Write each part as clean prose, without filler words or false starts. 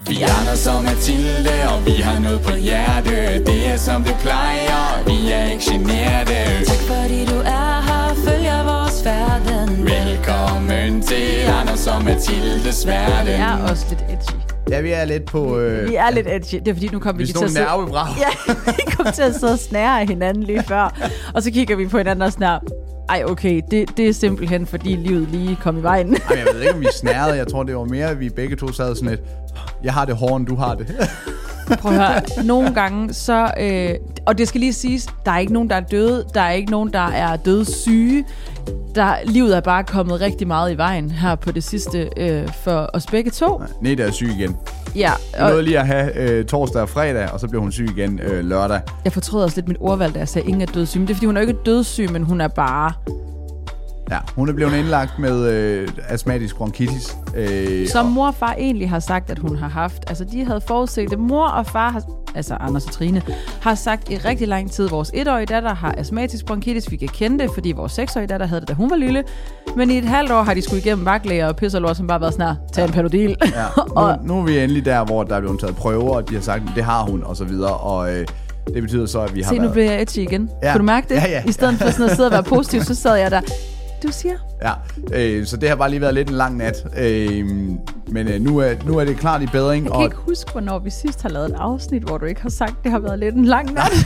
Vi er Anders og Mathilde, og vi har noget på hjerte. Det er som det plejer, vi er ikke generte. Tak fordi du er her, følger vores verden. Velkommen til Anders og Mathildes verden. Det er også lidt edgy. Ja, vi er lidt på... Vi er lidt edgy. Det er fordi, nu kommer vi til til at sidde... nervebrag. Ja, vi kommer til at sidde og snære af hinanden lige før. Og så kigger vi på hinanden og snærer. Ej, okay, det er simpelthen, fordi livet lige kom i vejen. Ej, jeg ved ikke, om vi snærede. Jeg tror, det var mere, at vi begge to sad sådan lidt... Jeg har det hårdere, end du har det. Prøv at høre, nogle gange så... og det skal lige siges, der er ikke nogen, der er døde. Der er ikke nogen, der er dødssyge. Livet er bare kommet rigtig meget i vejen her på det sidste for os begge to. Neda er syg igen. Ja. Jeg nåede lige at have torsdag og fredag, og så blev hun syg igen lørdag. Jeg fortrød også lidt mit ordvalg, da jeg sagde, ingen er dødssyg. Men det er, fordi hun er jo ikke dødssyg, men hun er bare... Ja, hun er blevet indlagt med astmatisk bronkitis. Som mor og far egentlig har sagt, at hun har haft. Altså, de havde forudset det. Mor og far, altså Anders og Trine, har sagt i rigtig lang tid, vores 1-årige datter har astmatisk bronkitis. Vi kan kende det, fordi vores 6-årige datter havde det, da hun var lille. Men i et halvt år har de skulle igennem vagtlæger og pis og lort, som bare været sådan, tag en Panodil. Ja. Nu er vi endelig der, hvor der er blevet taget prøver, og de har sagt, det har hun, og så videre. Og det betyder så, at vi har nu bliver jeg edgy igen. Ja. Kan du mærke det? Ja. I stedet for sådan at sidde og være positiv, så sad jeg der. Du siger? Ja, så det har bare lige været lidt en lang nat. Men nu er det klart i bedring. Jeg kan ikke huske, hvornår vi sidst har lavet et afsnit, hvor du ikke har sagt, at det har været lidt en lang nat.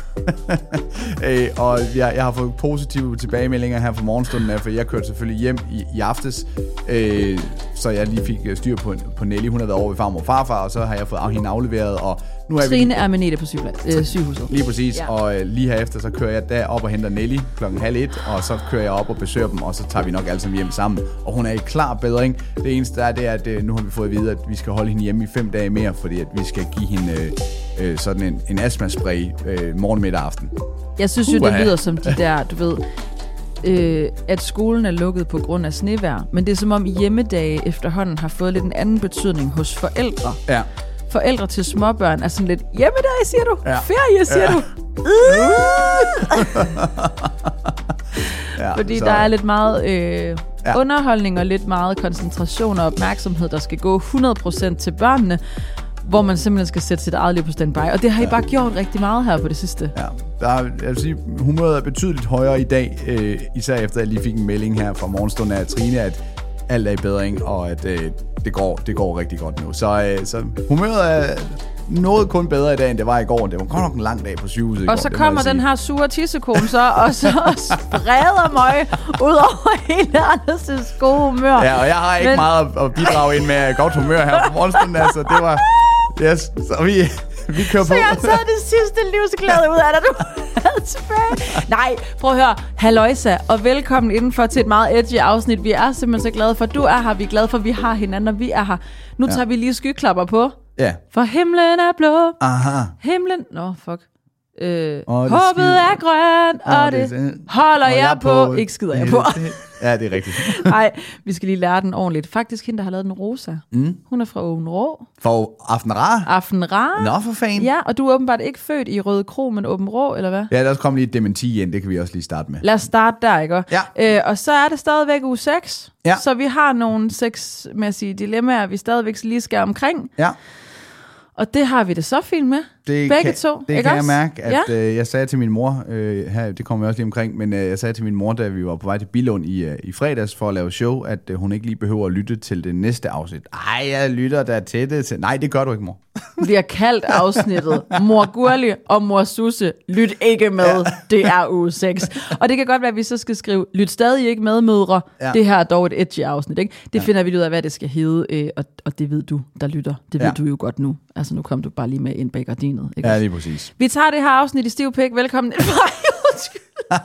Og jeg har fået positive tilbagemeldinger her fra morgenstunden, for jeg kørte selvfølgelig hjem i aftes, så jeg lige fik styr på Nelly. Hun har været over ved farmor og farfar, og så har jeg fået hende afleveret, og nu er Trine er med Neda på sygehuset. Lige præcis, ja. Og lige herefter, så kører jeg derop og henter Nelly 12:30, og så kører jeg op og besøger dem, og så tager vi nok alle sammen hjem sammen. Og hun er i klar bedring. Det eneste der er, det er, at nu har vi fået at vide, at vi skal holde hende hjemme i 5 dage mere, fordi at vi skal give hende sådan en astmaspray morgen, middag og aften. Jeg synes jo, det lyder som de der, du ved, at skolen er lukket på grund af snevejr. Men det er som om hjemmedage efterhånden har fået lidt en anden betydning hos forældre. Ja. Forældre til småbørn er sådan lidt, hjemmedag, siger du? Ja. Ferie, siger du? Ja, fordi der er lidt meget underholdning og lidt meget koncentration og opmærksomhed, der skal gå 100% til børnene, hvor man simpelthen skal sætte sit eget liv på standby. Og det har I bare gjort rigtig meget her på det sidste. Ja, jeg vil sige, humøret er betydeligt højere i dag, især efter jeg lige fik en melding her fra morgenstunden af Trine, at alt er i bedring, og at det går rigtig godt nu. Så humøret er noget kun bedre i dag, end det var i går. Det var godt nok en lang dag på sygehuset i går. Og så kommer den her sure tissekone så, og så spreder mig ud over hele Anders' gode humør. Ja, og jeg har ikke meget at bidrage ind med godt humør her på morgenstunden. Altså, det var... Yes, så vi kører på. Så jeg har taget det sidste livsglæde ud af dig, du havde tilbage. Nej, prøv at høre. Halløjsa, og velkommen indenfor til et meget edgy afsnit. Vi er simpelthen så glade for, at du er her. Vi er glade for, at vi har hinanden, og vi er her. Nu tager vi lige skyklapper på. Ja. For himlen er blå. Aha. Himlen... Nå, fuck. Håbet er grønt, og det holder jeg på. Ikke skider jeg på. Ja, det er rigtigt. Nej, vi skal lige lære den ordentligt. Faktisk hende, der har lavet den rosa. Hun er fra Åben Rå. For Aftenra? Aftenra. Nå, for fanden. Ja, og du er åbenbart ikke født i Røde Kro, men Åben Rå, eller hvad? Ja, der kommer lige et dementi ind. Det kan vi også lige starte med. Lad os starte der, ikke? Ja. Og så er det stadigvæk uge 6. Ja. Så vi har nogle sexmæssige dilemmaer, vi stadigvæk lige skal omkring. Ja. Og det har vi det så fint med. Begge to. Det kan jeg mærke, at jeg sagde til min mor, her, det kommer vi også lige omkring, men jeg sagde til min mor, da vi var på vej til Billund i fredags for at lave show, at hun ikke lige behøver at lytte til det næste afsnit. Ej, jeg lytter der til det. Nej, det gør du ikke, mor. Vi har kaldt afsnittet Mor Gurli og Mor Susse. Lyt ikke med. Ja. Det er uge 6. Og det kan godt være, at vi så skal skrive, lyt stadig ikke med, mødre. Ja. Det her er dog et edgy afsnit, ikke? Det finder vi ud af, hvad det skal hedde, og det ved du, der lytter. Det ved du jo godt nu. Altså, nu kom du bare lige med ind bag gardinet, ikke? Ja, lige præcis. Vi tager det her afsnit i stiv pik. Velkommen. Undskyld.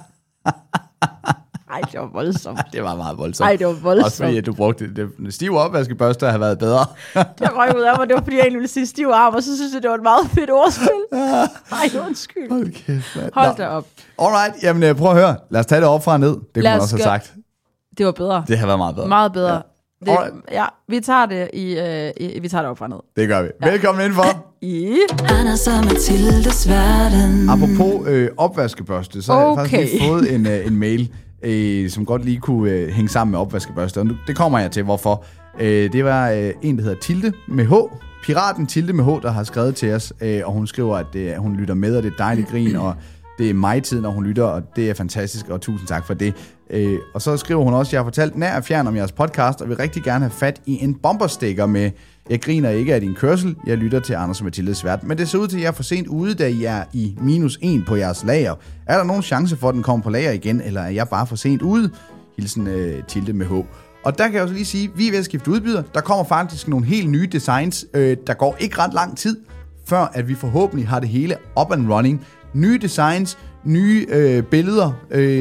Ej, det var voldsomt. Det var meget voldsomt. Ej, det var voldsomt. Også fordi, at du brugte det stive opvaskebørste have været bedre. Det røg ud af mig, det var fordi, jeg egentlig ville sige stiv arm, og så synes jeg, det var et meget fedt ordspil. Ej, undskyld. Hold da op. Alright, jamen prøv at høre. Lad os tage det op fra og ned. Det kunne man også have sagt. Det var bedre. Det har været meget bedre. Meget bedre. Ja. Vi tager det vi tager det op fra ned. Det gør vi. Ja. Velkommen indenfor. Anders og Mathildes verden. Apropos opvaskebørste, så har jeg faktisk lige fået en mail, som godt lige kunne hænge sammen med opvaskebørste. Og det kommer jeg til, hvorfor. Det var en, der hedder Tilde med H. Piraten Tilde med H, der har skrevet til os, og hun skriver, at hun lytter med, og det er dejligt grin, og det er mig-tid, når hun lytter, og det er fantastisk, og tusind tak for det. Og så skriver hun også, jeg har fortalt nær og fjern om jeres podcast, og vil rigtig gerne have fat i en bombersticker med, jeg griner ikke af din kørsel, jeg lytter til Anders og Mathildes vært, men det ser ud til, at jeg er for sent ude, da I er i -1 på jeres lager. Er der nogen chance for, at den kommer på lager igen, eller er jeg bare for sent ude? Hilsen Tilde med H. Og der kan jeg også lige sige, vi er ved at skifte udbyder. Der kommer faktisk nogle helt nye designs. Der går ikke ret lang tid, før at vi forhåbentlig har det hele up and running. Nye designs, nye billeder.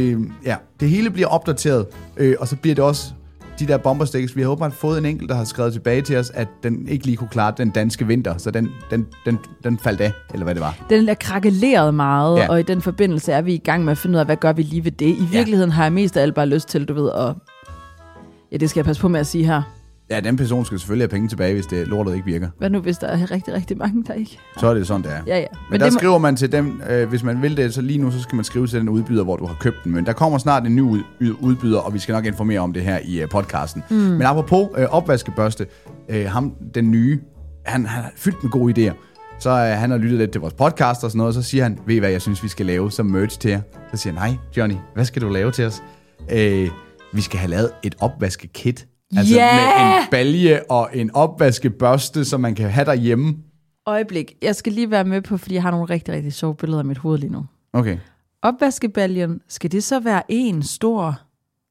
Det hele bliver opdateret. Og så bliver det også de der bomberstickers. Vi har håbet fået en enkelt, der har skrevet tilbage til os, at den ikke lige kunne klare den danske vinter. Så den faldt af, eller hvad det var. Den er krakeleret meget, og i den forbindelse er vi i gang med at finde ud af, hvad gør vi lige ved det. I virkeligheden har jeg mest af alt bare lyst til, du ved, at... Ja, det skal jeg passe på med at sige her. Ja, den person skal selvfølgelig have penge tilbage, hvis det lortet ikke virker. Hvad nu, hvis der er rigtig, rigtig mange, der ikke... Så er det sådan, det er. Ja. Men der skriver man til dem, hvis man vil det, så lige nu, så skal man skrive til den udbyder, hvor du har købt den. Men der kommer snart en ny udbyder, og vi skal nok informere om det her i podcasten. Men apropos opvaskebørste, den nye, han har fyldt med gode idéer. Så han har lyttet lidt til vores podcast og sådan noget, og så siger han, ved I hvad, jeg synes, vi skal lave som merch til jer? Så siger han, nej, Johnny, hvad skal du lave til os? Vi skal have lavet et opvaskekit. Altså med en balje og en opvaskebørste, som man kan have derhjemme. Øjeblik. Jeg skal lige være med på, fordi jeg har nogle rigtig, rigtig sjove billeder af mit hoved lige nu. Okay. Opvaskebaljen, skal det så være en stor?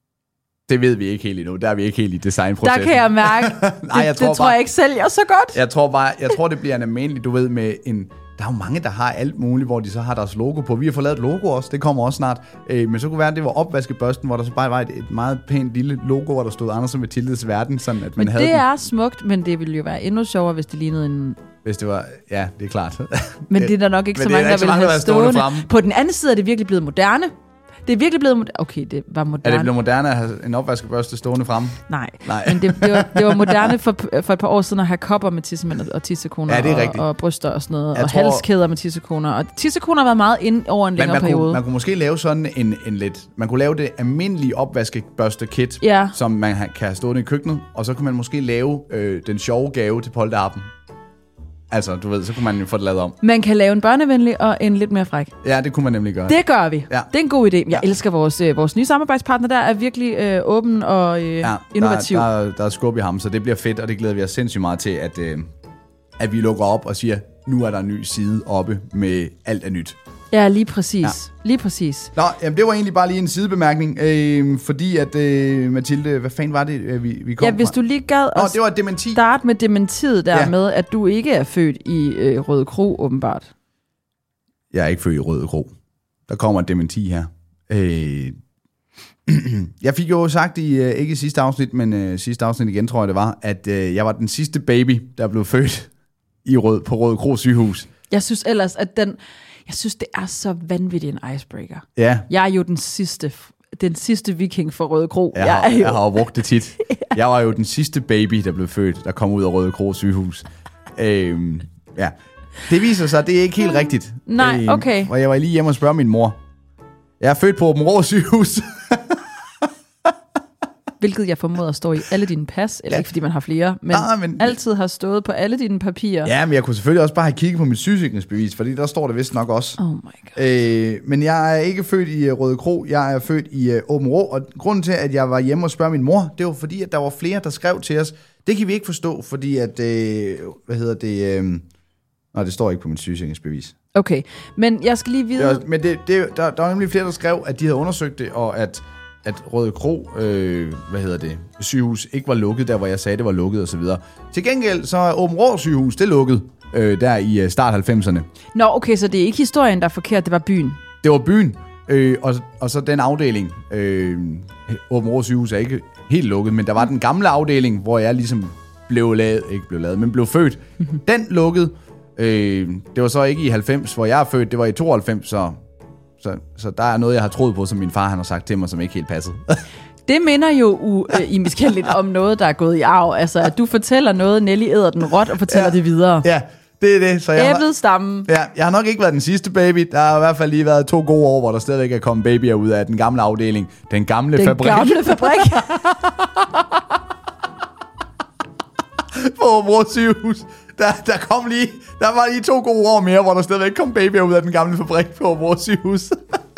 Det ved vi ikke helt endnu. Der er vi ikke helt i designprocessen. Der kan jeg mærke. Nej, det tror jeg ikke sælger så godt. Jeg tror, det bliver en almindelig, du ved, med en... Der er jo mange, der har alt muligt, hvor de så har deres logo på. Vi har fået lavet et logo også, det kommer også snart. Men så kunne være, at det var opvaskebørsten, hvor der så bare var et meget pænt lille logo, hvor der stod Anders og Mathildes verden, sådan at man men havde det er smukt, men det ville jo være endnu sjovere, hvis det lignede en... Hvis det var... Ja, det er klart. Men det er der nok ikke så mange, der vil have stående. På den anden side er det virkelig blevet moderne. Det er virkelig blevet... Okay, det var moderne. Er det blevet moderne at have en opvaskebørste stående fremme? Nej. Men det var moderne for et par år siden at have kopper med tissemænd og tissekoner og bryster og sådan noget. Og halskæder med tissekoner. Og tissekoner har været meget ind over en længere periode. Man kunne måske lave sådan en lidt... Man kunne lave det almindelige opvaskebørste-kit, som man kan have stående i køkkenet. Og så kunne man måske lave den sjove gave til polterappen. Altså, du ved, så kunne man jo få det lavet om. Man kan lave en børnevenlig og en lidt mere fræk. Ja, det kunne man nemlig gøre. Det gør vi. Ja. Det er en god idé. Jeg elsker vores nye samarbejdspartner, der er virkelig åben og innovativ. Der er skub i ham, så det bliver fedt, og det glæder vi os sindssygt meget til, at vi lukker op og siger, nu er der en ny side oppe med alt er nyt. Ja, lige præcis. Ja. Lige præcis. Nå, jamen, det var egentlig bare lige en sidebemærkning, fordi at, Mathilde, hvad fanden var det, vi kom fra? Ja, hvis du lige gad det var dementi. Start med dementiet der med, at du ikke er født i Røde Kro, åbenbart. Jeg er ikke født i Røde Kro. Der kommer et dementi her. Jeg fik jo sagt ikke i sidste afsnit, men sidste afsnit igen, tror jeg det var, at jeg var den sidste baby, der blev født på Røde Kro sygehus. Jeg synes ellers, at jeg synes, det er så vanvittigt en icebreaker. Ja. Jeg er jo den sidste viking for Røde Kro. Jeg har jo brugt det tit. Jeg var jo den sidste baby, der blev født, der kom ud af Røde Kro sygehus. Ja. Det viser sig, at det er ikke helt rigtigt. Nej, okay. Og jeg var lige hjemme og spørge min mor. Jeg er født på Åben Rå sygehus. Hvilket jeg formoder står i alle dine pas, eller ikke fordi man har flere, men altid har stået på alle dine papirer. Ja, men jeg kunne selvfølgelig også bare have kigget på mit sygesikringsbevis, fordi der står det vist nok også. Oh my god. Men jeg er ikke født i Røde Kro, jeg er født i Åben Rå, og grunden til, at jeg var hjemme og spørge min mor, det var fordi, at der var flere, der skrev til os. Det kan vi ikke forstå, fordi at, det står ikke på mit sygesikringsbevis. Okay, men jeg skal lige vide... Men der var nemlig flere, der skrev, at de havde undersøgt det, og at Røde Kro, sygehus ikke var lukket, der hvor jeg sagde, det var lukket og så videre. Til gengæld, så er Åben Rå sygehus, det lukket der i start 90'erne. Nå, okay, så det er ikke historien, der er forkert, det var byen? Det var byen, og så den afdeling, Åben Rå sygehus er ikke helt lukket, men der var den gamle afdeling, hvor jeg ligesom blev født. Den lukkede. Det var så ikke i 90, hvor jeg er født, det var i 92, så der er noget, jeg har troet på, som min far han har sagt til mig, som ikke helt passede. Det minder jo uimiskendeligt om noget, der er gået i arv. Altså, at du fortæller noget, Nelly æder den råt og fortæller det videre. Ja, det er det. Så æblestammen. Ja, jeg har nok ikke været den sidste baby. Der har i hvert fald lige været 2 gode år, hvor der stadigvæk er kommet babyer ud af den gamle afdeling. Den gamle fabrik. på vores sygehus. Der var lige 2 gode år mere, hvor der stadigvæk kom babyer ud af den gamle fabrik på vores sygehus.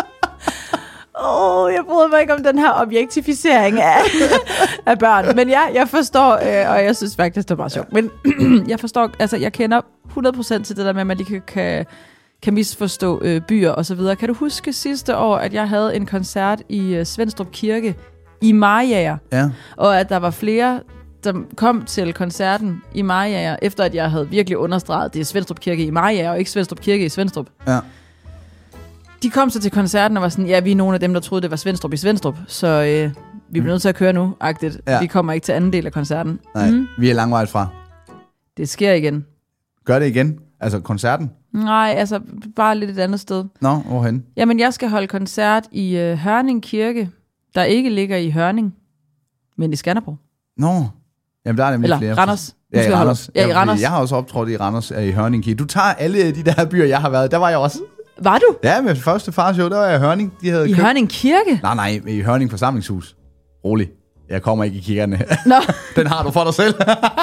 Jeg bryder mig ikke om den her objektificering af børn. Men ja, jeg forstår, og jeg synes faktisk, det er meget sjovt. Men jeg forstår, altså jeg kender 100% til det der med, at man lige kan misforstå byer og så videre. Kan du huske sidste år, at jeg havde en koncert i Svenstrup Kirke i Mariager? Ja. Og at der var flere, der kom til koncerten i Mariager, efter at jeg havde virkelig understreget, det er Svenstrup Kirke i Mariager, og ikke Svenstrup Kirke i Svenstrup. Ja. De kom så til koncerten og var sådan, ja, vi er nogle af dem, der troede, det var Svenstrup i Svenstrup, så vi bliver nødt til at køre nu, agtigt. Ja. Vi kommer ikke til anden del af koncerten. Nej, vi er langvejt fra. Det sker igen. Gør det igen? Altså koncerten? Nej, altså bare lidt et andet sted. Nå, hvorhen? Jamen, jeg skal holde koncert i Hørning Kirke, der ikke ligger i Hørning, men i Skanderborg. Nå, jamen der er nemlig flere. Eller Randers. Ja, i Randers. Ja, i Randers. Jeg har også optrådt i Randers, i Hørning Kirke. Du tager alle de der byer, jeg har været. Der var jeg også. Var du? Ja, med første farshow, der var jeg i Hørning. De havde Hørning Kirke? Nej, i Hørning Forsamlingshus. Rolig. Jeg kommer ikke i kirkerne. Nå. Den har du for dig selv.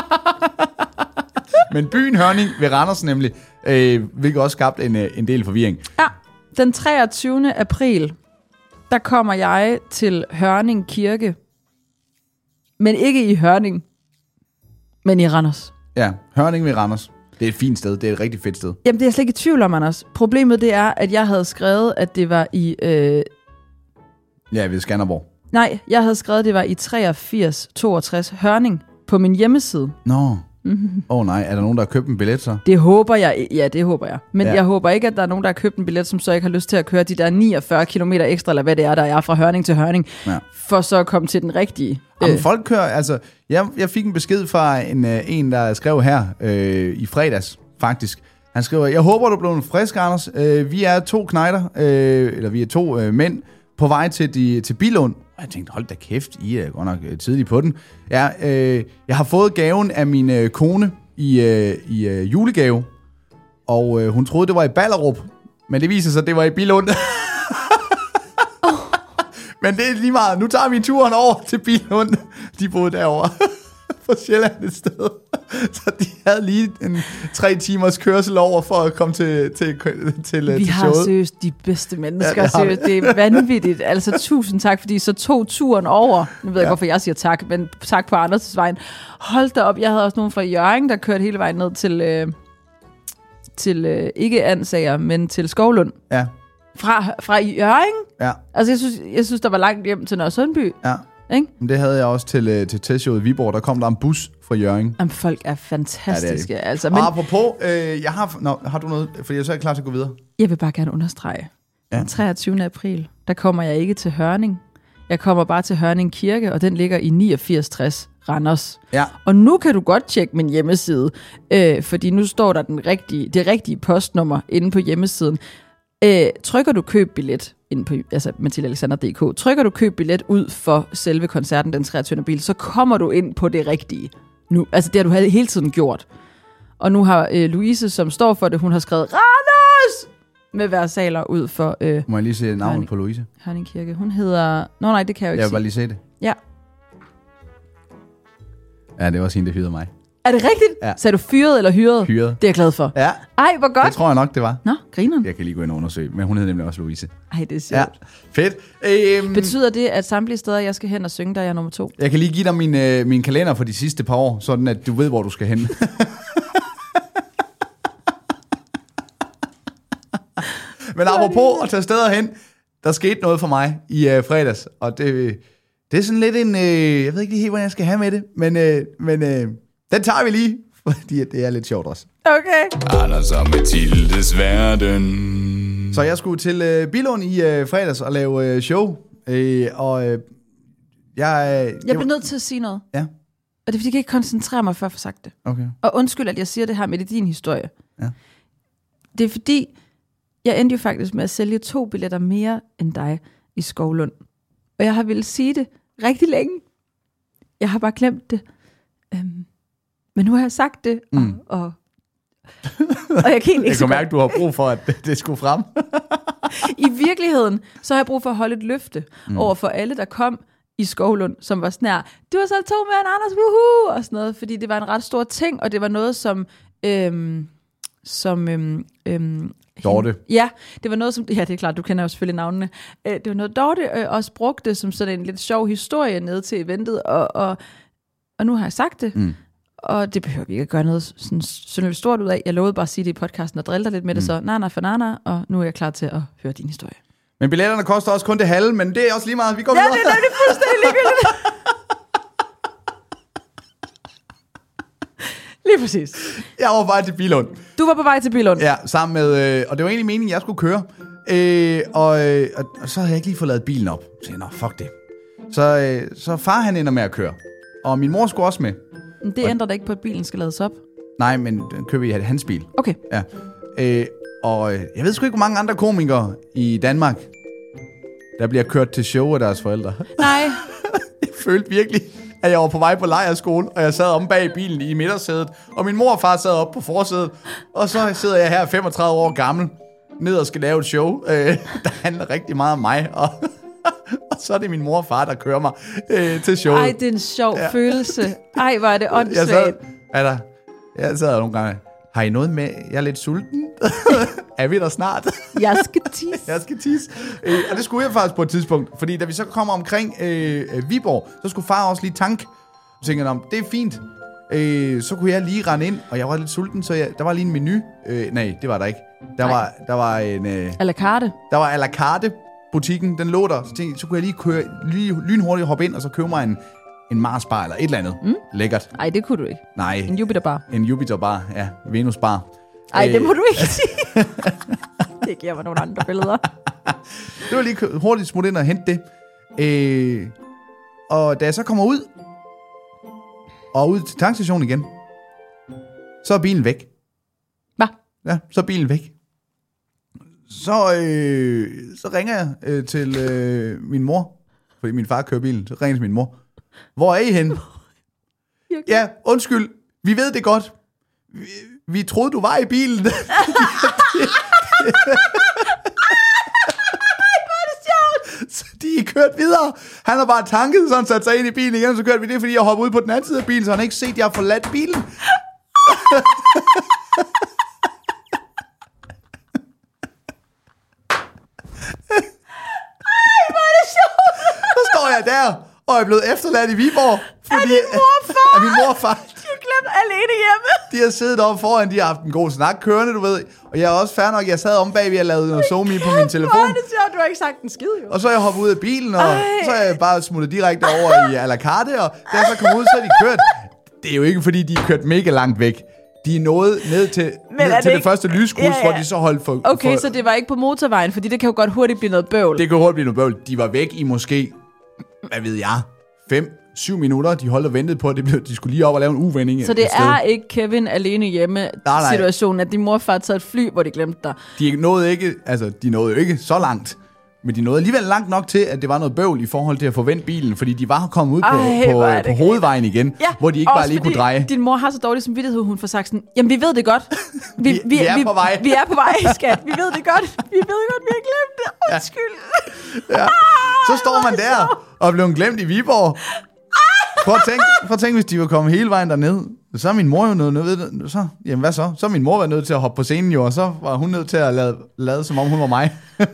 Men byen Hørning ved Randers nemlig, hvilket også skabt en del forvirring. Ja, den 23. april, der kommer jeg til Hørning Kirke. Men ikke i Hørning, men i Randers. Ja, Hørning ved Randers. Det er et fint sted. Det er et rigtig fedt sted. Jamen, det er jeg slet ikke i tvivl om, Anders. Problemet det er, at jeg havde skrevet, at det var i... Ja, ved Skanderborg. Nej, jeg havde skrevet, at det var i 8362 Hørning på min hjemmeside. Nå. Nej, er der nogen, der har købt en billet så? Det håber jeg. Ja, det håber jeg. Men jeg håber ikke, at der er nogen, der har købt en billet, som så ikke har lyst til at køre de der 49 kilometer ekstra, eller hvad det er, der er fra Hørning til Hørning, for så at komme til den rigtige. Jamen, folk kører, altså... Jeg fik en besked fra en der skrev her i fredags, faktisk. Han skriver, jeg håber, du blev frisk, Anders. Vi er 2 knejder, eller vi er 2 mænd, på vej til Billund. Og jeg tænkte, hold da kæft, I er godt nok tidligt på den. Ja, jeg har fået gaven af min kone i julegave, og hun troede, det var i Ballerup, men det viser sig, at det var i Billund. Men det er lige meget. Nu tager vi turen over til Billund. De boede derovre på Sjælland et sted. Så de havde lige en 3 timers kørsel over for at komme til Vi har showet. seriøst de bedste mennesker. Ja, det er vanvittigt. Altså 1000 tak, fordi så tog turen over. Nu ved jeg ikke, hvorfor jeg siger tak, men tak på Anders' vejen. Hold da op, jeg havde også nogen fra Hjørring, der kørte hele vejen ned til ikke Ansager, men til Skovlund. Ja. Fra Hjørring? Ja. Altså jeg synes, der var langt hjem til Nørresundby. Ja. Ikke? Men det havde jeg også til testshowet i Viborg. Der kom der en bus fra Hjørring. Jamen, folk er fantastiske. Ja, altså, men... Og apropos, har du noget? For jeg er så klar til at gå videre. Jeg vil bare gerne understrege. Den 23. april, der kommer jeg ikke til Hørning. Jeg kommer bare til Hørning Kirke, og den ligger i 8960 Randers. Ja. Og nu kan du godt tjekke min hjemmeside, fordi nu står der det rigtige postnummer inde på hjemmesiden. Trykker du køb billet inde på mathildealexander.dk, trykker du køb billet ud for selve koncerten den 23. april, så kommer du ind på det rigtige. Nu, altså det har du hele tiden gjort. Og nu har Louise, som står for det, hun har skrevet Randers med versaler ud for må jeg lige se navnet på Louise? Hørning Kirke. Hun hedder... Nej, det kan jeg jo ikke Jeg vil bare lige se det. Ja. Ja, det var også hende, der hyrede mig. Er det rigtigt? Ja. Sagde du fyret eller hyret? Hyret. Det er jeg glad for. Ja. Ej, hvor godt. Det tror jeg nok, det var. Nå, grineren. Jeg kan lige gå ind og undersøge, men hun hed nemlig også Louise. Ej, det er sjovt. Ja, fedt. Betyder det, at samtlige steder, jeg skal hen og synge, der er jeg nummer 2? Jeg kan lige give dig min kalender for de sidste par år, sådan at du ved, hvor du skal hen. Men apropos at tage steder hen, der skete noget for mig i fredags, og det er sådan lidt en... jeg ved ikke lige helt, hvordan jeg skal have med det, men den tager vi lige, fordi det er lidt sjovt også. Okay. Anders og Mathildes verden. Så jeg skulle til Billund i fredags og lave show, og jeg bliver nødt til at sige noget. Ja. Og det er, fordi jeg kan ikke koncentrere mig, før jeg får sagt det. Okay. Og undskyld, at jeg siger det her med din historie. Ja. Det er fordi, jeg endte jo faktisk med at sælge 2 billetter mere end dig i Skovlund. Og jeg har ville sige det rigtig længe. Jeg har bare glemt det. Men nu har jeg sagt det, og jeg kan ikke... Jeg kan mærke, at du har brug for, at det skulle frem. I virkeligheden, så har jeg brug for at holde et løfte over for alle, der kom i Skovlund, som var sådan her, du har solgt 2 mere end Anders, woohoo, og sådan noget, fordi det var en ret stor ting, og det var noget, som Dorte. Ja, det var noget, som... Ja, det er klart, du kender jo selvfølgelig navnene. Det var noget, Dorte også brugte som sådan en lidt sjov historie ned til eventet, og nu har jeg sagt det, og det behøver vi ikke at gøre noget sådan stort ud af. Jeg lovede bare at sige det i podcasten og drille dig lidt med det, så nana for nana, og nu er jeg klar til at høre din historie. Men billetterne koster også kun det halve, men det er også lige meget. Vi går videre. Ja, det er nemlig fuldstændig ligegyldigt. Lige præcis. Jeg var på vej til Billund. Du var på vej til Billund. Ja, sammen med... og det var egentlig meningen, jeg skulle køre. Og så havde jeg ikke lige fået lavet bilen op. Så jeg, fuck det. Så far han ender med at køre. Og min mor skulle også med. Det ændrer da ikke på, at bilen skal lades op? Nej, men den kører vi i hans bil. Okay. Ja. Og jeg ved sgu ikke, hvor mange andre komikere i Danmark, der bliver kørt til show af deres forældre. Nej. Jeg følte virkelig, at jeg var på vej på lejrskole, og jeg sad om bag bilen i midtersædet, og min mor og far sad op på forsædet, og så sidder jeg her 35 år gammel, ned og skal lave et show, der handler rigtig meget om mig, og så er det min mor og far, der kører mig til showet. Ej, det er en sjov følelse. Ej, hvor er det åndssvagt. Jeg sad nogle gange, har I noget med? Jeg er lidt sulten. Er vi der snart? Jeg skal tisse. Og det skulle jeg faktisk på et tidspunkt, fordi da vi så kommer omkring Viborg, så skulle far også lige tank. Så tænkte jeg, det er fint. Så kunne jeg lige rende ind, og jeg var lidt sulten, så der var lige en menu. Nej, det var der ikke. Der var en... à la carte. Der var à la carte butikken, den lå der. Så kunne jeg lige lynhurtigt hoppe ind, og så købe mig en Mars-bar eller et eller andet. Lækkert. Nej, det kunne du ikke. Nej. En Jupiter-bar. En Jupiter-bar, ja. Venus-bar. Ej, det må du ikke sige. Det giver mig nogle andre billeder. Det var lige hurtigt smutte ind og hente det. Og da jeg så kommer ud, og ud til tankstationen igen, så er bilen væk. Hvad? Ja, så er bilen væk. Så ringer jeg til min mor, fordi min far kører bilen. Så ringer jeg til min mor. Hvor er I henne? Ja, undskyld. Vi ved det godt. Vi troede, du var i bilen. Så de er kørt videre. Han har bare tanket, så han satte sig ind i bilen igen, og så kørte vi det, fordi jeg hoppede ud på den anden side af bilen, så han ikke set, at jeg har forladt bilen. Så står jeg der, og er blevet efterladt i Viborg. Fordi, af min mor og far. De har glemt alene hjemme. De har siddet oppe foran, de har haft en god snak kørende, du ved. Og jeg er også fair nok, jeg sad om bagved og lavede noget SoMe på min telefon. Hvor er det sjovt, du har ikke sagt en skid, jo. Og så er jeg hoppet ud af bilen, og så er jeg bare smuttet direkte over i à la carte, og da jeg så kom ud, så er de kørt. Det er jo ikke, fordi de er kørt mega langt væk. De er nået ned til det første lyskryds, hvor de så holdt for... Okay, så det var ikke på motorvejen, fordi det kan jo godt hurtigt blive noget bøvl. Det kan hurtigt blive noget bøvl. De var væk i måske, hvad ved jeg, 5-7 minutter. De holdt og ventede på, at de skulle lige op og lave en uvending. Så det er ikke Kevin alene hjemme situationen, at din mor og far tager et fly, hvor de glemte dig. De nåede jo ikke så langt. Men de nåede alligevel langt nok til, at det var noget bøvl i forhold til at forvente bilen, fordi de var kommet ud på hovedvejen igen, hvor de ikke bare lige kunne dreje. Din mor har så dårlig samvittighed, hun får sagt sådan, jamen vi ved det godt. Vi er på vej. Vi er på vej, skat. Vi ved det godt. Vi har glemt det. Undskyld. Ja. Så står man der og blev glemt i Viborg. Prøv at tænke, hvis de var kommet hele vejen derned. Så er min mor jo nødt så. Jamen hvad så? Så er min mor været nødt til at hoppe på scenen jo, og så var hun nødt til at lade som om hun var mig. Ej,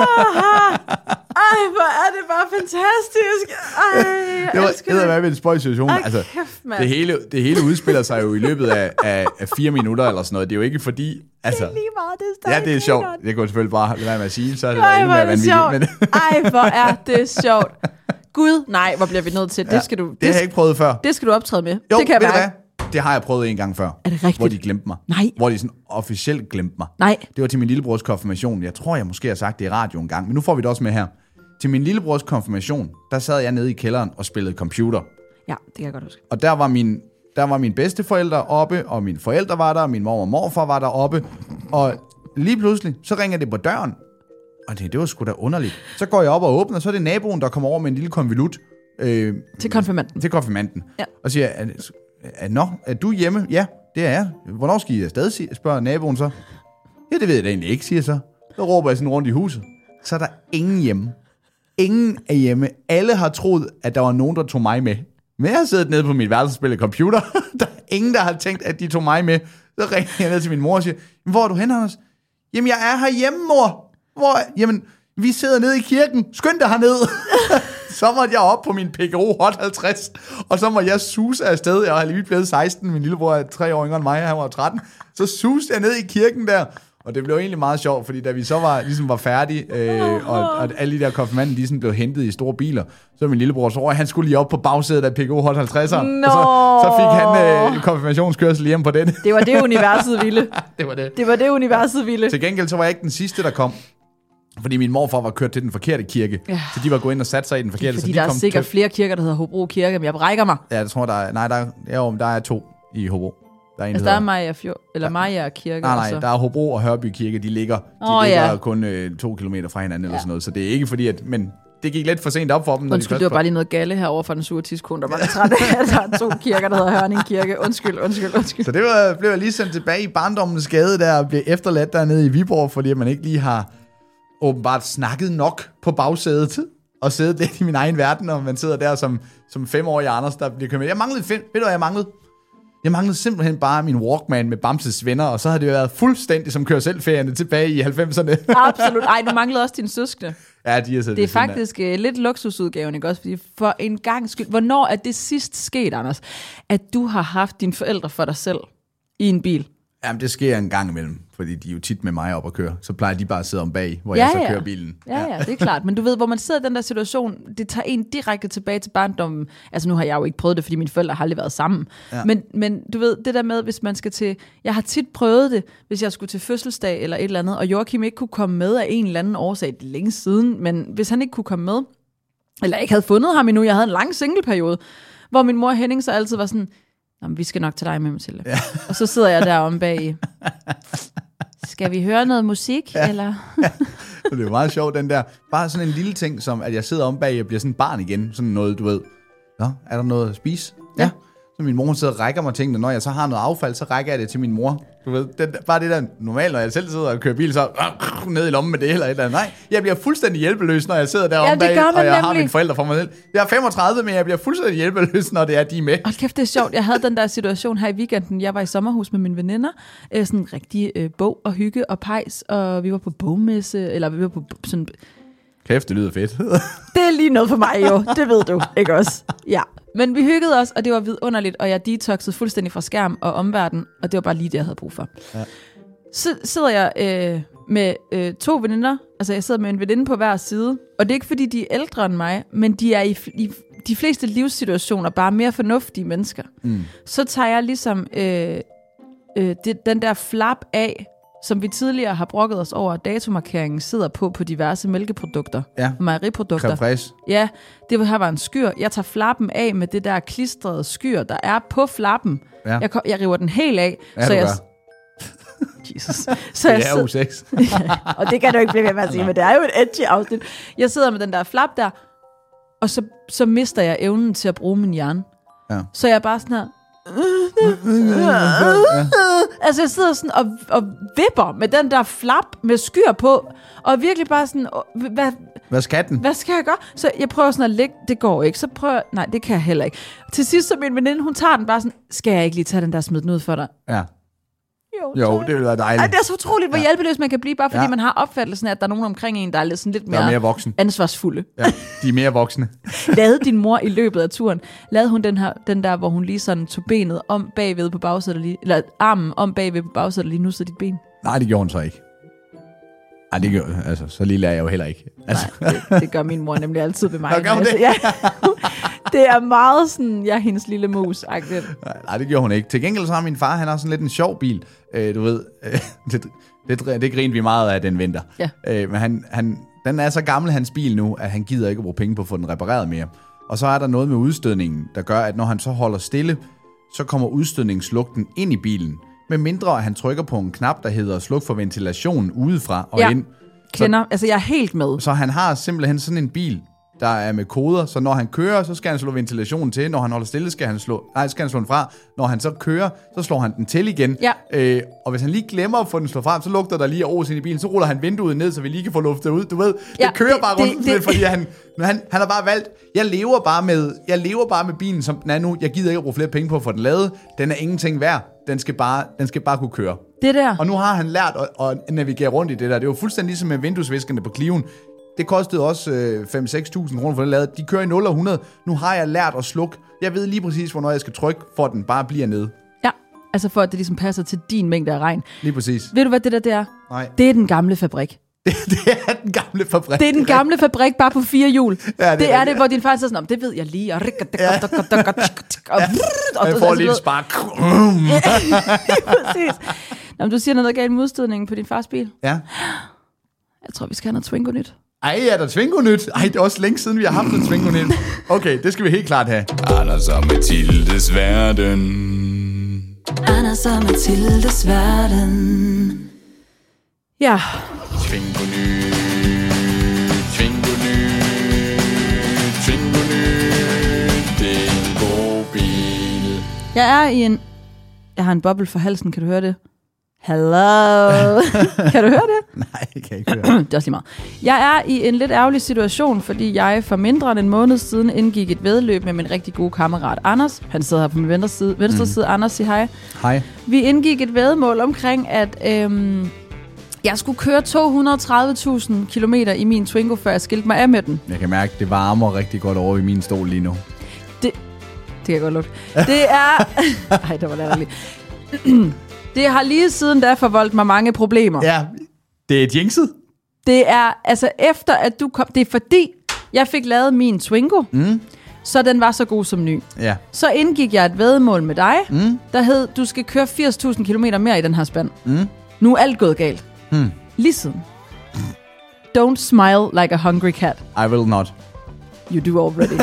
hvor er det bare fantastisk. Det var en spøj situation. Altså, det hele udspiller sig jo i løbet af 4 minutter eller sådan noget. Det er jo ikke fordi... Altså, det er lige meget, det er det er sjovt. Det kunne selvfølgelig bare lade være med at sige, så er det endnu mere vanvittigt. Men... Ej, hvor er det sjovt. Gud, nej, hvor bliver vi nødt til. Det skal du... Det har jeg ikke prøvet før. Det skal du optræde med. Jo, det kan jeg mærke. Det har jeg prøvet en gang før. Er det rigtigt? Hvor de glemte mig. Nej. Hvor de sådan officielt glemte mig. Nej. Det var til min lillebrors konfirmation. Jeg tror, jeg måske har sagt det i radio en gang, men nu får vi det også med her. Til min lillebrors konfirmation, der sad jeg nede i kælderen og spillede computer. Ja, det kan jeg godt huske. Og der var mine bedsteforældre oppe, og mine forældre var der, og min mor og morfar var der oppe. Og lige pludselig, så ringer det på døren. Og det var sgu da underligt. Så går jeg op og åbner, og så er det naboen, der kommer over med en lille konvolut. Til konfirmanden. Ja. Og siger, er du hjemme? Ja, det er jeg. Hvornår skal I afsted, spørger naboen så. Ja, det ved jeg da egentlig ikke, siger så. Så råber jeg sådan rundt i huset. Så er der ingen hjemme. ingen er hjemme. Alle har troet, at der var nogen, der tog mig med. Men jeg har siddet nede på mit værelse og spillet computer. Der er ingen, der har tænkt, at de tog mig med. Så ringer jeg ned til min mor og siger, hvor er du hen, Anders? Jamen, jeg er herhjemme, mor. Jamen, vi sidder nede i kirken. Skynd dig herned. Så måtte jeg op på min PGO Hot 50, og så må jeg suse afsted. Jeg var lige blevet 16, min lillebror er 3 år yngre end mig, han var 13. Så suste jeg ned i kirken der, og det blev egentlig meget sjovt, fordi da vi så var færdige, og alle de der konfirmanden, de sådan blev hentet i store biler, så min lillebror så han skulle lige op på bagsædet af PGO Hot 50'eren, og så fik han konfirmationskørsel hjem på den. Det var det, universet ville. Det var det, universet ville. Til gengæld så var jeg ikke den sidste, der kom. Fordi min morfar var kørt til den forkerte kirke. Ja. Så de var gået ind og sat sig i den forkerte. Fordi så der er sikkert flere kirker, der hedder Hobro Kirke, men jeg brækker mig. Ja, jeg tror, der er 2 i Hobro. Der er Maja Kirke. Nej, der er Hobro og Hørby Kirke, de ligger kun 2 kilometer fra hinanden eller sådan noget. Så det er ikke fordi, men det gik lidt for sent op for dem. Undskyld, det var bare lige noget galle herovre fra den sure tidskone, der var træt af, at der er 2 kirker, der hedder Hørning Kirke. Undskyld. Så det blev jeg lige sendt tilbage i barndommens gade der, og blev efterladt dernede i Viborg, fordi man ikke lige har åbenbart snakket nok på bagsædet, og siddet lidt i min egen verden, og man sidder der som 5-årig Anders, der bliver kørt med. Jeg manglede simpelthen bare min Walkman med Bamses venner, og så havde det jo været fuldstændig som kører-selv-ferierne tilbage i 90'erne. Absolut. Ej, du manglede også dine søskende. Ja, de er så. Det er faktisk lidt luksusudgaven, ikke også? Fordi for en gang skyld, hvornår er det sidst sket, Anders, at du har haft dine forældre for dig selv i en bil? Jamen, det sker en gang imellem, fordi de er jo tit med mig op og køre. Så plejer de bare at sidde om bag, hvor jeg så kører bilen. Ja, det er klart. Men du ved, hvor man sidder i den der situation, det tager en direkte tilbage til barndommen. Altså, nu har jeg jo ikke prøvet det, fordi mine forældre har aldrig været sammen. Ja. Men du ved, det der med, hvis man skal til... Jeg har tit prøvet det, hvis jeg skulle til fødselsdag eller et eller andet, og Joachim ikke kunne komme med af en eller anden årsag. Det er længe siden, men hvis han ikke kunne komme med, eller ikke havde fundet ham endnu, jeg havde en lang singleperiode, hvor min mor Henning så altid var sådan... vi skal nok tage dig med, Mathilde. Ja. Og så sidder jeg der om bag. Skal vi høre noget musik, eller? Ja. Det er meget sjovt, den der. Bare sådan en lille ting, som at jeg sidder om bag, og bliver sådan en barn igen. Sådan noget, du ved. Nå, er der noget at spise? Ja. Så min mor sidder og rækker mig tingene. Når jeg så har noget affald, så rækker jeg det til min mor. Du ved, bare det der normalt, når jeg selv sidder og kører bil, så ned i lommen med det eller et eller andet. Nej, jeg bliver fuldstændig hjælpeløs, når jeg sidder der om bag, og jeg har mine forældre for mig selv. Jeg er 35, men jeg bliver fuldstændig hjælpeløs, når det er de med. Hold kæft, det er sjovt. Jeg havde den der situation her i weekenden. Jeg var i sommerhus med mine veninder. Sådan en rigtig bog og hygge og pejs, og vi var på bogmesse, eller vi var på sådan... Kæft, det lyder fedt. Det er lige noget for mig jo, det ved du, ikke også? Ja. Men vi hyggede os, og det var vidunderligt, og jeg detoxede fuldstændig fra skærm og omverden, og det var bare lige det, jeg havde brug for. Ja. Så sidder jeg med 2 veninder, altså jeg sidder med en veninde på hver side, og det er ikke fordi, de er ældre end mig, men de er i de fleste livssituationer bare mere fornuftige mennesker. Mm. Så tager jeg ligesom den der flap af, som vi tidligere har brokket os over, at datomarkeringen sidder på diverse mælkeprodukter, mejeriprodukter. Crème fraîche. Ja, det her var en skyr. Jeg tager flappen af med det der klistrede skyr, der er på flappen. Ja. Jeg river den helt af. Ja, så jeg... Jesus. Så det er jo sex. Ja, og det kan du ikke blive ved med at sige, men det er jo et edgy afsnit. Jeg sidder med den der flap der, og så mister jeg evnen til at bruge min hjerne. Ja. Så jeg er bare sådan her... Altså jeg sidder sådan og vipper med den der flap med skyr på, og virkelig bare sådan, hvad skal den? Hvad skal jeg gøre? Så jeg prøver sådan at ligge, det går ikke. Så prøver nej, det kan jeg heller ikke. Til sidst så min veninde, hun tager den bare sådan, skal jeg ikke lige tage den der, smid den ud for dig? Ja. Jo, det vil være dejligt. Ej, det er så utroligt, hvor hjælpeløs man kan blive, bare fordi man har opfattelsen af, at der er nogen omkring en, der er lidt mere voksen. Ansvarsfulde. Ja, de er mere voksne. Lavede din mor i løbet af turen, lavede hun den der, hvor hun lige sådan tog benet om bagved på bagsædet lige, eller armen om bagved på bagsædet lige nu, så dit ben? Nej, det gjorde hun så ikke. Nej, det gør, altså, så lille er jeg jo heller ikke. Altså. Nej, det gør min mor nemlig altid ved mig. Ja. Det er meget sådan, jeg er hendes lille mus-agtigt. Nej, det gjorde hun ikke. Til gengæld så har min far, han har sådan lidt en sjov bil. Du ved, det griner vi meget af den vinter. Ja. Men den er så gammel, hans bil nu, at han gider ikke at bruge penge på at få den repareret mere. Og så er der noget med udstødningen, der gør, at når han så holder stille, så kommer udstødningslugten ind i bilen. Med mindre, at han trykker på en knap, der hedder sluk for ventilation udefra og ind. Kender. Altså, jeg er helt med. Så han har simpelthen sådan en bil, der er med koder, så når han kører, så skal han slå ventilationen til. Når han holder stille, skal han slå den fra. Når han så kører, så slår han den til igen. Ja. Og hvis han lige glemmer at få den slået frem, så lugter der lige overs ind i bilen, så ruller han vinduet ned, så vi lige kan få luftet ud. Du ved, det kører bare rundt, fordi han har bare valgt, jeg lever bare med bilen, som den er nu. Jeg gider ikke bruge flere penge på at få den lavet. Den er ingenting værd. Den skal bare kunne køre. Det der. Og nu har han lært at navigere rundt i det der. Det er jo fuldstændig ligesom med vinduesviskerne på Clio'en. Det kostede også 5-6.000 kroner for det lavet. De kører i 0 og 100. Nu har jeg lært at slukke. Jeg ved lige præcis, hvornår jeg skal trykke, for at den bare bliver nede. Ja, altså for at det ligesom passer til din mængde af regn. Lige præcis. Ved du, hvad det der er? Nej. Det er den gamle fabrik. Det er den gamle fabrik. Det er den gamle fabrik, bare på 4 hjul. Ja, det er det, hvor din far siger sådan, det ved jeg lige. Og jeg får lige et spark. Præcis. Nå, du siger noget galt med udstødningen på din fars bil. Ja. Jeg tror, vi skal have noget Twingo-nyt. Ej, er der Twingo-nyt? Ej, det er også længe siden, vi har haft en Twingo-nyt. Okay, det skal vi helt klart have. Anders og Mathildes verden. Anders og Mathildes verden. Ja. Twingo-nyt. Twingo-nyt. Twingo-nyt. Det er en god bil. Jeg har en boble for halsen, kan du høre det? Hello. Kan du høre det? Nej, jeg kan ikke høre. Det er også lige meget. Jeg er i en lidt ærgerlig situation, fordi jeg for mindre end en måned siden indgik et væddeløb med min rigtig gode kammerat Anders. Han sidder her på min venstre side. Anders, sig hej. Hej. Vi indgik et væddemål omkring, at jeg skulle køre 230.000 kilometer i min Twingo, før jeg skilte mig af med den. Jeg kan mærke, det varmer rigtig godt over i min stol lige nu. Det kan jeg godt lugte. Det er... Ej, det var latterligt. Det har lige siden da forvoldt mig mange problemer. Ja, det er et jinxet. Det er altså efter, at du kom... Det er fordi, jeg fik lavet min Twingo, så den var så god som ny. Ja. Så indgik jeg et væddemål med dig, der hed, du skal køre 80.000 kilometer mere i den her spand. Nu er alt gået galt. Lige siden. Don't smile like a hungry cat. I will not. You do already.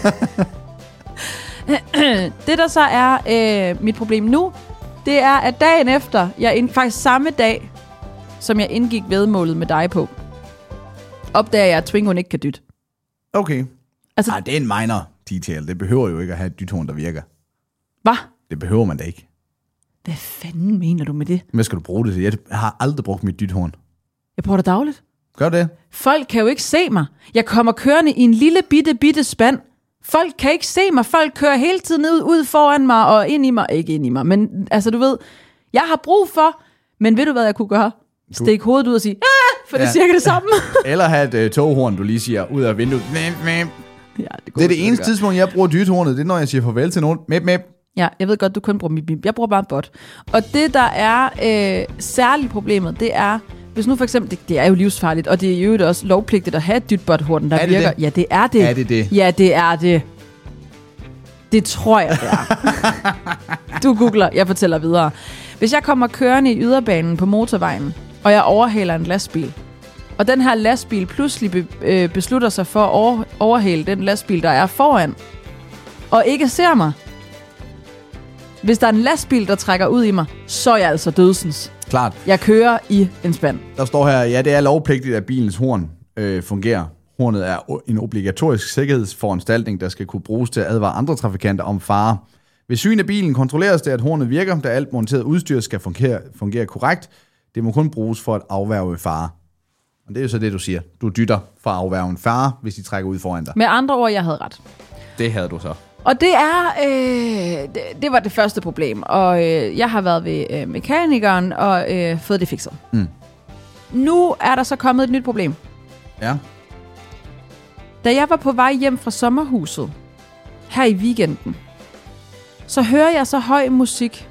Det, der så er mit problem nu, det er, at dagen efter, faktisk samme dag, som jeg indgik væddemålet med dig på, opdager jeg, at Twingoen ikke kan dytte. Okay. Altså, det er en minor detail. Det behøver jo ikke at have et dythorn, der virker. Hvad? Det behøver man da ikke. Hvad fanden mener du med det? Hvad skal du bruge det til? Jeg har aldrig brugt mit dythorn. Jeg bruger det dagligt. Gør det? Folk kan jo ikke se mig. Jeg kommer kørende i en lille bitte spand. Folk kan ikke se mig. Folk kører hele tiden ud foran mig og ind i mig. Ikke ind i mig, men altså du ved, jeg har brug for, men ved du hvad jeg kunne gøre? Stik hovedet ud og sige, for det er cirka det samme. Eller have et toghorn, du lige siger ud af vinduet. Ja, det er det eneste tidspunkt, jeg bruger dythornet. Det er, når jeg siger farvel til nogen. Mep. Ja, jeg ved godt, du kun bruger mit. Jeg bruger bare en bot. Og det, der er særligt problemet, det er, hvis nu for eksempel, det er jo livsfarligt, og det er jo også lovpligtigt at have et dytbot-horn, der virker. Det? Ja, det er det. Er det det? Ja, det er det. Det tror jeg, det er. Du googler, jeg fortæller videre. Hvis jeg kommer kørende i yderbanen på motorvejen, og jeg overhaler en lastbil, og den her lastbil pludselig beslutter sig for at overhale den lastbil, der er foran, og ikke ser mig. Hvis der er en lastbil, der trækker ud i mig, så er jeg altså dødsens. Klart. Jeg kører i en spand. Der står her, ja, det er lovpligtigt, at bilens horn fungerer. Hornet er en obligatorisk sikkerhedsforanstaltning, der skal kunne bruges til at advare andre trafikanter om fare. Ved syn af bilen kontrolleres det, at hornet virker, da alt monteret udstyr skal fungere korrekt. Det må kun bruges for at afværge fare. Og det er jo så det, du siger. Du dytter for at afværge en fare, hvis de trækker ud foran dig. Med andre ord, jeg havde ret. Det havde du så. Og det er, det var det første problem. Og jeg har været ved mekanikeren og fået det fikset. Nu er der så kommet et nyt problem. Ja. Da jeg var på vej hjem fra sommerhuset, her i weekenden, så hører jeg så høj musik,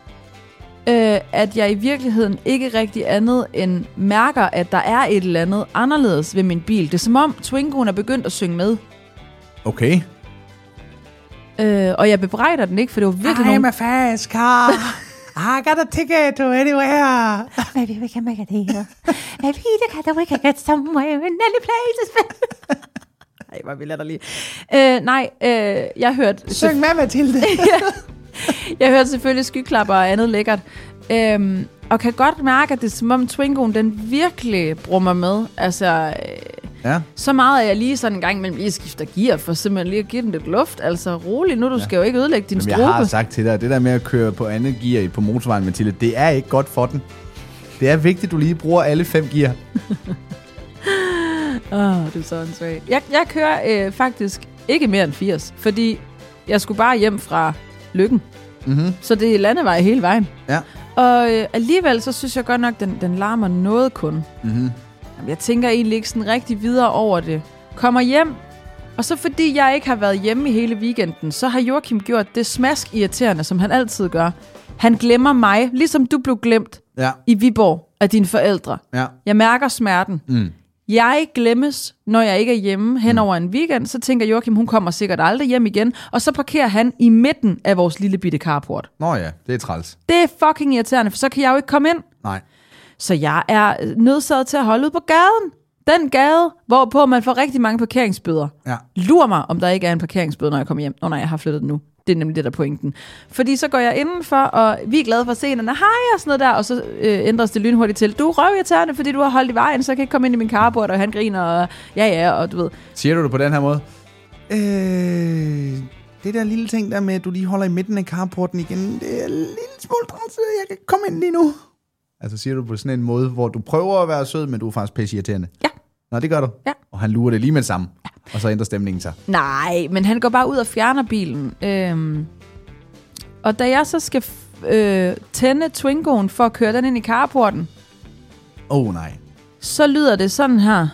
at jeg i virkeligheden ikke rigtig andet end mærker, at der er et eller andet anderledes ved min bil. Det er som om Twingoen er begyndt at synge med. Okay. Og jeg bebrejder den ikke, for det var virkelig I'm a fast car. I got a ticket to anywhere. Maybe we can make it here. Maybe we can get somewhere in any places. Ej, hvor vil jeg da lige. Jeg hørte... Syng med, Mathilde. Jeg hørte selvfølgelig skyklapper og andet lækkert. Og kan godt mærke, at det er som om Twingoen, den virkelig brummer med. Altså, Ja. Så meget er jeg lige sådan en gang imellem lige skifter gear, for simpelthen lige at give den lidt luft. Altså rolig nu, du skal jo ikke ødelægge din Jamen, strobe. jeg har sagt til dig, det der med at køre på andet gear på motorvejen, Mathilde, det er ikke godt for den. Det er vigtigt, at du lige bruger alle 5 gear. Du er så en svag. Jeg kører faktisk ikke mere end 80, fordi jeg skulle bare hjem fra Lykken. Mm-hmm. Så det er landevej hele vejen. Ja. Og alligevel, så synes jeg godt nok, den larmer noget kun. Mm-hmm. Jeg tænker egentlig ikke sådan rigtig videre over det. Kommer hjem, og så fordi jeg ikke har været hjemme i hele weekenden, så har Joachim gjort det smask irriterende, som han altid gør. Han glemmer mig, ligesom du blev glemt i Viborg af dine forældre. Ja. Jeg mærker smerten. Mm. Jeg glemmes, når jeg ikke er hjemme hen over en weekend, så tænker Joachim, hun kommer sikkert aldrig hjem igen, og så parkerer han i midten af vores lille bitte carport. Nå ja, det er træls. Det er fucking irriterende, for så kan jeg jo ikke komme ind. Nej. Så jeg er nødsaget til at holde ud på gaden. Den gade, hvorpå man får rigtig mange parkeringsbøder. Ja. Lur mig, om der ikke er en parkeringsbøde, når jeg kommer hjem. Nej, jeg har flyttet den nu. Det er nemlig det, der er pointen. Fordi så går jeg indenfor, og vi er glade for scenerne. Hej og sådan noget der, og så ændres det lynhurtigt til. Du er røvirriterende, fordi du har holdt i vejen, så jeg kan ikke komme ind i min carport, og han griner, og ja, og du ved. Siger du det på den her måde? Det der lille ting der med, at du lige holder i midten af carporten igen, det er en lille smule træls, jeg kan komme ind lige nu. Altså siger du på sådan en måde, hvor du prøver at være sød, men du er faktisk pisseirriterende? Ja. Nå, det gør du? Ja. Og han lurer det lige med det samme, og så ændrer stemningen sig? Nej, men han går bare ud og fjerner bilen. Og da jeg så skal tænde Twingoen for at køre den ind i carporten, Nej. så lyder det sådan her.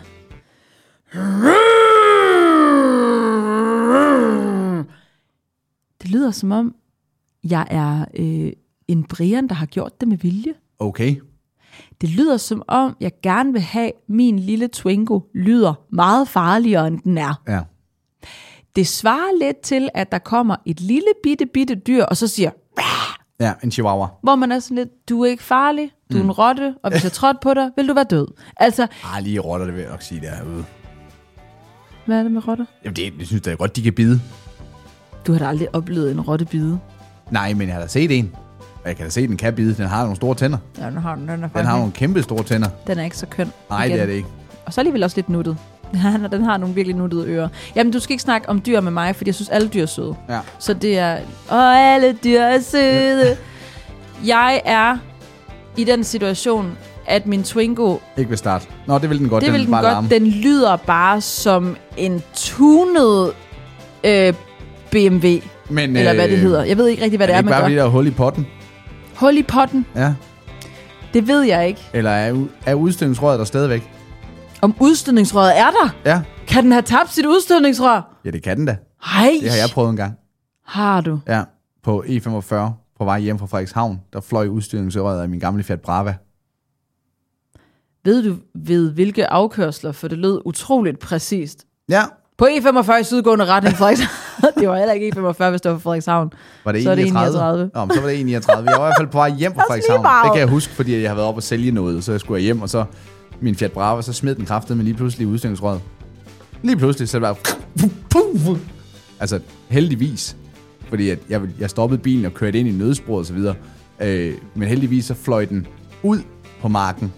Det lyder som om, jeg er en Brian, der har gjort det med vilje. Okay. Det lyder som om, jeg gerne vil have, min lille Twingo lyder meget farligere, end den er. Ja. Det svarer lidt til, at der kommer et lille bitte dyr, og så siger, Ja, en chihuahua. hvor man er sådan lidt, du er ikke farlig, du er en rotte, og hvis jeg trådte på dig, vil du være død. Altså, Lige rotter, det vil jeg nok sige derude. hvad er det med rotter? Jamen, jeg synes da godt, de kan bide. Du har da aldrig oplevet en rotte bide. Nej, men jeg har da set en. Og jeg kan da se, at den kan bide. Den har nogle store tænder. Ja, den har nogle kæmpe store tænder. Den er ikke så køn. Nej, igen. det er det ikke. Og så alligevel også lidt nuttet. Den har nogle virkelig nuttede ører. Jamen, du skal ikke snakke om dyr med mig, fordi jeg synes, alle dyr er søde. Ja. Så det er, alle dyr er søde. Jeg er i den situation, at min Twingo, Ikke vil starte. Nå, det vil den godt. det vil den bare godt, larme. den lyder bare som en tunet BMW, Men, eller hvad det hedder. Jeg ved ikke rigtig, hvad det er, ikke man bare gør. fordi der er hul i potten? Hul i potten, Ja. det ved jeg ikke. Eller er udstødningsrøret der stadigvæk? Om udstødningsrøret er der? Ja. Kan den have tabt sit udstødningsrør? Ja, det kan den da. Hej. Det har jeg prøvet en gang. Har du? Ja. På E45 på vej hjem fra Frederikshavn, der fløj udstødningsrøret af min gamle Fiat Brava. Ved du ved hvilke afkørsler, for det lød utroligt præcist. Ja. På E45 i sydgående retning Frederikshavn. Det var heller ikke E45, hvis det var Frederikshavn. Var det Så er det 39? Nå, men så var det 39. Jeg var i hvert fald på vej hjem fra Frederikshavn. Det kan jeg huske, fordi jeg har været oppe og sælge noget, så jeg skulle hjem, og så min Fiat Brava, så smed den kraftet med lige pludselig udstødningsrøret. Lige pludselig, så det var... Altså, heldigvis. Fordi at jeg stoppede bilen og kørte ind i nødsporet og så videre. Men heldigvis så fløj den ud på marken.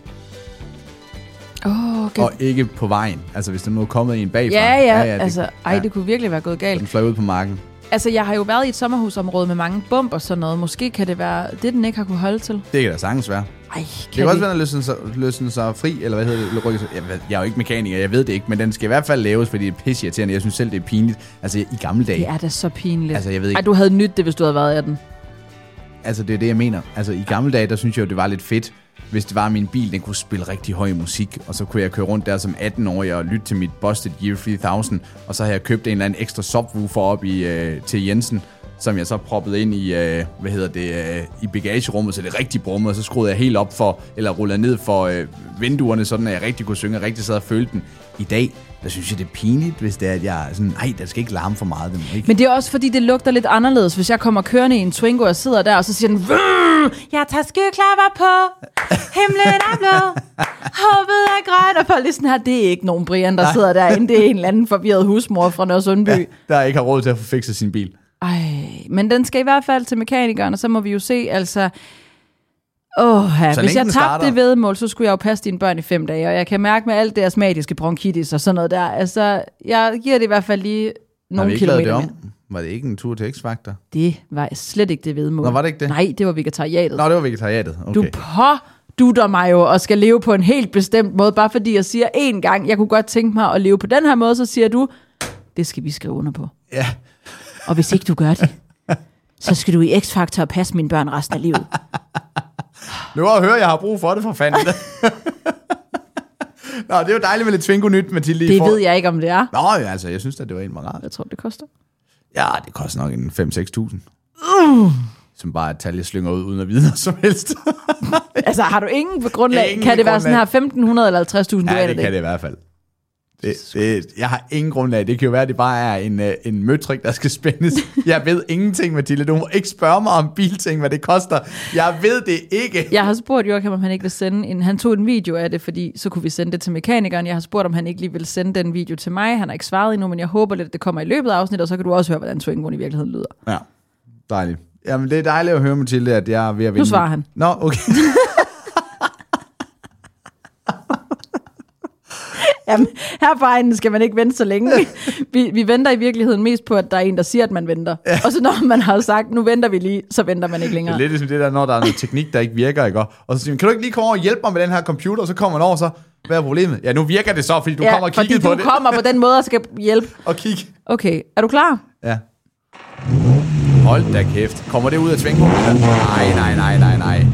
Okay. Og ikke på vejen. Altså, hvis der nu er kommet en bagfra. Ja, det kunne virkelig være gået galt. Den fløj ud på marken. Altså, jeg har jo været i et sommerhusområde med mange bump og sådan noget. Måske kan det være det, den ikke har kunne holde til. Det kan da sagtens være. Ej, Det kan også være, at løsne sig fri, eller hvad hedder det? Jeg er jo ikke mekaniker, jeg ved det ikke, men den skal i hvert fald laves, fordi det er pisseirriterende. Jeg synes selv, det er pinligt. Altså, i gamle dage. Det er da så pinligt. Altså, jeg ved ikke. Ej, du havde nydt det, hvis du havde været af den. Altså, det er det, jeg mener. Altså, i gamle dage, der synes jeg jo, det var lidt fedt, hvis det var min bil, den kunne spille rigtig høj musik, og så kunne jeg køre rundt der som 18-årig og lytte til mit Busted Year 3000, og så havde jeg købt en eller anden ekstra subwoofer op til Jensen, som jeg så proppede ind i, i bagagerummet, så det rigtig brummede, og så skruede jeg helt op for, eller rullede ned for vinduerne, sådan at jeg rigtig kunne synge, og rigtig sad og følte den. I dag, der synes jeg, det er pinligt, hvis det er, at jeg er sådan, nej, der skal ikke larme for meget. Ikke. Men det er også, fordi det lugter lidt anderledes, hvis jeg kommer kørende i en Twingo og sidder der, og så siger den, jeg tager skyklapper på, himlen er blå, håbet er grønt, og folk er sådan her, det er ikke nogen Brian, der sidder derinde, det er en eller anden forvirret husmor fra Nørresundby. Ja, der ikke har råd til at få fikset sin bil. Ej, men den skal i hvert fald til mekanikeren, og så må vi jo se, altså... Hvis jeg tabte det vedmål, så skulle jeg jo passe dine børn i 5 dage, og jeg kan mærke med alt det astmatiske bronkitis og sådan noget der. Altså, jeg giver det i hvert fald lige nogle kilometer med. Var det ikke en tur til X-Factor? Det var slet ikke det vedmål. Nå, var det ikke det? Nej, det var vegetariatet. Nå, det var vegetariatet. Okay. Du dutter mig jo og skal leve på en helt bestemt måde, bare fordi jeg siger én gang, jeg kunne godt tænke mig at leve på den her måde, så siger du, det skal vi skrive under på. Ja. Og hvis ikke du gør det, så skal du i X-Factor og passe mine børn resten af livet. Nu har jeg hørt, jeg har brug for det for fanden. Nå, det er jo dejligt med lidt Twingo-nyt, Mathilde. Det ved jeg ikke, om det er. Nå, altså, jeg synes, at det var en meget rart. Jeg tror, det koster. Ja, det koster nok en 5-6.000. Som bare et tal, jeg slynger ud, uden at vide noget som helst. Altså, har du ingen grundlag? Kan det være sådan her 1.500 eller 50.000? Ja, det kan det i hvert fald. Jeg har ingen grundlag. Det kan jo være, at det bare er en møtrik, der skal spændes. Jeg ved ingenting, Mathilde. Du må ikke spørge mig om bilting, hvad det koster. Jeg ved det ikke. Jeg har spurgt Joachim, om han ikke vil sende han tog en video af det, fordi så kunne vi sende det til mekanikeren. Jeg har spurgt, om han ikke lige vil sende den video til mig. Han har ikke svaret endnu, men jeg håber lidt, at det kommer i løbet af afsnittet, og så kan du også høre, hvordan Twingoen i virkeligheden lyder. Ja, dejligt. Jamen, det er dejligt at høre, Mathilde, at jeg er ved at vinde. Nu svarer han. Nå, okay. Jamen, her på egnen skal man ikke vente så længe. Vi venter i virkeligheden mest på, at der er en, der siger, at man venter. Ja. Og så når man har sagt, nu venter vi lige, så venter man ikke længere. Det er lidt ligesom det der, når der er noget teknik, der ikke virker, ikke? Og så siger man, kan du ikke lige komme over og hjælpe mig med den her computer? Og så kommer man over, så hvad er problemet? Ja, nu virker det så, fordi du kommer og kigger på det. Ja, fordi du kommer på den måde og skal hjælpe. Og kigge. Okay, er du klar? Ja. Hold da kæft. Kommer det ud af Twingo? Nej.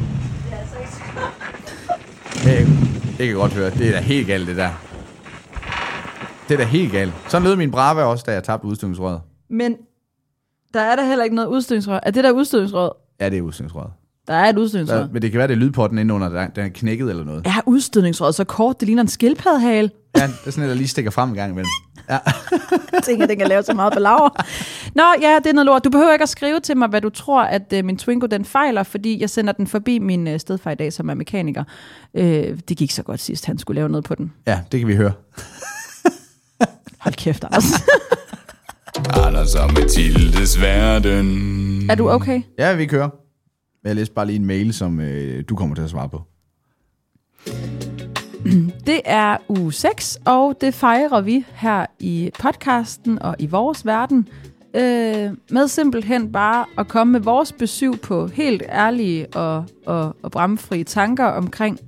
Det kan jeg godt høre. Det er da helt galt, det der. Det er da helt galt. Sådan lød min Brava også, da jeg tabte udstødningsrøret. Men der er der heller ikke noget udstødningsrør. Er det der udstødningsrøret? Ja, det er udstødningsrøret. Der er et udstødningsrør. Men det kan være, det er lydpotten inde under, den er knækket eller noget. Er udstødningsrøret så kort, det ligner en skildpaddehale? Ja, det er sådan et, der lige stikker frem en gang imellem. Ja. Jeg tænker, den kan lave så meget balaver. Nå, ja, det er noget lort. Du behøver ikke at skrive til mig, hvad du tror, at min Twingo den fejler, fordi jeg sender den forbi min stedfar i dag, som er mekaniker. Det gik så godt sidst, han skulle lave noget på den. Ja, det kan vi høre. Hold kæft, Anders. Anders og Mathildes verden. Er du okay? Ja, vi kører. Jeg læser bare lige en mail, som du kommer til at svare på. Det er uge 6, og det fejrer vi her i podcasten og i vores verden. Med simpelthen bare at komme med vores besøg på helt ærlige og bramfrie tanker omkring.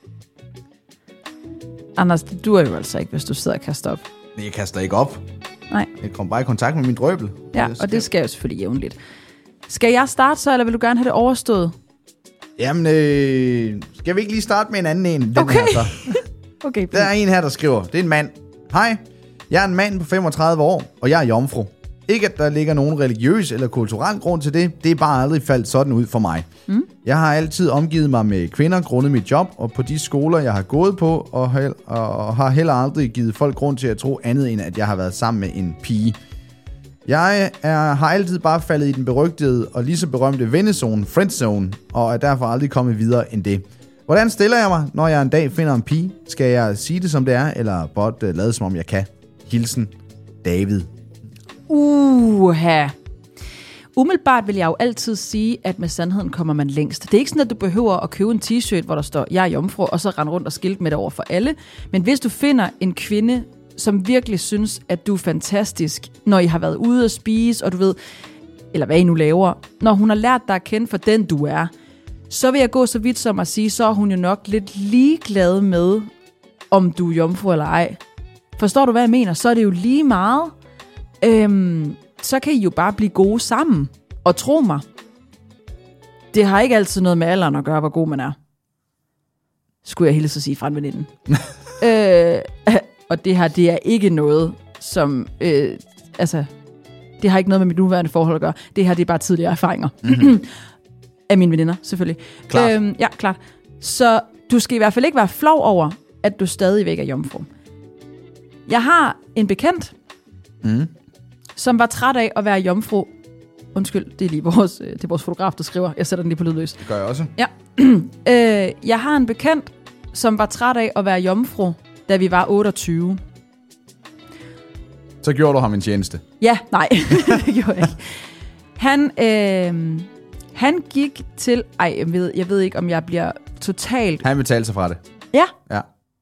Anders, det duer jo altså ikke, hvis du sidder og kaster op. Jeg kaster ikke op. Nej. Jeg kommer bare i kontakt med min drøbel. Ja, og det skal jo selvfølgelig jævnligt. Skal jeg starte så, eller vil du gerne have det overstået? Jamen, skal vi ikke lige starte med en anden en? Den Okay. Her, så? Okay. Der er en her, der skriver. Det er en mand. Hej, jeg er en mand på 35 år, og jeg er jomfru. Ikke, at der ligger nogen religiøs eller kulturel grund til det. Det er bare aldrig faldt sådan ud for mig. Jeg har altid omgivet mig med kvinder grundet mit job, og på de skoler, jeg har gået på, og har heller aldrig givet folk grund til at tro andet, end at jeg har været sammen med en pige. Jeg har altid bare faldet i den berygtede og lige så berømte vennezone, friendzone, og er derfor aldrig kommet videre end det. Hvordan stiller jeg mig, når jeg en dag finder en pige? Skal jeg sige det, som det er, eller blot lade som om jeg kan? Hilsen, David. Umiddelbart vil jeg jo altid sige, at med sandheden kommer man længst. Det er ikke sådan, at du behøver at købe en t-shirt, hvor der står, jeg er jomfru, og så rende rundt og skilte med det over for alle. Men hvis du finder en kvinde, som virkelig synes, at du er fantastisk, når I har været ude at spise, og du ved, eller hvad I nu laver, når hun har lært dig at kende for den, du er, så vil jeg gå så vidt som at sige, så er hun jo nok lidt ligeglad med, om du er jomfru eller ej. Forstår du, hvad jeg mener? Så er det jo lige meget. Så kan I jo bare blive gode sammen. Og tro mig, det har ikke altid noget med alderen at gøre, hvor god man er. Skulle jeg hilse at sige fra en veninde. Og det her, det er ikke noget, som... det har ikke noget med mit nuværende forhold at gøre. Det her, det er bare tidligere erfaringer. Mm-hmm. Af mine veninder, selvfølgelig. Klart. Ja, klart. Så du skal i hvert fald ikke være flov over, at du stadigvæk er jomfru. Jeg har en bekendt, som var træt af at være jomfru. Undskyld, det er lige vores fotograf, der skriver. Jeg sætter den lige på lydløs. Det gør jeg også. Ja. Jeg har en bekendt, som var træt af at være jomfru, da vi var 28. Så gjorde du ham en tjeneste. Ja, nej, det gjorde jeg ikke. Han Han gik til... jeg ved ikke, om jeg bliver totalt... Han betalte sig fra det. Ja. Ja.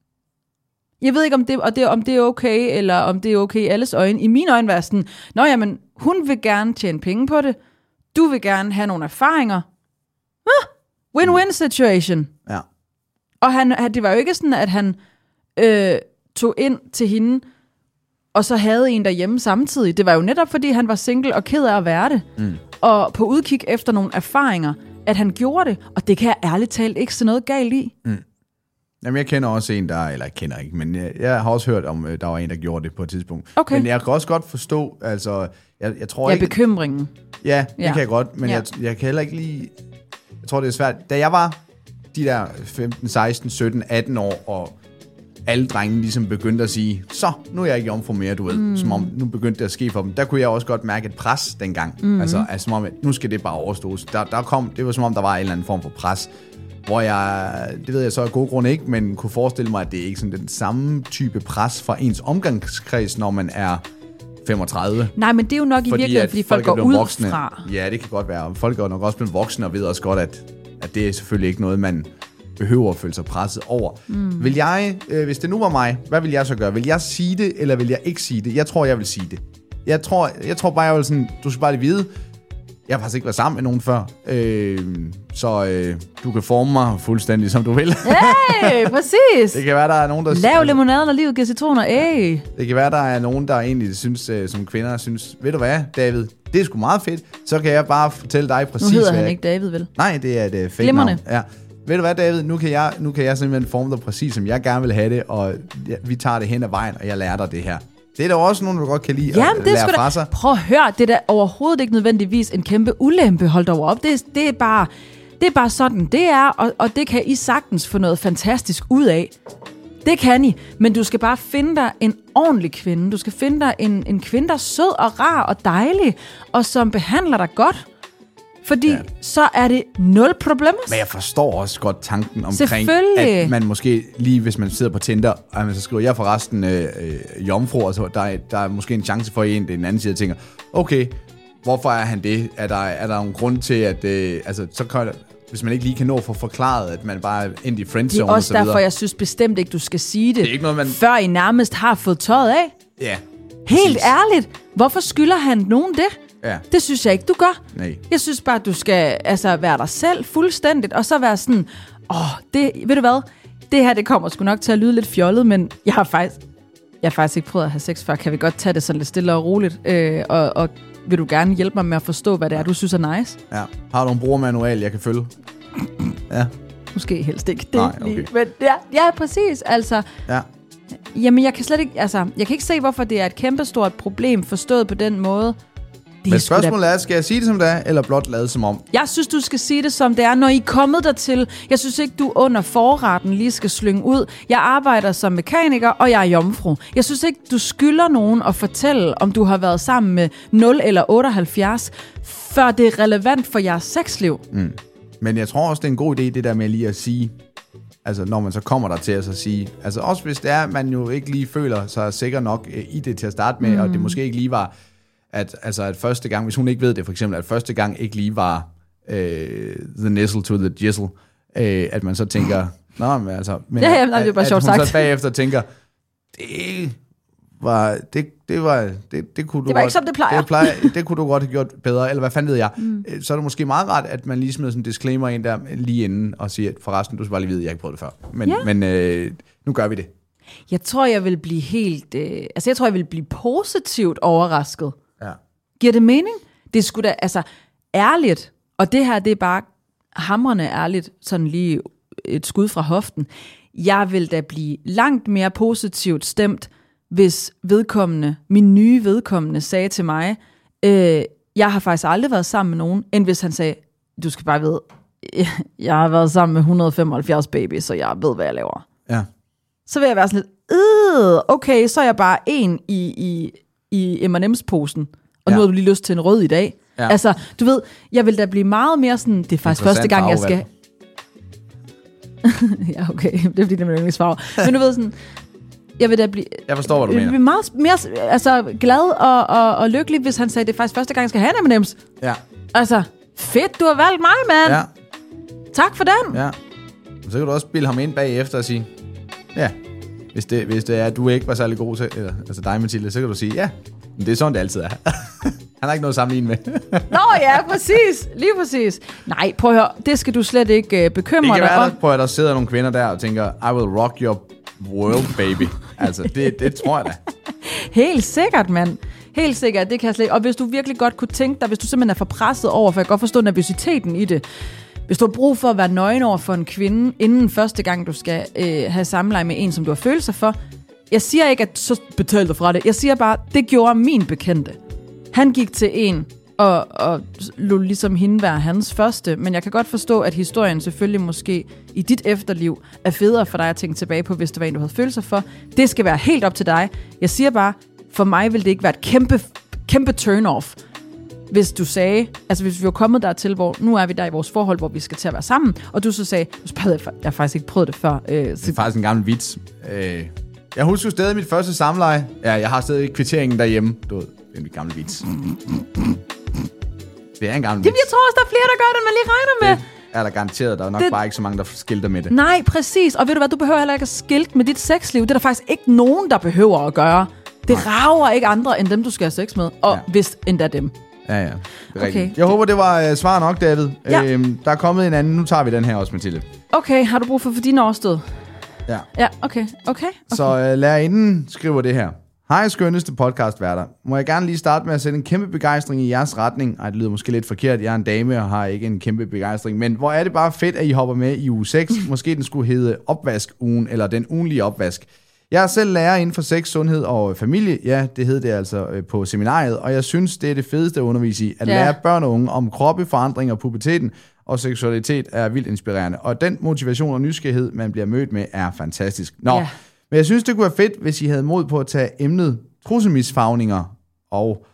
Jeg ved ikke, om det er okay, eller om det er okay i alles øjne. I mine øjne var sådan, jamen, hun vil gerne tjene penge på det. Du vil gerne have nogle erfaringer. Win-win situation. Ja. Og det var jo ikke sådan, at han tog ind til hende, og så havde en derhjemme samtidig. Det var jo netop, fordi han var single og ked af at være det. Og på udkig efter nogle erfaringer, at han gjorde det. Og det kan jeg ærligt talt ikke se noget galt i. Jamen, jeg kender også en, eller jeg kender ikke, men jeg har også hørt om, der var en, der gjorde det på et tidspunkt. Okay. Men jeg kan også godt forstå, altså, jeg tror ikke... Ja, bekymringen. Ja, det kan jeg godt, men jeg kan heller ikke lige... Jeg tror, det er svært. Da jeg var de der 15, 16, 17, 18 år, og alle drengene ligesom begyndte at sige, så, nu er jeg ikke jomfru mere, du ved, som om nu begyndte det at ske for dem. Der kunne jeg også godt mærke et pres dengang. Altså som om, nu skal det bare overstås. Det var som om, der var en eller anden form for pres, hvor det ved jeg så af gode grunde ikke, men kunne forestille mig, at det er ikke sådan den samme type pres fra ens omgangskreds, når man er 35. Nej, men det er jo nok i virkeligheden, fordi folk går ud voksne. fra. Ja, det kan godt være. Folk er nok også blevet voksne og ved også godt, at det er selvfølgelig ikke noget, man behøver at føle sig presset over. Vil jeg, hvis det nu var mig, hvad vil jeg så gøre? Vil jeg sige det, eller vil jeg ikke sige det? Jeg tror, jeg vil sige det. Jeg tror bare, jeg vil sådan, du skal bare lige vide, jeg har faktisk ikke været sammen med nogen før, så du kan forme mig fuldstændig, som du vil. Hey, præcis! Det kan være, der er nogen, der... Lav limonaden, og livet giver citroner, Det kan være, der er nogen, der egentlig synes, som kvinder synes, ved du hvad, David, det er sgu meget fedt, så kan jeg bare fortælle dig præcis, nu hedder han ikke David, vel? Nej, det er et fake navn. Ja. Ved du hvad, David, nu kan jeg simpelthen forme dig præcis, som jeg gerne vil have det, og vi tager det hen ad vejen, og jeg lærer dig det her. Det er der også nogen, der godt kan lide at lære fra sig. Prøv at høre, det er da overhovedet ikke nødvendigvis en kæmpe ulempe, hold dog op. Det er bare sådan, det er, og det kan I sagtens få noget fantastisk ud af. Det kan I, men du skal bare finde dig en ordentlig kvinde. Du skal finde dig en kvinde, der er sød og rar og dejlig, og som behandler dig godt. Fordi så er det 0 problemer. Men jeg forstår også godt tanken omkring, at man måske lige, hvis man sidder på Tinder, og man så skriver, jeg er forresten jomfru, og så der er måske en chance for en, det er den anden side, og tænker, okay, hvorfor er han det? Er der en grund til, at så kan hvis man ikke lige kan nå for forklaret, at man bare er ind i friendzone. Det er også derfor, jeg synes bestemt ikke, du skal sige det, det er ikke noget, før I nærmest har fået tøjet af. Ja. Helt ærligt, hvorfor skylder han nogen det? Ja. Det synes jeg ikke, du gør. Nej. Jeg synes bare, at du skal være dig selv fuldstændigt, og så være sådan, ved du hvad, det her, det kommer sgu nok til at lyde lidt fjollet, men jeg har faktisk ikke prøvet at have sex før. Kan vi godt tage det sådan lidt stille og roligt? Og vil du gerne hjælpe mig med at forstå, hvad det er, du synes er nice? Ja. Har du en brugermanual, jeg kan følge? Ja. Måske helst ikke det. Nej, okay. Men ja, præcis. Altså, ja. Jamen, jeg kan slet ikke, jeg kan ikke se, hvorfor det er et kæmpestort problem, forstået på den måde. Men spørgsmålet er, skal jeg sige det som det er, eller blot lade som om? Jeg synes, du skal sige det som det er, når I er kommet dertil. Jeg synes ikke, du under forretten lige skal slynge ud. Jeg arbejder som mekaniker, og jeg er jomfru. Jeg synes ikke, du skylder nogen at fortælle, om du har været sammen med 0 eller 78, før det er relevant for jeres sexliv. Men jeg tror også, det er en god idé, det der med lige at sige, altså når man så kommer der til at så sige, altså også hvis det er, man jo ikke lige føler sig sikker nok i det til at starte med, og det måske ikke lige var, at første gang, hvis hun ikke ved det for eksempel, at første gang ikke lige var the nizzle to the jizzle, at man så tænker, nå, men altså, men det er bare sjovt sagt. Hun så bagefter tænker, det kunne du det var godt, ikke som det plejer. Det kunne du godt have gjort bedre, eller hvad fanden ved jeg. Så er det måske meget rart, at man lige smider sådan en disclaimer ind der lige inden, og siger, forresten, du skal bare lige vide, at jeg ikke prøvet det før. Men nu gør vi det. Jeg tror, jeg vil blive jeg vil blive positivt overrasket. Ja. Giver det mening? Det er sgu da, ærligt, og det her, det er bare hamrende ærligt, sådan lige et skud fra hoften. Jeg vil da blive langt mere positivt stemt, hvis min nye vedkommende sagde til mig, jeg har faktisk aldrig været sammen med nogen, end hvis han sagde, du skal bare vide, jeg har været sammen med 175 baby, så jeg ved, hvad jeg laver. Ja. Så vil jeg være sådan lidt, okay, så er jeg bare en i M&M's-posen, og nu har du lige lyst til en rød i dag. Ja. Altså, du ved, jeg vil da blive meget mere sådan, det er faktisk første gang, jeg skal... ja, okay, det er fordi, det er min yndlingsfarve. Men du ved sådan, jeg vil da blive... Jeg forstår, hvad du mener. Jeg vil blive meget mere glad og lykkelig, hvis han sagde, det er faktisk første gang, jeg skal have en M&M's. Ja. Altså, Fedt, du har valgt mig, mand. Ja. Tak for den. Ja. Så kan du også bilde ham ind bagefter og sige, ja, hvis det er, at du ikke var særlig god til, eller, altså dig, Mathilde, så kan du sige, ja, men det er sådan, det altid er. Han har ikke noget at sammenligne med. Nå ja, præcis. Lige præcis. Nej, prøv at høre, det skal du slet ikke bekymre dig om. Det kan være, prøv at der sidder nogle kvinder der og tænker, I will rock your world, baby. Altså, det tror jeg da. Helt sikkert, mand. Helt sikkert, det kan jeg slet ikke. Og hvis du virkelig godt kunne tænke dig, hvis du simpelthen er for presset over, for jeg kan godt forstå nervøsiteten i det, hvis du har brug for at være nøgen over for en kvinde, inden første gang, du skal have samleje med en, som du har følelser for, jeg siger ikke, at så betal dig fra det. Jeg siger bare, det gjorde min bekendte. Han gik til en og lod ligesom hende være hans første, men jeg kan godt forstå, at historien selvfølgelig måske i dit efterliv er federe for dig at tænke tilbage på, hvis det var en, du havde følelser for. Det skal være helt op til dig. Jeg siger bare, for mig vil det ikke være et kæmpe turn-off, hvis du sagde, altså hvis vi var kommet dertil, hvor nu er vi der i vores forhold, hvor vi skal til at være sammen, og du så sagde, jeg har faktisk ikke prøvet det før. Det er faktisk en gammel vits. Jeg husker stadig mit første samleje. Ja, jeg har stadig kvitteringen derhjemme. Du ved, det er en gammel vits. Det er en gammel vits. Jamen, jeg tror også, der er flere, der gør det, man lige regner med. Det er der garanteret. Der er nok bare ikke så mange, der skilter med det. Nej, præcis. Og ved du hvad, du behøver heller ikke at skilte med dit sexliv. Det er der faktisk ikke nogen, der behøver at gøre. Det rager ikke andre, end dem, du skal have sex med. Og hvis endda dem. Ja. Okay. Jeg håber, det var svar nok, David. Ja. Der er kommet en anden. Nu tager vi den her også, Mathilde. Okay, har du brug for din årsted? Ja, okay. Så lærerinden skriver det her. Hej, skønneste podcastværter. Må jeg gerne lige starte med at sætte en kæmpe begejstring i jeres retning. Ej, det lyder måske lidt forkert. Jeg er en dame og har ikke en kæmpe begejstring. Men hvor er det bare fedt, at I hopper med i uge 6. Måske den skulle hedde opvaskugen, eller den ugenlige opvask. Jeg er selv lærer inden for sex, sundhed og familie. Ja, det hed det altså på seminariet. Og jeg synes, det er det fedeste at undervise i. At lære børn og unge om kroppe, forandringer, puberteten og seksualitet er vildt inspirerende. Og den motivation og nysgerrighed, man bliver mødt med, er fantastisk. Men jeg synes, det kunne være fedt, hvis I havde mod på at tage emnet trussemisfagninger og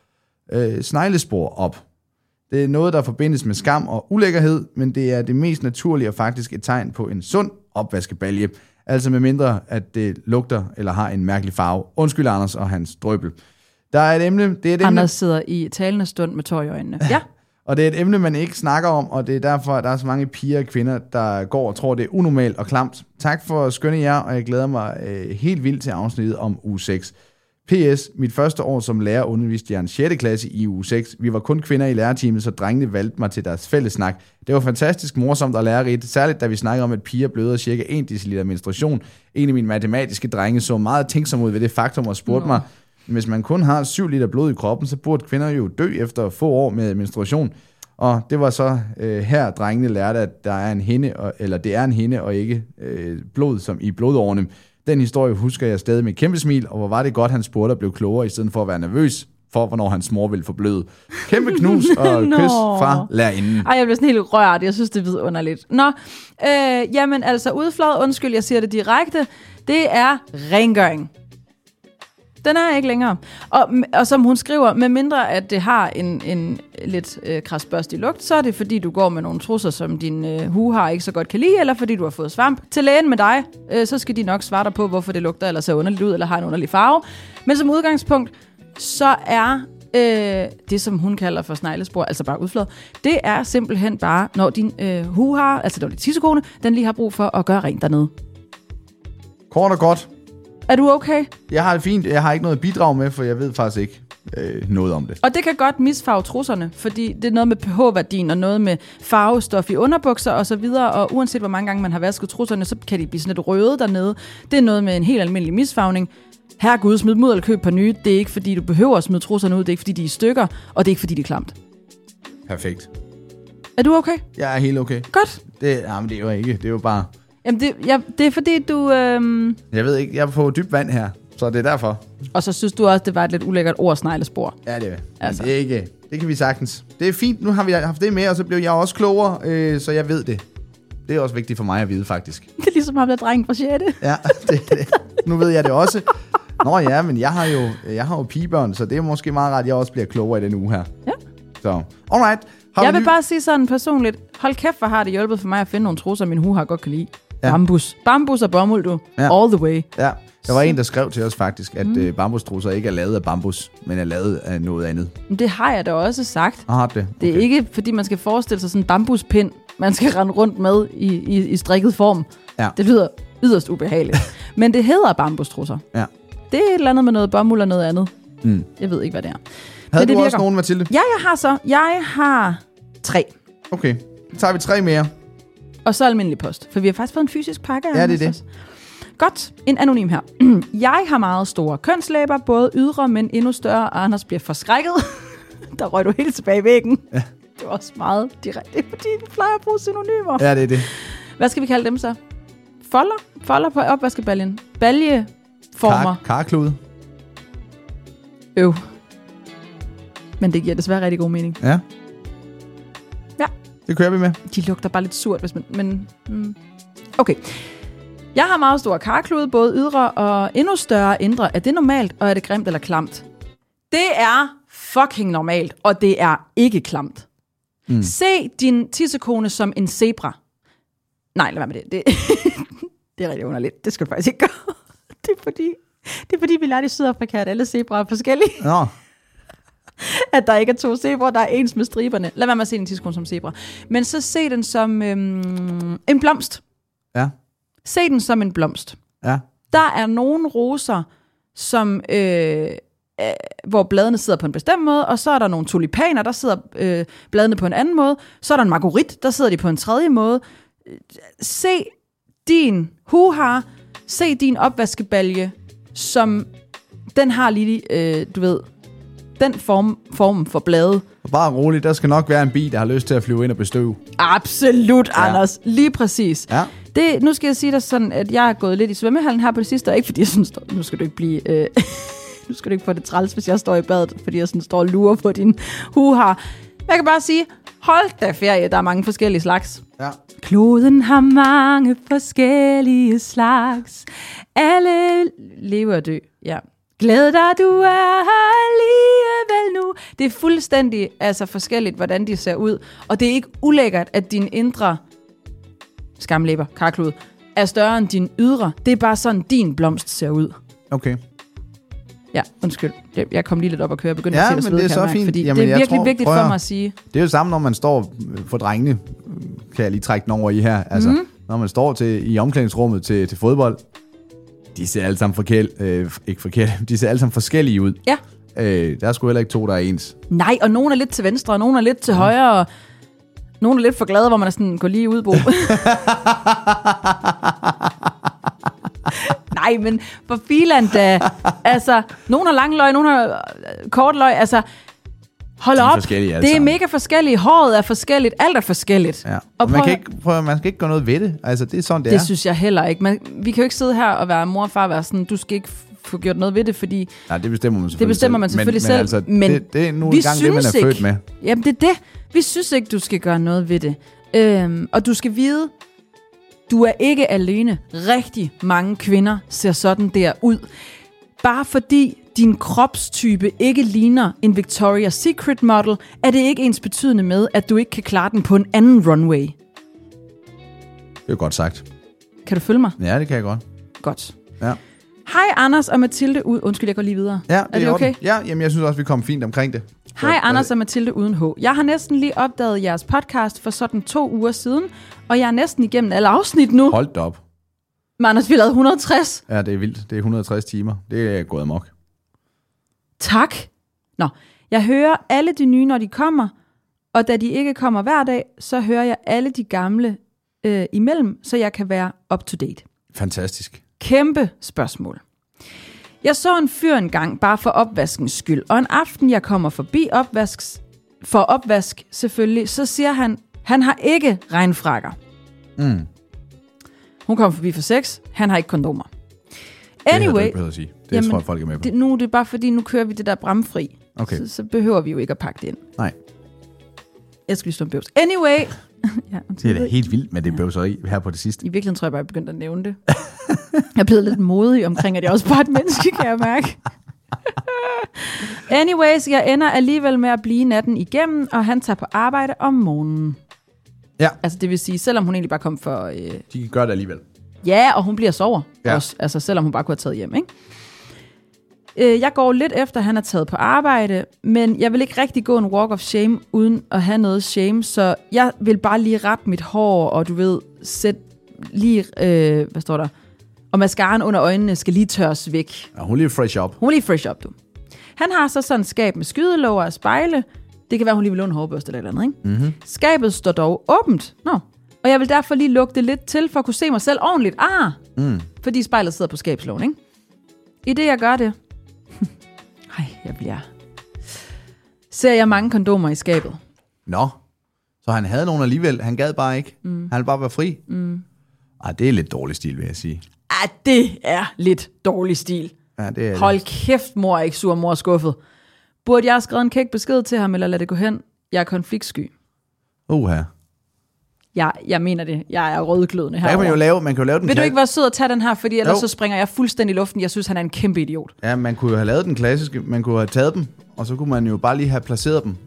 sneglespor op. Det er noget, der forbindes med skam og ulækkerhed, men det er det mest naturlige og faktisk et tegn på en sund opvaskebalje. Altså med mindre, at det lugter eller har en mærkelig farve. Undskyld, Anders og hans drøbel. Der er et emne... Anders sidder i talende stund med tår i øjnene. Ja. Og det er et emne, man ikke snakker om, og det er derfor, at der er så mange piger og kvinder, der går og tror, det er unormalt og klamt. Tak for at skønne jer, og jeg glæder mig helt vildt til afsnittet om uge 6. PS, mit første år som lærer underviste jeg en 6. klasse i uge 6. Vi var kun kvinder i lærerteamet, så drengene valgte mig til deres fællessnak. Det var fantastisk morsomt og lærerigt, særligt da vi snakkede om, at piger bløder cirka 1 deciliter menstruation. En af mine matematiske drenge så meget tænksom ud ved det faktum og spurgte mig, hvis man kun har 7 liter blod i kroppen, så burde kvinder jo dø efter få år med menstruation. Og det var så her, drengene lærte, at der er en hinde, eller det er en hinde og ikke blod som i blodårene. Den historie husker jeg stadig med kæmpe smil, og hvor var det godt, han spurgte og blev klogere, i stedet for at være nervøs for, hvornår hans mor ville forbløde. Kæmpe knus og kys fra lærerinden. Ej, jeg bliver sådan helt rørt. Jeg synes, det er vidunderligt. Jamen altså, udflået, undskyld, jeg siger det direkte, det er rengøring. Den er ikke længere. Og som hun skriver, med mindre at det har en lidt krasbørstig lugt, så er det fordi, du går med nogle trusser, som din huhar ikke så godt kan lide, eller fordi du har fået svamp. Til lægen med dig, så skal de nok svare dig på, hvorfor det lugter, eller ser underligt ud, eller har en underlig farve. Men som udgangspunkt, så er det, som hun kalder for sneglespor, altså bare udflod, det er simpelthen bare, når din huhar, altså din tissekone, den lige har brug for at gøre rent dernede. Kort og godt. Er du okay? Jeg har det fint. Jeg har ikke noget at bidrage med, for jeg ved faktisk ikke noget om det. Og det kan godt misfarve trusserne, fordi det er noget med pH-værdien og noget med farvestof i underbukser og så videre, og uanset hvor mange gange man har vasket trusserne, så kan de blive sådan lidt røde dernede. Det er noget med en helt almindelig misfarvning. Herregud, smid dem ud eller køb på nye. Det er ikke fordi, du behøver at smide trusserne ud. Det er ikke fordi, de er i stykker, og det er ikke fordi, de er klamt. Perfekt. Er du okay? Jeg er helt okay. Godt. Men det er jo ikke. Det er jo bare... Jamen, det er fordi, du... Jeg ved ikke, jeg får dybt vand her, så det er derfor. Og så synes du også, det var et lidt ulækkert ord, sneglespor. Ja, det er altså. Det er ikke... Det kan vi sagtens. Det er fint, nu har vi haft det med, og så blev jeg også klogere, så jeg ved det. Det er også vigtigt for mig at vide, faktisk. Det er ligesom ham der dreng fra 6. Ja, det. Nu ved jeg det også. Nå ja, men jeg har jo pigebørn, så det er måske meget rart, at jeg også bliver klogere i den uge her. Ja. Så, alright. Jeg vil bare sige sådan personligt, hold kæft, hvor har det hjulpet for mig at finde nogle trusser, min hue har godt kan lide. Ja. Bambus og bomuld, du. Ja. All the way. Ja. Der var en, der skrev til os faktisk, at bambustrusser ikke er lavet af bambus, men er lavet af noget andet. Det har jeg da også sagt. Har det? Okay. Det er ikke, fordi man skal forestille sig sådan en bambuspind, man skal rende rundt med i strikket form. Ja. Det lyder yderst ubehageligt. Men det hedder bambustrusser. Ja. Det er et eller andet med noget bomuld og noget andet. Mm. Jeg ved ikke, hvad det er. Havde det du virker. også nogen, Mathilde? Ja, jeg har 3. Okay, så tager vi 3 mere. Og så almindelig post. For vi har faktisk fået en fysisk pakke. Ja, det er det. Godt, en anonym her. Jeg har meget store kønslæber, både ydre, men endnu større. Og Anders bliver forskrækket. Der røg du helt tilbage i væggen. Ja. Det var også meget direkte, fordi du plejer at bruge synonymer. Ja, det er det. Hvad skal vi kalde dem så? Folder på opvaskebaljen. Baljeformer. Karklude. Men det giver desværre rigtig god mening. Ja. Ja. Det kører vi med. De lugter bare lidt surt, hvis man... Okay. Jeg har meget store karklude, både ydre og endnu større indre. Er det normalt, og er det grimt eller klamt? Det er fucking normalt, og det er ikke klamt. Se din tissekone som en zebra. Nej, lad være med det. Det er rigtig underligt. Det skal du faktisk ikke gøre. Det er fordi vi lærte i Sydafrika, at alle zebraer er forskellige. Nå. At der ikke er 2 zebraer, der er ens med striberne. Lad være med at se din tissekone som zebra. Men så se den som en blomst. Ja. Se den som en blomst. Ja. Der er nogle roser, som, hvor bladene sidder på en bestemt måde, og så er der nogle tulipaner, der sidder bladene på en anden måde. Så er der en marguerit, der sidder de på en tredje måde. Se din huhar, se din opvaskebalje, som den har lige, du ved, den form for blade. Og bare roligt, der skal nok være en bi, der har lyst til at flyve ind og bestøve. Absolut, Anders. Lige præcis. Ja. Nu skal jeg sige dig sådan, at jeg er gået lidt i svømmehallen her på det sidste, og ikke fordi jeg synes, nu skal du ikke blive... nu skal du ikke få det træls, hvis jeg står i badet, fordi jeg sådan står og lurer på din huhar. Jeg kan bare sige, hold da ferie, der er mange forskellige slags. Ja. Kloden har mange forskellige slags. Alle lever og dø. Ja. Glæd dig, du er her alligevel nu. Det er fuldstændig forskelligt, hvordan de ser ud. Og det er ikke ulækkert, at din indre skamlæber, karklud, er større end din ydre. Det er bare sådan, din blomst ser ud. Okay. Ja, undskyld. Jeg kom lige lidt op og køre. Jeg begyndte Ja, at se men det er så fint. Fordi Jamen, det er virkelig vigtigt for mig at sige. Det er jo samme, når man står for drengene. Kan jeg lige trække den over i her. Altså, når man står i omklædningsrummet til fodbold. De ser alle sammen de ser alle sammen forskellige ud. Ja. Der er sgu heller ikke 2, der er ens. Nej, og nogen er lidt til venstre, og nogen er lidt til højre, og nogen er lidt for glade, hvor man er sådan, går lige ud, Bo. Nej, men for filan da. Nogen har lang løg, nogen har kort løg. Hold op. Det er mega forskelligt. Håret er forskelligt. Alt er forskelligt. Ja. Og man skal ikke gøre noget ved det. Det er sådan, det er. Det synes jeg heller ikke. Vi kan jo ikke sidde her og være mor og far og være sådan, du skal ikke få gjort noget ved det, fordi... Nej, det bestemmer man selvfølgelig selv. Men det er nu engang det, man er født med. Jamen, det er det. Vi synes ikke, du skal gøre noget ved det. Og du skal vide, du er ikke alene. Rigtig mange kvinder ser sådan der ud. Bare fordi din kropstype ikke ligner en Victoria's Secret model, er det ikke ens betydende med, at du ikke kan klare den på en anden runway. Det er godt sagt. Kan du følge mig? Ja, det kan jeg godt. Godt. Ja. Hej Anders og Mathilde Undskyld, jeg går lige videre. Ja, er det okay? Ja, jamen jeg synes også, vi kom fint omkring det. Hej Anders og Mathilde uden H. Jeg har næsten lige opdaget jeres podcast for sådan 2 uger siden, og jeg er næsten igennem alle afsnit nu. Hold da op. Men Anders, vi har lavet 160. Ja, det er vildt. Det er 160 timer. Det er gået amok. Tak. Nå, jeg hører alle de nye, når de kommer, og da de ikke kommer hver dag, så hører jeg alle de gamle imellem, så jeg kan være up to date. Fantastisk. Kæmpe spørgsmål. Jeg så en fyr engang, bare for opvaskens skyld, og en aften, jeg kommer forbi for opvask selvfølgelig, så siger han har ikke regnfrakker. Hun kommer forbi for sex, han har ikke kondomer. Anyway, det er sige. Det tror jeg, folk er med på. Det er bare fordi, nu kører vi det der bramfri. Okay. Så behøver vi jo ikke at pakke det ind. Nej. Jeg skal lige stå en bøvs. Anyway. Ja, det er da helt vildt med det bøvseri her på det sidste. I virkeligheden tror jeg bare, jeg begyndte at nævne det. Jeg er blevet lidt modig omkring, at jeg også bare er et menneske, kan jeg mærke. Anyways, jeg ender alligevel med at blive natten igennem, og han tager på arbejde om morgenen. Ja. Altså det vil sige, selvom hun egentlig bare kom for... De gør det alligevel. Ja, og hun bliver sover også, altså selvom hun bare kunne have taget hjem, ikke? Jeg går lidt efter, at han er taget på arbejde, men jeg vil ikke rigtig gå en walk of shame, uden at have noget shame, så jeg vil bare lige rette mit hår, og du ved, sætte lige, hvad står der? Og mascaraen under øjnene skal lige tørres væk. Ja, hun er lige fresh up. Du. Han har så sådan et skab med skydelåger og spejle. Det kan være, hun lige vil låne en hårbørste eller andet, ikke? Mm-hmm. Skabet står dog åbent. Og jeg vil derfor lige lukke det lidt til, for at kunne se mig selv ordentligt. Fordi spejlet sidder på skabslågen, ikke? I det, jeg gør det, ser jeg mange kondomer i skabet. Nå, så han havde nogen alligevel. Han gad bare ikke. Han ville bare være fri. Det er lidt dårlig stil, vil jeg sige. Det er lidt dårlig stil. Ja, det er Hold kæft, mor er ikke sur, mor er skuffet. Burde jeg have skrevet en kæk besked til ham, eller lade det gå hen? Jeg er konfliktsky. Jeg mener det. Jeg er rødglødende her. Man kan jo lave den. Vil du ikke være sød at tage den her, fordi ellers så springer jeg fuldstændig i luften. Jeg synes, han er en kæmpe idiot. Ja, man kunne jo have lavet den klassiske. Man kunne have taget dem, og så kunne man jo bare lige have placeret dem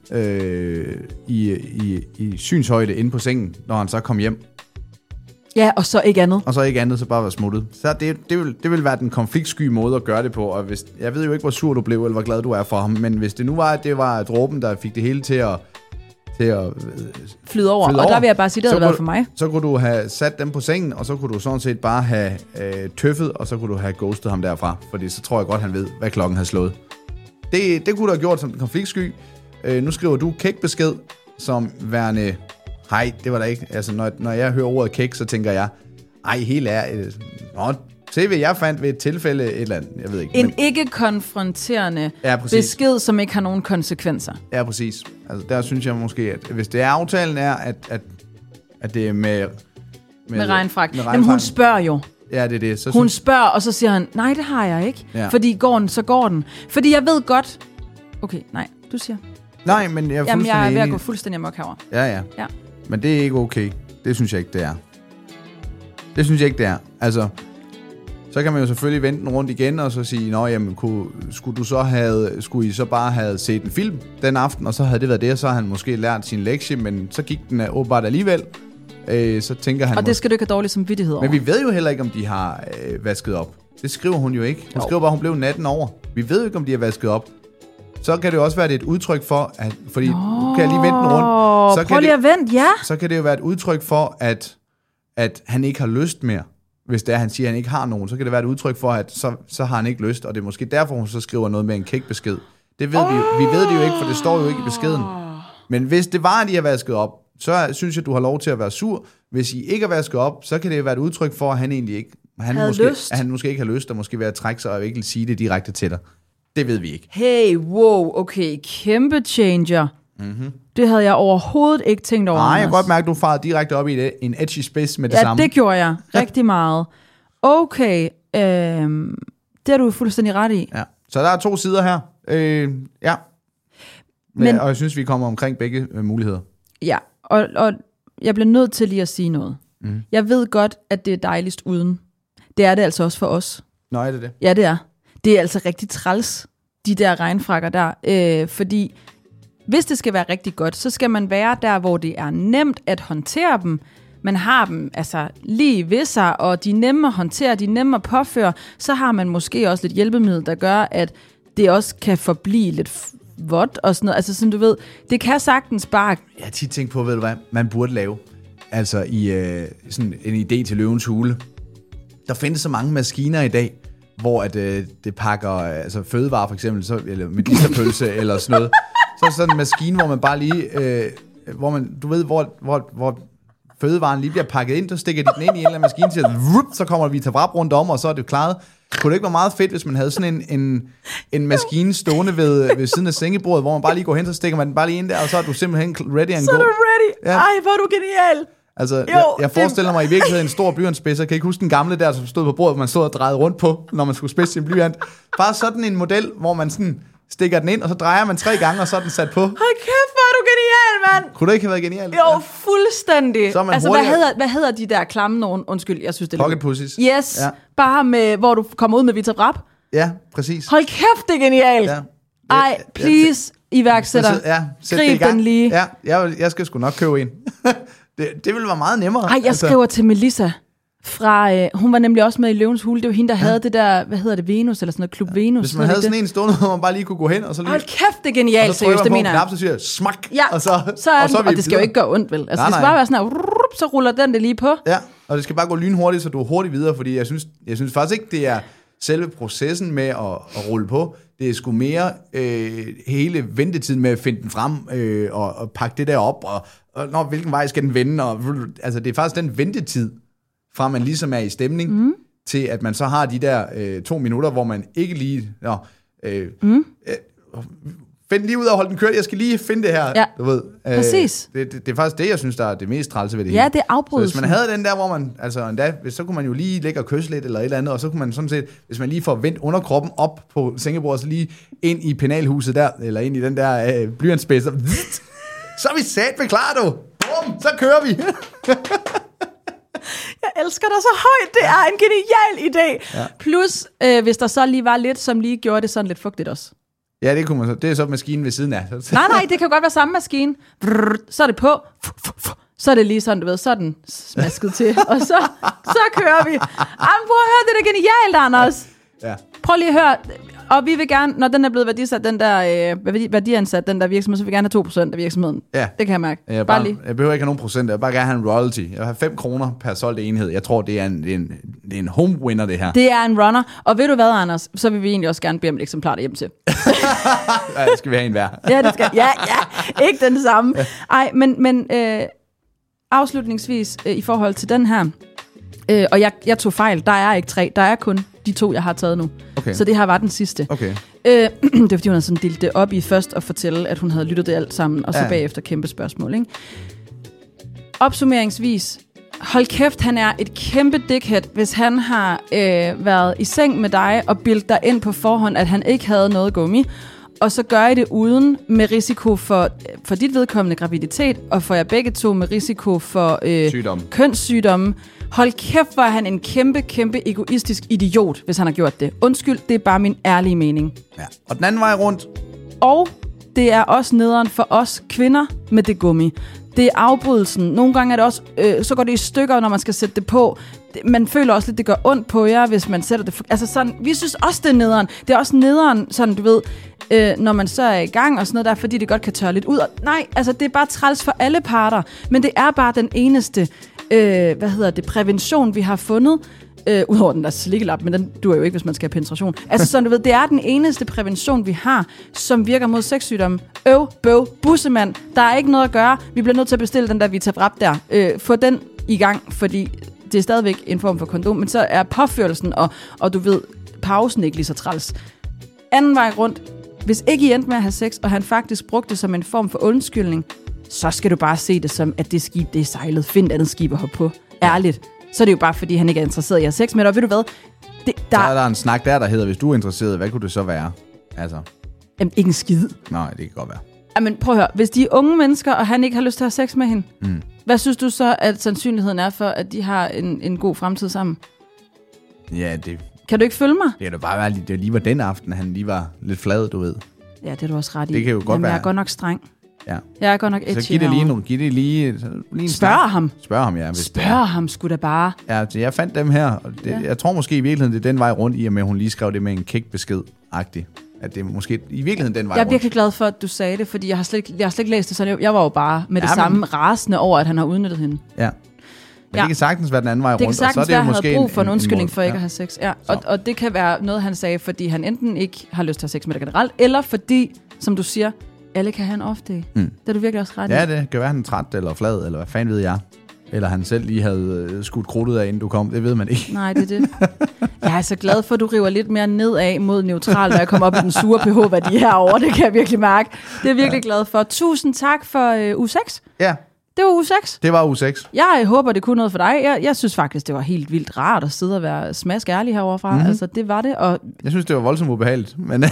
i synshøjde inde på sengen, når han så kom hjem. Ja, og så ikke andet. Så bare være smuttet. Så det vil være den konfliktsky måde at gøre det på. Og jeg ved jo ikke, hvor sur du blev, eller hvor glad du er for ham, men hvis det nu var, at det var dråben, der fik det hele til at flyde over. Og der vil jeg bare sige, det havde været for mig. Så kunne du have sat dem på sengen, og så kunne du sådan set bare have tøffet, og så kunne du have ghostet ham derfra. Fordi så tror jeg godt, han ved, hvad klokken har slået. Det kunne du have gjort som konfliktsky. Nu skriver du kækbesked som værende... Hej, det var der ikke. Altså, når jeg hører ordet kæk, så tænker jeg... helt ærligt. Se, hvad jeg fandt ved et tilfælde et eller andet. Jeg ved ikke. En ikke-konfronterende besked, som ikke har nogen konsekvenser. Ja, præcis. Altså, der synes jeg måske, at hvis det er aftalen er, at det er med regnfrak. Jamen, hun spørger jo. Ja, det er det. Hun spørger, og så siger han, nej, det har jeg ikke. Ja. Fordi går den, så går den. Fordi jeg ved godt... Okay, nej, du siger. Nej, men jeg er jeg er ved at gå fuldstændig amok herovre. Ja. Men det er ikke okay. Det synes jeg ikke, det er. Altså... Så kan man jo selvfølgelig vente den rundt igen, og så sige, skulle I så bare have set en film den aften, og så havde det været det, og så har han måske lært sin lektie, men så gik den åbenbart alligevel. Så tænker han... Og det skal du ikke have dårlig samvittighed over. Men vi ved jo heller ikke, om de har vasket op. Det skriver hun jo ikke. Hun skriver bare, hun blev natten over. Vi ved jo ikke, om de har vasket op. Så kan det jo også være et udtryk for, at... Fordi nu kan jeg lige vente den rundt. Så kan det jo være et udtryk for, at han ikke har lyst mere. Hvis det er, han siger, at han ikke har nogen, så kan det være et udtryk for, at så har han ikke lyst, og det er måske derfor, hun så skriver noget med en kækbesked. Det ved vi ved det jo ikke, for det står jo ikke i beskeden. Men hvis det var, at de har vasket op, så synes jeg, du har lov til at være sur. Hvis I ikke har vasket op, så kan det være et udtryk for, at han egentlig ikke han måske ikke har lyst, og måske være at trække sig og ikke sige det direkte til dig. Det ved vi ikke. Hey, wow, okay, kæmpe changer. Mm-hmm. Det havde jeg overhovedet ikke tænkt over. Nej, jeg kan godt mærke, at du farede direkte op i en edgy space med det samme. Ja, det gjorde jeg rigtig meget. Okay, det har du fuldstændig ret i. Ja. Så der er 2 sider her. Ja. Men, og jeg synes, vi kommer omkring begge muligheder. Ja, og jeg bliver nødt til lige at sige noget. Mm. Jeg ved godt, at det er dejligst uden. Det er det altså også for os. Nå, er det det? Ja, det er. Det er altså rigtig træls, de der regnfrakker der. Fordi hvis det skal være rigtig godt, så skal man være der, hvor det er nemt at håndtere dem. Man har dem altså lige ved sig, og de er nemme at håndtere, de er nemme at påføre. Så har man måske også lidt hjælpemiddel, der gør, at det også kan forblive lidt vådt og sådan noget. Altså som du ved, det kan sagtens bare... Jeg har tit tænkt på, ved du hvad, man burde lave. Altså i sådan en idé til Løvens Hule. Der findes så mange maskiner i dag, hvor at, det pakker altså fødevarer for eksempel, så, eller medisterpølse eller sådan noget. Så er sådan en maskine, hvor man bare lige, hvor man, du ved, hvor fødevaren lige bliver pakket ind, så stikker de den ind i en eller anden maskine, så kommer vi til vrap rundt om, og så er det klaret. Kunne det ikke være meget fedt, hvis man havde sådan en maskine stående ved siden af sengebordet, hvor man bare lige går hen, så stikker man den bare lige ind der, og så er du simpelthen ready and go. Så er du ready. Ja. Ej, hvor er du genial. Altså, jeg forestiller mig i virkeligheden en stor blyantspids. Jeg kan ikke huske den gamle der, som stod på bordet, hvor man stod og drejede rundt på, når man skulle spidse sin blyant. Bare sådan en model, hvor man sådan stikker den ind, og så drejer man 3 gange, og så er den sat på. Hold kæft, hvor er du genial, mand! Kunne det ikke have været genialt? Jo, fuldstændig. Altså, hvad hedder de der klamme nogen? Undskyld, jeg synes, det er pocket pussies. Yes, ja. Bare med, hvor du kommer ud med Vita Vrap. Ja, præcis. Hold kæft, det er genialt. Ja. Ej, please, iværksætter. Grib den lige. Ja, jeg skal sgu nok købe en. Det ville være meget nemmere. Ej, jeg skriver til Melissa. Fra, hun var nemlig også med i Løvens Hule. Det var hende, der havde det der, hvad hedder det, Venus, eller sådan noget, Klub Venus. Hvis man havde sådan en stående, hvor man bare lige kunne gå hen, og så lige... Hold kæft, det er genialt, og så trykker seriøst, man det på en mener knap, så siger smak, ja, og så er og det skal jo ikke gå ondt, vel? Altså, det skal bare være sådan her, så ruller den det lige på. Ja, og det skal bare gå lynhurtigt, så du er hurtigt videre, fordi jeg synes faktisk ikke, det er selve processen med at rulle på. Det er sgu mere hele ventetiden med at finde den frem og pakke det der op, og hvilken vej skal den vende, og altså det er faktisk den ventetid, fra man ligesom er i stemning, til at man så har de der 2 minutter, hvor man ikke lige... find lige ud af at holde den kørt. Jeg skal lige finde det her. Ja, du ved. Præcis. Det er faktisk det, jeg synes, der er det mest trælse ved det hele. Ja, hele. det er afbrydelsen. Så hvis man havde den der, hvor man... Altså endda, så kunne man jo lige ligge og kysse lidt, eller et eller andet, og så kunne man sådan set, hvis man lige får vendt underkroppen op på sengebordet, så lige ind i penalhuset der, eller ind i den der blyantspidser, så er vi satme klar, du! Bum, så kører vi! Jeg elsker dig så højt. Det er en genial idé. Ja. Plus, hvis der så lige var lidt, som lige gjorde det sådan lidt fugtigt også. Ja, det kunne man så. Det er så maskinen ved siden af. Nej, det kan godt være samme maskine. Så er det på. Så er det lige sådan, du ved, så er den smasket til. Og så kører vi. Jamen, prøv at høre, det er da genialt, Anders. Ja. Prøv lige at høre. Og vi vil gerne, når den er blevet værdisat, den der værdiansat, den der virksomhed, så vil vi gerne have 2% af virksomheden. Ja. Det kan jeg mærke. Jeg behøver ikke have nogen procent, jeg vil bare gerne have en royalty. Jeg vil have 5 kroner per solgt enhed. Jeg tror, det er en home winner, det her. Det er en runner. Og ved du hvad, Anders? Så vil vi egentlig også gerne bede om et eksemplar derhjemme til. Ja, det skal vi have en hver. Ja, det skal. Ja, ikke den samme. Ej, men afslutningsvis i forhold til den her, og jeg tog fejl. Der er ikke 3, der er kun de 2, jeg har taget nu. Okay. Så det her var den sidste. Okay. Det var fordi, hun havde sådan delt det op i først og fortælle, at hun havde lyttet det alt sammen, og så bagefter kæmpe spørgsmål. Ikke? Opsummeringsvis, hold kæft, han er et kæmpe dickhead, hvis han har været i seng med dig og bildt dig ind på forhånd, at han ikke havde noget gummi, og så gør I det uden med risiko for dit vedkommende graviditet, og for jer begge to med risiko for kønssygdomme. Hold kæft, hvor er han en kæmpe, kæmpe egoistisk idiot, hvis han har gjort det. Undskyld, det er bare min ærlige mening. Ja. Og den anden vej rundt. Og det er også nederen for os kvinder med det gummi. Det er afbrydelsen. Nogle gange er det også, så går det i stykker, når man skal sætte det på. Man føler også lidt, det gør ondt på jer, hvis man sætter det. Altså sådan, vi synes også, det er nederen. Det er også nederen, sådan du ved, når man så er i gang og sådan noget der, fordi det godt kan tørre lidt ud. Og nej, altså det er bare træls for alle parter. Men det er bare den eneste, prævention, vi har fundet. Udover den der slikkelap, men den duer jo ikke, hvis man skal have penetration. Altså sådan, du ved, det er den eneste prævention, vi har, som virker mod sexsygdomme. Bøv, bussemand, der er ikke noget at gøre. Vi bliver nødt til at bestille den der Vitavrap der. Få den i gang, fordi det er stadigvæk en form for kondom, men så er påførelsen og du ved, pausen ikke lige så træls. Anden vej rundt, hvis ikke I endte med at have sex, og han faktisk brugte det som en form for undskyldning, så skal du bare se det som, at det skib, det er sejlet. Find et andet skib at hoppe på. Ærligt. Så er det jo bare, fordi han ikke er interesseret i at have sex med dig. Og ved du hvad? Så er der en snak der hedder, hvis du er interesseret, hvad kunne det så være? Altså. Jamen, ikke en skid. Nej, det kan godt være. Jamen, prøv at høre. Hvis de er unge mennesker, og han ikke har lyst til at have sex med hende, hvad synes du så, at sandsynligheden er for, at de har en god fremtid sammen? Ja, det... Kan du ikke følge mig? Det er da bare være, det lige var den aften, han lige var lidt flad, du ved. Ja, det er du også ret i. Det kan jo godt være. Jeg er godt nok streng. Ja. Jeg er godt nok edgy. Så giv det lige en Spørg ham. Spørg ham, ja. Spørg ham sgu da bare. Ja, jeg fandt dem her, og jeg tror måske i virkeligheden, det er den vej rundt, i og med, at hun lige skrev det med en kæk-besked-agtig. At det er måske i virkeligheden den vej rundt. Jeg er virkelig glad for, at du sagde det, fordi jeg har slet ikke læst det sådan. Jeg var jo bare med det samme rasende over, at han har udnyttet hende. Ja. Men det kan sagtens være den anden vej rundt. Det kan sagtens og så er det være, at han har brug for en undskyldning for ikke at have sex. Ja. Og det kan være noget, han sagde, fordi han enten ikke har lyst til at have sex med dig generelt, eller fordi, som du siger, alle kan have en off-day. Det er du virkelig også ret i. Ja, det kan være, han er træt eller flad, eller hvad fanden ved jeg. Eller han selv lige havde skudt krudtet af, inden du kom. Det ved man ikke. Nej, det er det. Jeg er så glad for, at du river lidt mere nedad mod neutral, når jeg kommer op i den sure pH-værdi herovre. Det kan jeg virkelig mærke. Det er jeg virkelig glad for. Tusind tak for uge 6. Ja. Det var uge 6. Det var uge 6. Jeg håber, det kunne noget for dig. Jeg synes faktisk, det var helt vildt rart at sidde og være smask ærlig heroverfra. Altså, det var det. Og jeg synes, det var voldsomt ubehageligt, men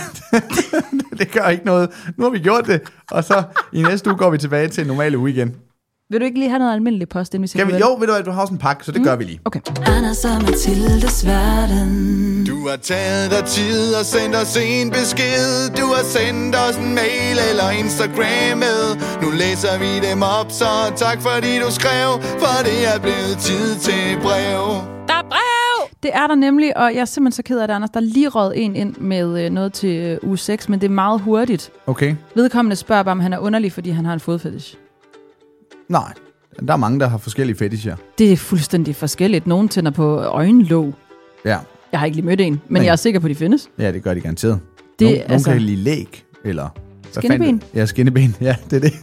det gør ikke noget. Nu har vi gjort det, og så i næste uge går vi tilbage til en normal uge igen. Vil du ikke lige have noget almindelig post, inden vi siger Jo, ved du hvad, du har også en pakke, så det gør vi lige. Okay. Anders og Mathildes verden. Du har taget dig tid og sendt os en besked. Du har sendt os en mail eller Instagram med. Nu læser vi dem op, så tak fordi du skrev, for det er blevet tid til brev. Det er der nemlig, og jeg er simpelthen så ked af det, Anders. Der er lige røget en ind med noget til uge 6, men det er meget hurtigt. Okay. Vedkommende spørger bare, om han er underlig, fordi han har en fodfetish. Nej, der er mange, der har forskellige fetisher. Det er fuldstændig forskelligt. Nogle tænder på øjenlåg. Ja. Jeg har ikke lige mødt en, men jeg er sikker på, at de findes. Ja, det gør de garanteret. Nogle kan lide læg, eller... Skinneben. Ja, skinneben. Ja, det er det.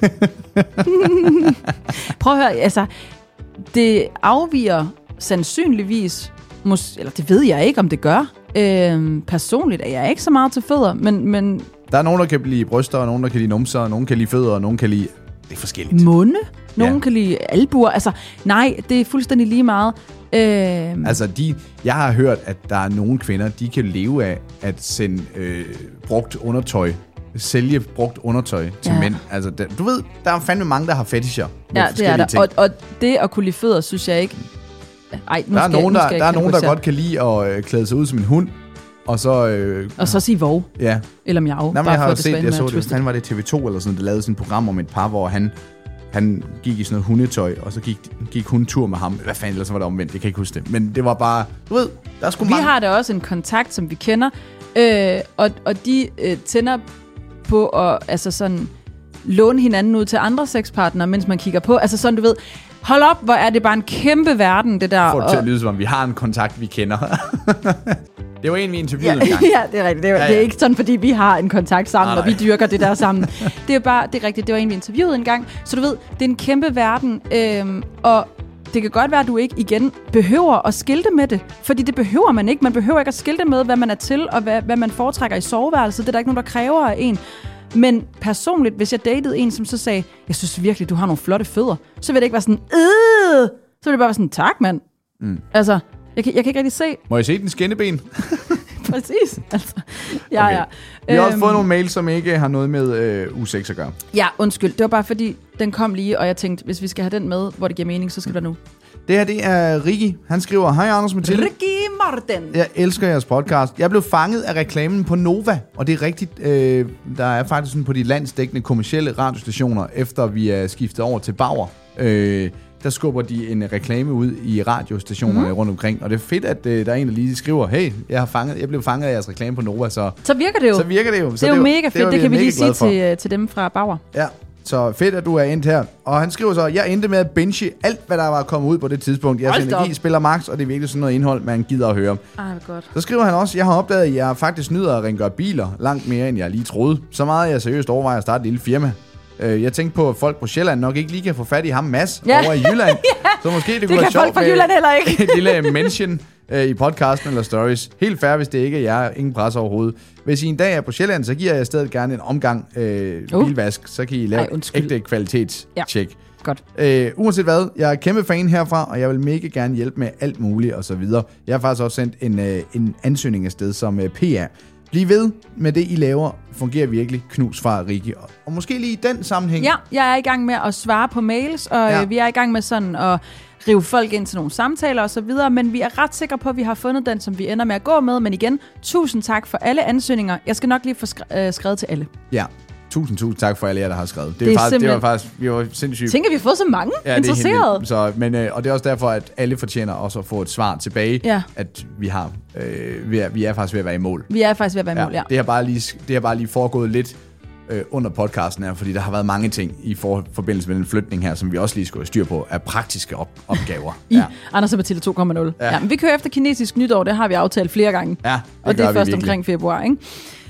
Prøv at høre, altså... Det afviger sandsynligvis... eller det ved jeg ikke, om det gør. Personligt er jeg ikke så meget til fødder, men... Der er nogen, der kan lide bryster, og nogen, der kan lide numser, og nogen kan lide fødder, og nogen kan lide... Det er forskelligt. Munde? Nogen kan lide albuer. Altså, nej, det er fuldstændig lige meget. Altså, jeg har hørt, at der er nogle kvinder, de kan leve af at sende sælge brugt undertøj til mænd. Altså, du ved, der er fandme mange, der har fetisher. Ja, det er der. Og det at kunne lide fødder, synes jeg ikke... Ej, der er nogen, der godt kan lide at klæde sig ud som en hund, og så sige vov. Ja. Eller miau. Jeg så det, han var det TV2 eller sådan, der lavede sådan et program om et par, hvor han gik i sådan noget hundetøj, og så gik hun tur med ham. Hvad fanden, ellers var det omvendt, jeg kan ikke huske det. Men det var bare, du ved, der er sgu mange. Vi har da også en kontakt, som vi kender, og de tænder på at altså sådan, låne hinanden ud til andre sexpartnere, mens man kigger på. Altså sådan, du ved, hold op, hvor er det bare en kæmpe verden, det der. Får det til at lyde som om, vi har en kontakt, vi kender. Det var en, vi interviewede en gang. Ja, det er rigtigt. Det er ikke sådan, fordi vi har en kontakt sammen, og vi dyrker det der sammen. Det er rigtigt. Det var en, vi interviewede en gang. Så du ved, det er en kæmpe verden, og det kan godt være, at du ikke igen behøver at skilte med det. Fordi det behøver man ikke. Man behøver ikke at skilte med, hvad man er til, og hvad man foretrækker i soveværelset. Det er der ikke nogen, der kræver af en. Men personligt, hvis jeg datede en, som så sagde, jeg synes virkelig, du har nogle flotte fødder, så vil det ikke være sådan, så vil det bare være sådan, tak mand. Altså, jeg kan ikke rigtig se. Må jeg se den skinneben? Præcis. Altså, ja, okay. ja. Vi har også fået nogle mails, som ikke har noget med uge 6 at gøre. Ja, undskyld. Det var bare fordi, den kom lige, og jeg tænkte, hvis vi skal have den med, hvor det giver mening, så skal det være nu. Det her, det er Ricky. Han skriver, hej Anders Mathilde. Ricky Martin. Jeg elsker jeres podcast. Jeg blev fanget af reklamen på Nova, og det er rigtigt. Der er faktisk sådan på de landsdækkende kommercielle radiostationer, efter vi er skiftet over til Bauer. Der skubber de en reklame ud i radiostationerne rundt omkring. Og det er fedt, at der er en, der lige skriver, hey, jeg blev fanget af jeres reklame på Nova. Så virker det jo. Det er jo mega fedt. Det kan vi lige sige til dem fra Bauer. Ja, så fedt, at du er endt her. Og han skriver så, jeg endte med at binge alt, hvad der var kommet ud på det tidspunkt. Jeres energi spiller max, og det er virkelig sådan noget indhold, man gider at høre. Godt. Så skriver han også, jeg har opdaget, at jeg faktisk nyder at rengøre biler langt mere, end jeg lige troede. Så meget, jeg seriøst overvejer at starte et lille firma. Jeg tænkte på, at folk på Sjælland nok ikke lige kan få fat i ham Mads over i Jylland. Så måske det kunne være sjovt folk fra Jylland heller ikke. Et lille mention i podcasten eller stories. Helt fair, hvis det ikke er jer. Ingen pres overhovedet. Hvis I en dag er på Sjælland, så giver jeg stadig gerne en omgang bilvask. Så kan I lave ægte kvalitetstjek. Godt. Uanset hvad, jeg er kæmpe fan herfra, og jeg vil mega gerne hjælpe med alt muligt og så videre. Jeg har faktisk også sendt en ansøgning afsted som PR. Bliv ved med det, I laver. Fungerer virkelig. Knus fra Rikke. Og måske lige i den sammenhæng. Ja, jeg er i gang med at svare på mails, og vi er i gang med sådan at rive folk ind til nogle samtaler og så videre, men vi er ret sikre på, at vi har fundet den, som vi ender med at gå med. Men igen, tusind tak for alle ansøgninger. Jeg skal nok lige få skrevet til alle. Ja. Tusind tak for alle jer, der har skrevet. Det var faktisk, vi var sindssygt. Tænker, vi har fået så mange interesserede. Så, og det er også derfor, at alle fortjener også at få et svar tilbage, at vi har, vi er faktisk ved at være i mål. Vi er faktisk ved at være i mål, ja. Det har bare lige foregået lidt under podcasten her, fordi der har været mange ting i forbindelse med den flytning her, som vi også lige skulle have styr på, af praktiske opgaver. Anders og Mathilde 2.0. Ja, men vi kører efter kinesisk nytår, det har vi aftalt flere gange. Ja, og det er først omkring februar, ikke?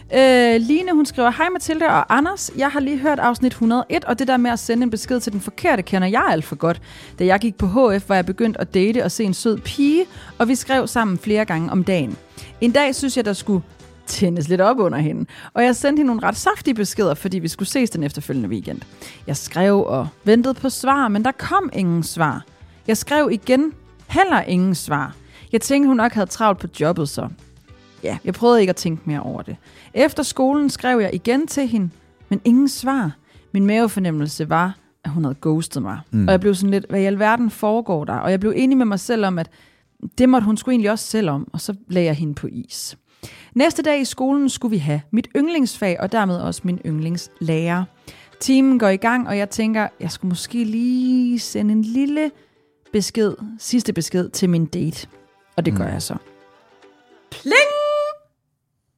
Line, hun skriver, hej Mathilde og Anders, jeg har lige hørt afsnit 101, og det der med at sende en besked til den forkerte, kender jeg alt for godt. Da jeg gik på HF, var jeg begyndt at date og se en sød pige, og vi skrev sammen flere gange om dagen. En dag synes jeg, der skulle tændes lidt op under hende, og jeg sendte hende nogle ret saftige beskeder, fordi vi skulle ses den efterfølgende weekend. Jeg skrev og ventede på svar, men der kom ingen svar. Jeg skrev igen, heller ingen svar. Jeg tænkte, hun nok havde travlt på jobbet, så ja, jeg prøvede ikke at tænke mere over det. Efter skolen skrev jeg igen til hende, men ingen svar. Min mavefornemmelse var, at hun havde ghostet mig. Og jeg blev sådan lidt, hvad i alverden foregår der? Og jeg blev enig med mig selv om, at det måtte hun sgu egentlig også selv om, og så lagde jeg hende på is. Næste dag i skolen skulle vi have mit yndlingsfag, og dermed også min yndlingslærer. Timen går i gang, og jeg tænker, jeg skulle måske lige sende en lille sidste besked til min date. Og det gør jeg så.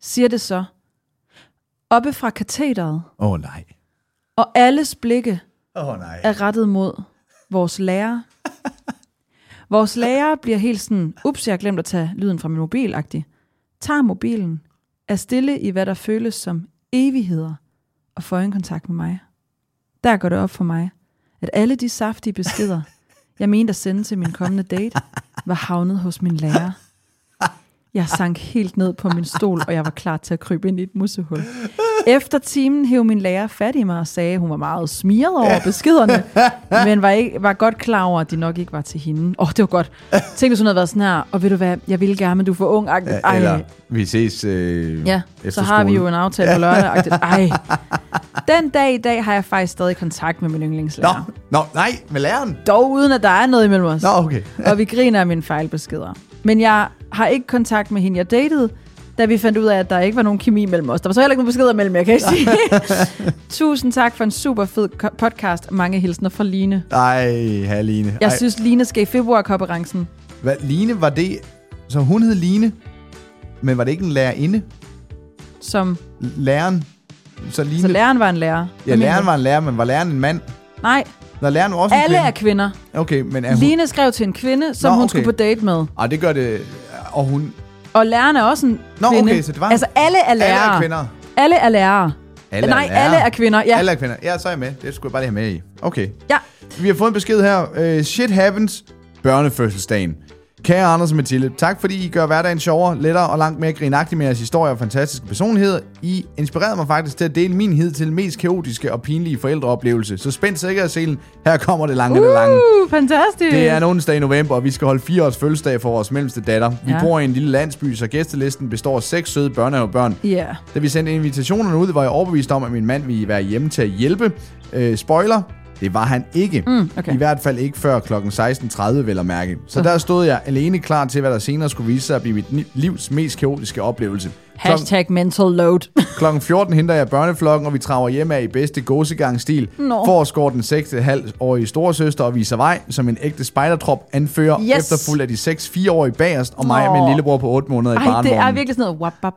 siger det så. Oppe fra katedret. Nej. Og alles blikke Nej. er rettet mod vores lærer. Vores lærer bliver helt sådan, ups, jeg har glemt at tage lyden fra min mobil-agtig. Tager mobilen, er stille i hvad der føles som evigheder, og får øjenkontakt med mig. Der går det op for mig, at alle de saftige beskeder, jeg mente at sende til min kommende date, var havnet hos min lærer. Jeg sank helt ned på min stol, og jeg var klar til at krybe ind i et musehul. Efter timen hev min lærer fat i mig og sagde, at hun var meget smiret over beskederne, men var godt klar over, at de nok ikke var til hende. Det var godt. Tænk, hvis hun havde været sådan her, og ved du hvad, jeg ville gerne, men du er for ung. Eller vi ses ja, efter så har skolen. vi jo en aftale på lørdag. Den dag i dag har jeg faktisk stadig kontakt med min yndlingslærer. Nej, med læreren? Dog uden, at der er noget imellem os. Okay. Og vi griner af mine fejlbeskeder. Men jeg har ikke kontakt med hende, jeg datede, da vi fandt ud af, at der ikke var nogen kemi mellem os. Der var så heller ikke nogen beskeder mellem jer, kan jeg sige. Tusind tak for en super fed podcast. Mange hilsner fra Line. Ej, Line. Jeg synes, Line skal i februarkonferencen. Hvad, Line, var det... Så hun hed Line, men var det ikke en lærerinde? Som... Læreren. Så læreren var en lærer. Ja, læreren var en lærer, men var læreren en mand? Nej. Når læreren var også en alle kvinde? Er kvinder. Okay, men er hun... Line skrev til en kvinde, som hun skulle på date med. Det gør det... Og hun... Og læreren er også en kvinde. Okay, så det var... Altså, alle er lærere. Alle er kvinder. Alle er lærere. Alle er kvinder. Ja. Alle er kvinder. Ja, så er jeg med. Det skulle jeg bare lige have med i. Okay. Ja. Vi har fået en besked her. Shit happens. Børnefødselsdagen. Kære Anders og Mathilde, tak fordi I gør hverdagen sjovere, lettere og langt mere grinagtig med jeres historier og fantastiske personligheder. I inspirerede mig faktisk til at dele min hidtil mest kaotiske og pinlige forældreoplevelse. Så spænd sikkerhedsselen. Her kommer det lange. Fantastisk. Det er en onsdag i november, og vi skal holde 4 års fødselsdag for vores mellemste datter. Vi bor i en lille landsby, så gæstelisten består af 6 søde børnehavebørn. Yeah. Da vi sendte invitationerne ud, var jeg overbevist om, at min mand ville være hjemme til at hjælpe. Spoiler. Det var han ikke. Okay. I hvert fald ikke før kl. 16.30, vel at mærke. Så der stod jeg alene klar til, hvad der senere skulle vise sig at blive mit livs mest kaotiske oplevelse. #mental load. Klokken 14 henter jeg børneflokken, og vi traver hjem af i bedste gåsegang-stil. For at skåre den 6,5-årige storesøster og viser vej, som en ægte spejdertrop anfører, efterfulgt af de 6 4-årige bagerst, og mig med en lillebror på 8 måneder i barnevognen. Det er virkelig sådan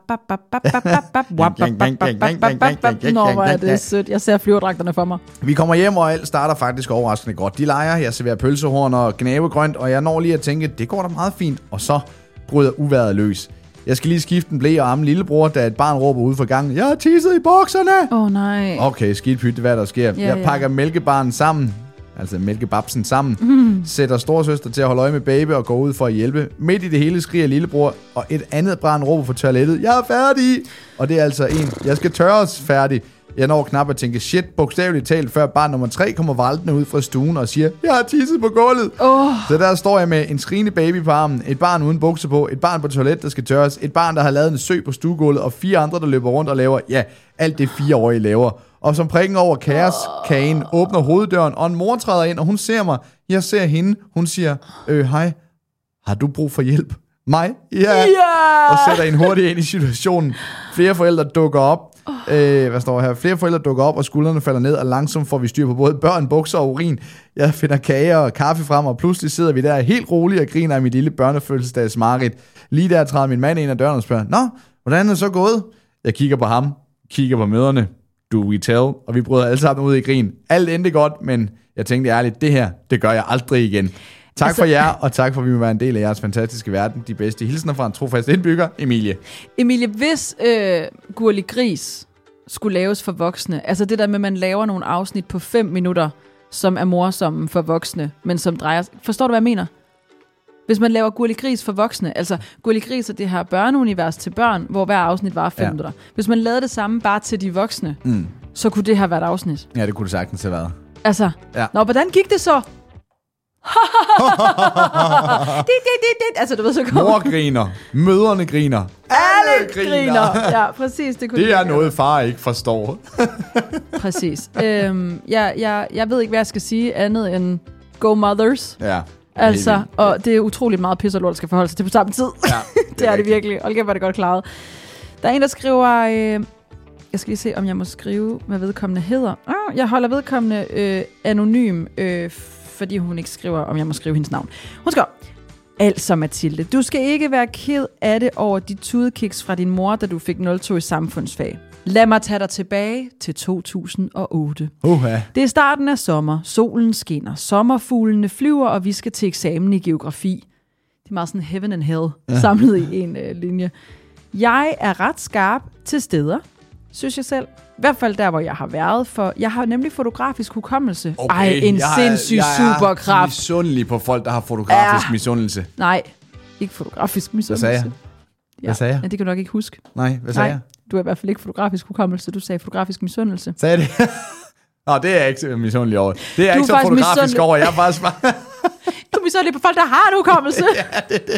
noget... Nå, hvor er det sødt. Jeg ser flyverdragterne for mig. Vi kommer hjem, og alt starter faktisk overraskende godt. De leger, jeg serverer pølsehorn og gnavegrønt, og jeg når lige at tænke, det går da meget fint, og så bryder uvejret løs. Jeg skal lige skifte en blæ og amme lillebror, da et barn råber ude fra gangen, jeg har tisset i bukserne! Nej. Okay, skidt pyt, hvad der sker. Jeg pakker mælkebarnen sammen, altså mælkebabsen sammen, sætter storesøster til at holde øje med baby og går ud for at hjælpe. Midt i det hele skriger lillebror, og et andet barn råber fra toilettet, jeg er færdig! Og det er altså jeg skal tørres færdig. Jeg når knap at tænke, shit, bogstaveligt talt, før barn nummer 3 kommer valtende ud fra stuen og siger, jeg har tisset på gulvet. Så der står jeg med en skrigende baby på armen, et barn uden bukser på, et barn på toilet, der skal tørres, et barn, der har lavet en sø på stuegulvet, og 4 andre, der løber rundt og laver, alt det 4-årige laver. Og som prikken over kaoskagen åbner hoveddøren, og en mor træder ind, og hun ser mig. Jeg ser hende. Hun siger, hej, har du brug for hjælp? Mig? Ja. Og sætter en hurtigt ind i situationen. Flere forældre dukker op. Hvad står her? Flere forældre dukker op, og skuldrene falder ned, og langsomt får vi styr på både børn, bukser og urin. Jeg finder kager og kaffe frem, og pludselig sidder vi der helt roligt og griner af mit lille børnefødselsdags mareridt. Lige der træder min mand ind ad døren og spørger, nå, hvordan er det så gået? Jeg kigger på ham, kigger på mødrene. Do we tell? Og vi bryder alle sammen ud i grin. Alt endte godt, men jeg tænkte ærligt, det her, det gør jeg aldrig igen. Tak for jer, og tak for, at vi må være en del af jeres fantastiske verden. De bedste hilsner fra en trofast indbygger, Emilie. Emilie, hvis Gurli Gris skulle laves for voksne, altså det der med, at man laver nogle afsnit på 5 minutter, som er morsomme for voksne, men som drejer... Forstår du, hvad jeg mener? Hvis man laver Gurli Gris for voksne, altså Gurli Gris er det her børneunivers til børn, hvor hver afsnit var 5 minutter. Hvis man lavede det samme bare til de voksne, så kunne det have været afsnit. Ja, det kunne det sagtens have været. Altså, hvordan gik det så? Altså, du ved, så kommer... Mor griner, mødrene griner, alle griner. Ja, præcis. Det er noget, far ikke forstår. Præcis. Jeg ved ikke, hvad jeg skal sige andet end go mothers. Ja. Altså, og det er utroligt meget pis og lort, skal forholde sig til på samme tid. Ja, det er det virkelig. Hold kæft, hvor er det godt klaret. Der er en, der skriver... jeg skal lige se, om jeg må skrive, hvad vedkommende hedder. Jeg holder vedkommende anonym, fordi hun ikke skriver, om jeg må skrive hendes navn. Hun skriver, Altså, Mathilde, du skal ikke være ked af det over de tudekiks fra din mor, da du fik 02 i samfundsfag. Lad mig tage dig tilbage til 2008. Det er starten af sommer. Solen skinner. Sommerfuglene flyver, og vi skal til eksamen i geografi. Det er meget sådan heaven and hell samlet i en linje. Jeg er ret skarp til steder, synes jeg selv. I hvert fald der, hvor jeg har været, for jeg har nemlig fotografisk hukommelse. Okay, sindssyg superkraft. Jeg er misundelig på folk, der har fotografisk misundelse. Nej, ikke fotografisk misundelse. Hvad sagde jeg? Hvad sagde jeg? Ja, det kan du nok ikke huske. Nej, hvad sagde jeg? Du er i hvert fald ikke fotografisk hukommelse, du sagde fotografisk misundelse. Sagde det? Nå, det er jeg ikke misundelig over. Det er jeg ikke så fotografisk over. Jeg er bare Du er misundelig på folk, der har en hukommelse. Ja, det er det.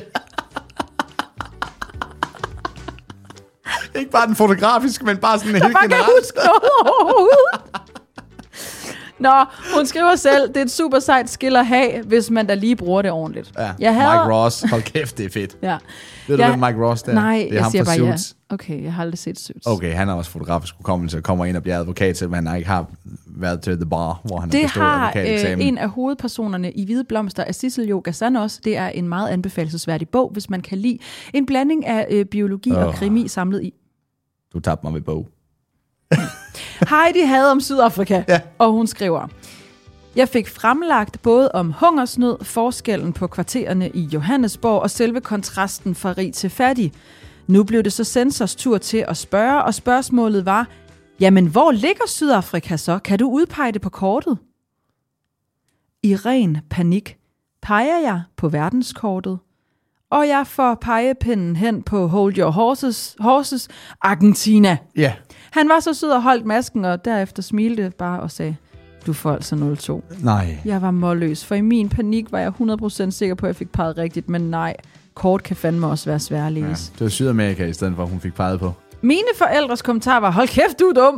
Ikke bare den fotografiske, men bare sådan helt generelt. Jeg kan huske noget overhovedet. Nå, hun skriver selv, det er et super sejt skill at have, hvis man da lige bruger det ordentligt. Ja, Mike Ross, hold kæft, det er fedt. Ja. Ved du, hvem Mike Ross der? Nej, det er ham fra Suits. Ja. Okay, jeg har aldrig set Suits. Okay, han har også fotografisk hukommelse og kommer ind og bliver advokat, selvom han ikke har været til The Bar, hvor han har bestået advokateksamen. Det har en af hovedpersonerne i Hvide Blomster af Sissel Jo Gazan også. Det er en meget anbefalelsesværdig bog, hvis man kan lide en blanding af biologi og krimi samlet i. Du tabte mig ved bog. Heidi havde om Sydafrika, og hun skriver: Jeg fik fremlagt både om hungersnød, forskellen på kvartererne i Johannesborg og selve kontrasten fra rig til fattig. Nu blev det så censors tur til at spørge, og spørgsmålet var: jamen, hvor ligger Sydafrika så? Kan du udpege det på kortet? I ren panik peger jeg på verdenskortet, og jeg får pegepinden hen på Hold Your Horses, Argentina. Ja. Han var så sød og holdt masken, og derefter smilte bare og sagde: du får altså 02. Nej. Jeg var målløs, for i min panik var jeg 100% sikker på, at jeg fik peget rigtigt, men nej, kort kan fandme også være svært at læse. Ja, det var Sydamerika i stedet for, hun fik peget på. Mine forældres kommentar var: hold kæft, du er dum.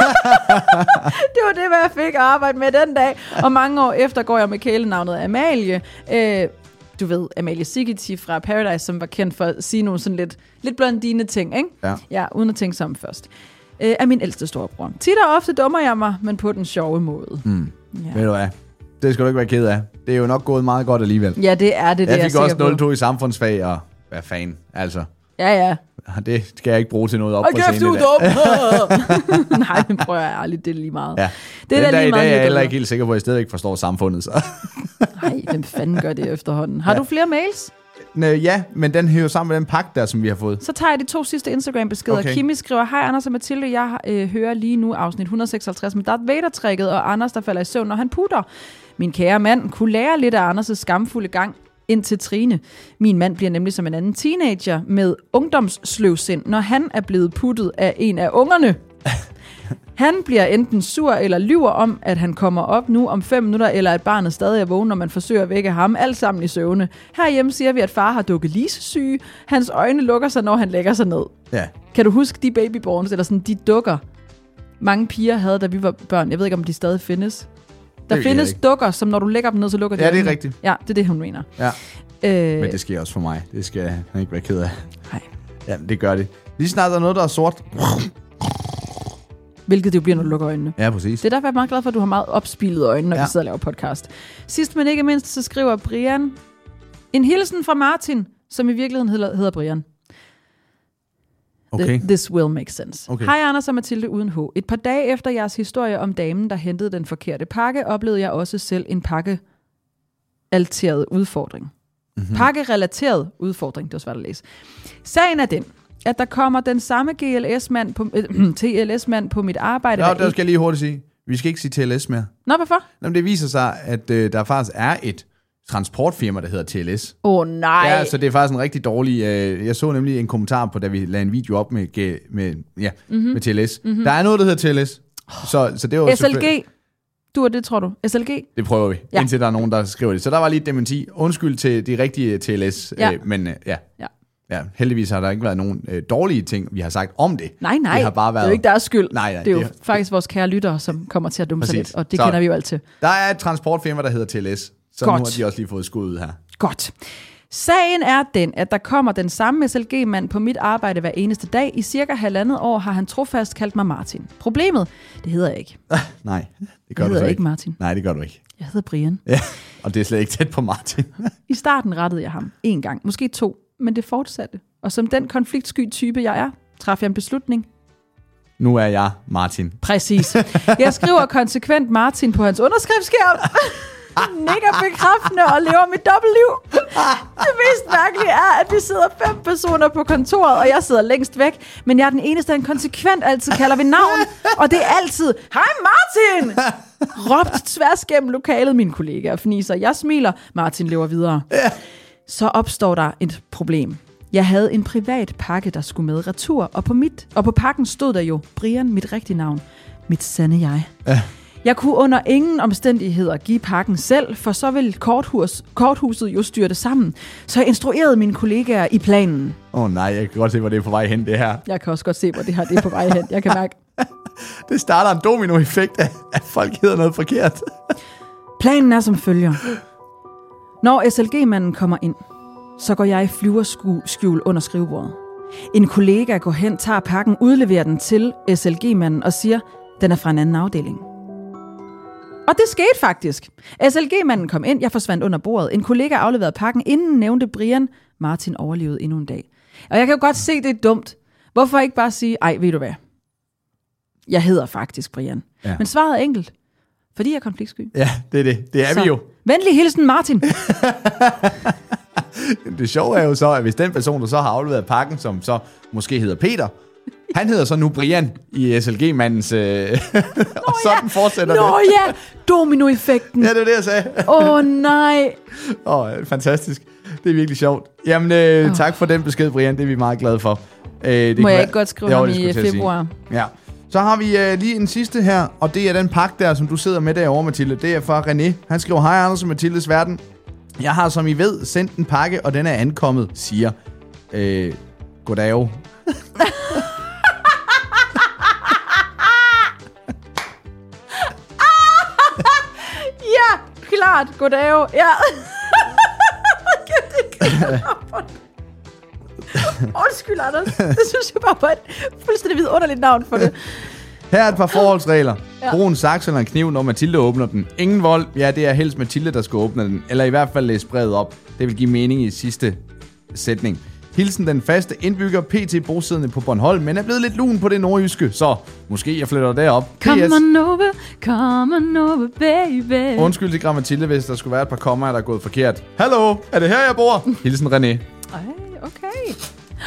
Det var det, hvad jeg fik at arbejde med den dag. Og mange år efter går jeg med kælenavnet Amalie. Du ved, Amalie Sigeti fra Paradise, som var kendt for at sige nogle sådan lidt blondine ting, ikke? Ja, uden at tænke sammen først. Af min ældste storebror. Tit og ofte dummer jeg mig, men på den sjove måde. Ja. Ved du hvad? Det skal du ikke være ked af. Det er jo nok gået meget godt alligevel. Ja, det er det. Jeg fik også 02 i samfundsfag, og hvad fanden, altså. Ja. Det skal jeg ikke bruge til noget op på scenen i dag. Nej, men prøver jeg ærligt, det er lige meget. Ja. Det er den dag er jeg heller ikke helt sikker på, at jeg stadig ikke forstår samfundet. Nej, hvem fanden gør det efterhånden? Har du flere mails? Ja, men den hører sammen med den pakke der, som vi har fået. Så tager jeg de 2 sidste Instagram-beskeder. Okay. Kimi skriver: hej Anders og Mathilde, jeg hører lige nu afsnit 156 med Darth Vader-trækket, og Anders, der falder i søvn, når han putter. Min kære mand kunne lære lidt af Anders' skamfulde gang ind til Trine. Min mand bliver nemlig som en anden teenager med ungdomssløvsind, når han er blevet puttet af en af ungerne. Han bliver enten sur eller lyver om, at han kommer op nu om 5 minutter, eller at barnet stadig er vågen, når man forsøger at vække ham, alt sammen i søvne. Herhjemme siger vi, at far har dukkelisesyge. Hans øjne lukker sig, når han lægger sig ned. Ja. Kan du huske de babyborns, eller sådan de dukker, mange piger havde, da vi var børn? Jeg ved ikke, om de stadig findes. Der findes dukker, som når du lægger dem ned, så lukker de. Ja, det er rigtigt. Ja, det er det, hun mener. Ja. Men det sker også for mig. Det skal jeg ikke være ked af. Nej. Ja, det gør det. Lige snart der er noget, der er sort. Hvilket det jo bliver, når du lukker øjnene. Ja, præcis. Det er derfor, jeg er meget glad for, at du har meget opspilede øjne, når vi sidder og laver podcast. Sidst, men ikke mindst, så skriver Brian en hilsen fra Martin, som i virkeligheden hedder Brian. Okay. This will make sense. Okay. Hej Anders og Mathilde uden H. Et par dage efter jeres historie om damen, der hentede den forkerte pakke, oplevede jeg også selv en pakkerelateret udfordring. Mm-hmm. Pakkerelateret udfordring, det var svært at læse. Sagen er den, at der kommer den samme TLS-mand på mit arbejde. Ja, det skal jeg lige hurtigt sige. Vi skal ikke sige TLS mere. Nå, hvorfor? Jamen, det viser sig, at der faktisk er et transportfirma, der hedder TLS. Nej. Ja, så det er faktisk en rigtig dårlig... jeg så nemlig en kommentar på, da vi lagde en video op med TLS. Mm-hmm. Der er noget, der hedder TLS. Så det var SLG. Du er det, tror du? SLG? Det prøver vi, indtil der er nogen, der skriver det. Så der var lige et dementi. Undskyld til de rigtige TLS. Men Ja, heldigvis har der ikke været nogen dårlige ting, vi har sagt om det. Nej, det har bare været... det er jo ikke deres skyld. Nej, det er jo faktisk vores kære lyttere, som kommer til at dumme sig lidt, og det kender vi jo altid. Der er et transportfirma, der hedder TLS, så nu har de også lige fået skud ud her. Godt. Sagen er den, at der kommer den samme SLG-mand på mit arbejde hver eneste dag. I cirka 1,5 år har han trofast kaldt mig Martin. Problemet, det hedder jeg ikke. Nej, det gør du så ikke. Martin. Nej, det gør du ikke. Jeg hedder Brian. Ja. Og det er slet ikke tæt på Martin. I starten rettede jeg ham 1 gang, måske 2, men det fortsatte. Og som den konfliktsky type, jeg er, traf jeg en beslutning. Nu er jeg Martin. Præcis. Jeg skriver konsekvent Martin på hans underskriftsskærm. Nikker bekræftende og lever mit dobbeltliv. Det mest mærkelige er, at vi sidder 5 personer på kontoret, og jeg sidder længst væk. Men jeg er den eneste, han konsekvent altid kalder ved navn. Og det er altid, hej Martin! Råbt tværs gennem lokalet, mine kollegaer fniser. Jeg smiler, Martin lever videre. Så opstår der et problem. Jeg havde en privat pakke, der skulle med retur, og på pakken stod der jo Brian, mit rigtige navn. Mit sande jeg. Jeg kunne under ingen omstændigheder give pakken selv, for så ville korthuset jo styrte sammen. Så jeg instruerede mine kollegaer i planen. Nej, jeg kan godt se, hvor det er på vej hen, det her. Jeg kan også godt se, hvor det her det er på vej hen. Jeg kan mærke. Det starter en dominoeffekt af, at folk hedder noget forkert. Planen er som følger. Når SLG-manden kommer ind, så går jeg i flyverskjul under skrivebordet. En kollega går hen, tager pakken, udleverer den til SLG-manden og siger, den er fra en anden afdeling. Og det skete faktisk. SLG-manden kom ind, jeg forsvandt under bordet. En kollega afleverede pakken, inden nævnte Brian, Martin overlevede endnu en dag. Og jeg kan jo godt se, det er dumt. Hvorfor ikke bare sige, ej, ved du hvad? Jeg hedder faktisk Brian. Ja. Men svaret er enkelt. Fordi jeg er konfliktsky. Ja, det er det. Det er vi jo. Venlig hilsen, Martin. Det sjove er jo så, at hvis den person, der så har afleveret pakken, som så måske hedder Peter, han hedder så nu Brian i SLG-mandens... og sådan fortsætter det. Ja, dominoeffekten. Ja, det var det, jeg sagde. Nej. Fantastisk. Det er virkelig sjovt. Jamen, tak for den besked, Brian. Det er vi meget glade for. Det må jeg ikke godt skrive ham i februar? Ja. Så har vi lige en sidste her, og det er den pakke der, som du sidder med derovre, Mathilde. Det er fra René. Han skriver, hej Anders og Mathildes verden. Jeg har, som I ved, sendt en pakke, og den er ankommet, siger goddag. Ja, klart. Goddag. Ja. Undskyld, Anders. Det synes jeg bare var et fuldstændig vidunderligt navn for det. Her er et par forholdsregler. Brug en saks eller en kniv, når Mathilde åbner den. Ingen vold. Ja, det er helst Mathilde, der skal åbne den. Eller i hvert fald læse brevet op. Det vil give mening i sidste sætning. Hilsen den faste indbygger, PT bosiddende på Bornholm, men er blevet lidt lun på det nordjyske, så måske jeg flytter derop. Come on over, baby. Undskyld til Grammatilde, hvis der skulle være et par kommaer, der er gået forkert. Hallo, er det her, jeg bor? Hilsen René. Ej, okay.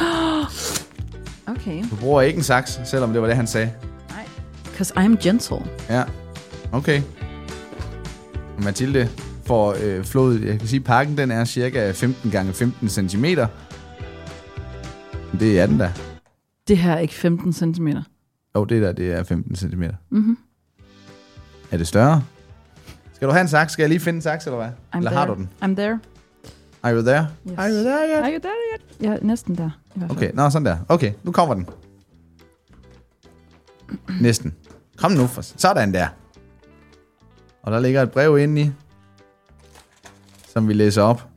Okay. Du bruger ikke en saks, selvom det var det, han sagde. Nej, because I'm gentle. Ja, okay. Mathilde får flået, jeg kan sige, pakken den er cirka 15 gange 15 cm. Det er den der. Det her er ikke 15 cm. Jo, det der, det er 15 cm. Mhm. Er det større? Skal du have en saks? Skal jeg lige finde en saks, eller hvad? Eller har du den? I'm there. Are you there? Yes. Are you there yet? Are you there yet? Jeg er næsten der. Okay, nå, sådan der. Okay, nu kommer den. Næsten. Kom nu, for sådan der. Og der ligger et brev inde i, som vi læser op.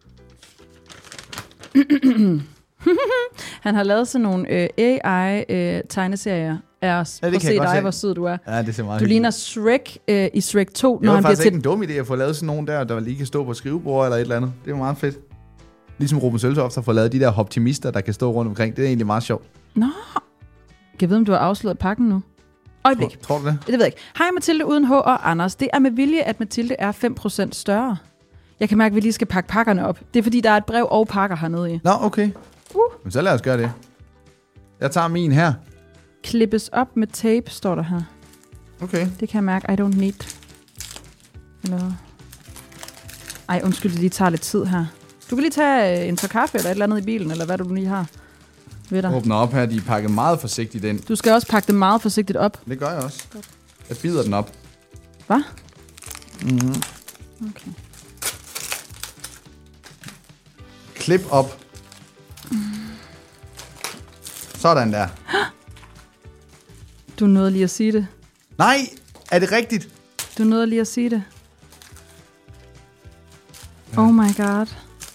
Han har lavet sådan nogle AI-tegneserier af os. Ja, prøv at se dig, hvor sød du er. Ja, det ser meget du ligner Shrek i Shrek 2. Det var faktisk ikke en dum idé at få lavet sådan nogle der lige kan stå på skrivebord eller et eller andet. Det var meget fedt. Ligesom Ruben Søltoft har fået lavet de der optimister, der kan stå rundt omkring. Det er egentlig meget sjovt. Nå. Jeg ved, om du har afsløret pakken nu. Øjeblik. Tror du det? Det ved jeg ikke. Hej Mathilde uden H og Anders. Det er med vilje, at Mathilde er 5% større. Jeg kan mærke, at vi lige skal pakke pakkerne op. Det er fordi, der er et brev og pakker hernede i. Nå, okay. Men så lad os gøre det. Jeg tager min her. Klippes op med tape, står der her. Okay. Det kan jeg mærke. I don't need. Eller... Ej, undskyld, det lige tager lidt tid her. Du kan lige tage en tår kaffe eller et eller andet i bilen, eller hvad du lige har ved dig. Åbner op her. De er pakket meget forsigtigt ind. Du skal også pakke det meget forsigtigt op. Det gør jeg også. Jeg bider den op. Hvad? Mhm. Okay. Klip op. Sådan der. Du nåede lige at sige det. Nej, er det rigtigt? Du nåede lige at sige det. Ja. Oh my god.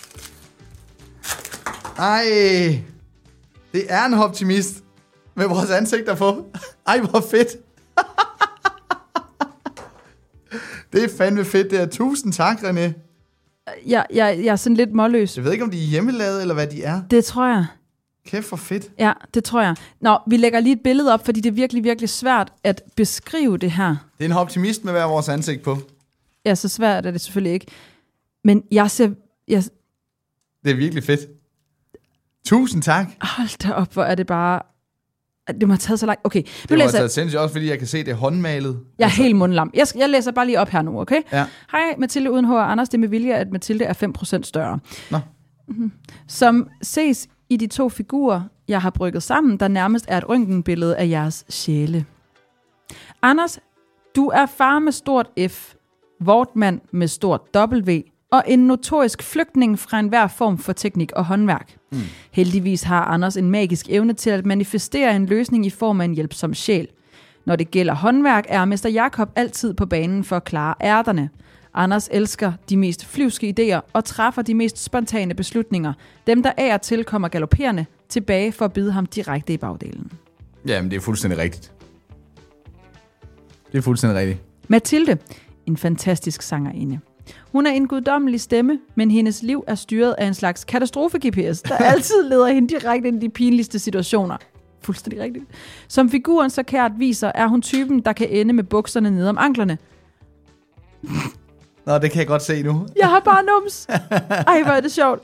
Ej, det er en optimist med vores ansigter på. Ej, hvor fedt. Det er fandme fedt, det er. Tusind tak, René. Jeg er sådan lidt målløs. Jeg ved ikke, om de er hjemmelavet, eller hvad de er. Det tror jeg. Kæft for fedt. Ja, det tror jeg. Nå, vi lægger lige et billede op, fordi det er virkelig, virkelig svært at beskrive det her. Det er en optimist med hver vores ansigt på. Ja, så svært er det selvfølgelig ikke. Men jeg ser... Det er virkelig fedt. Tusind tak. Hold da op, hvor er det bare... Det må have taget så langt. Okay, nu læser jeg... sindssygt også, fordi jeg kan se, det er håndmalet. Jeg er helt mundlam. Jeg læser bare lige op her nu, okay? Ja. Hej, Mathilde uden H og Anders. Det er med vilje, at Mathilde er 5% større. Nå. Som ses i de to figurer, jeg har brygget sammen, der nærmest er et røntgenbillede af jeres sjæle. Anders, du er far med stort F, vortmand med stort W, og en notorisk flygtning fra enhver form for teknik og håndværk. Heldigvis har Anders en magisk evne til at manifestere en løsning i form af en hjælpsom sjæl. Når det gælder håndværk, er Mester Jakob altid på banen for at klare ærterne. Anders elsker de mest flyvske idéer og træffer de mest spontane beslutninger. Dem, der af og til kommer galopperende tilbage for at bide ham direkte i bagdelen. Jamen, det er fuldstændig rigtigt. Det er fuldstændig rigtigt. Mathilde, en fantastisk sangerinde. Hun er en guddommelig stemme, men hendes liv er styret af en slags katastrofe-GPS, der altid leder hende direkte ind i de pinligste situationer. Fuldstændig rigtigt. Som figuren så kært viser, er hun typen, der kan ende med bukserne ned om anklerne. Nå, det kan jeg godt se nu. Jeg har bare nums. Ej, hvor er det sjovt.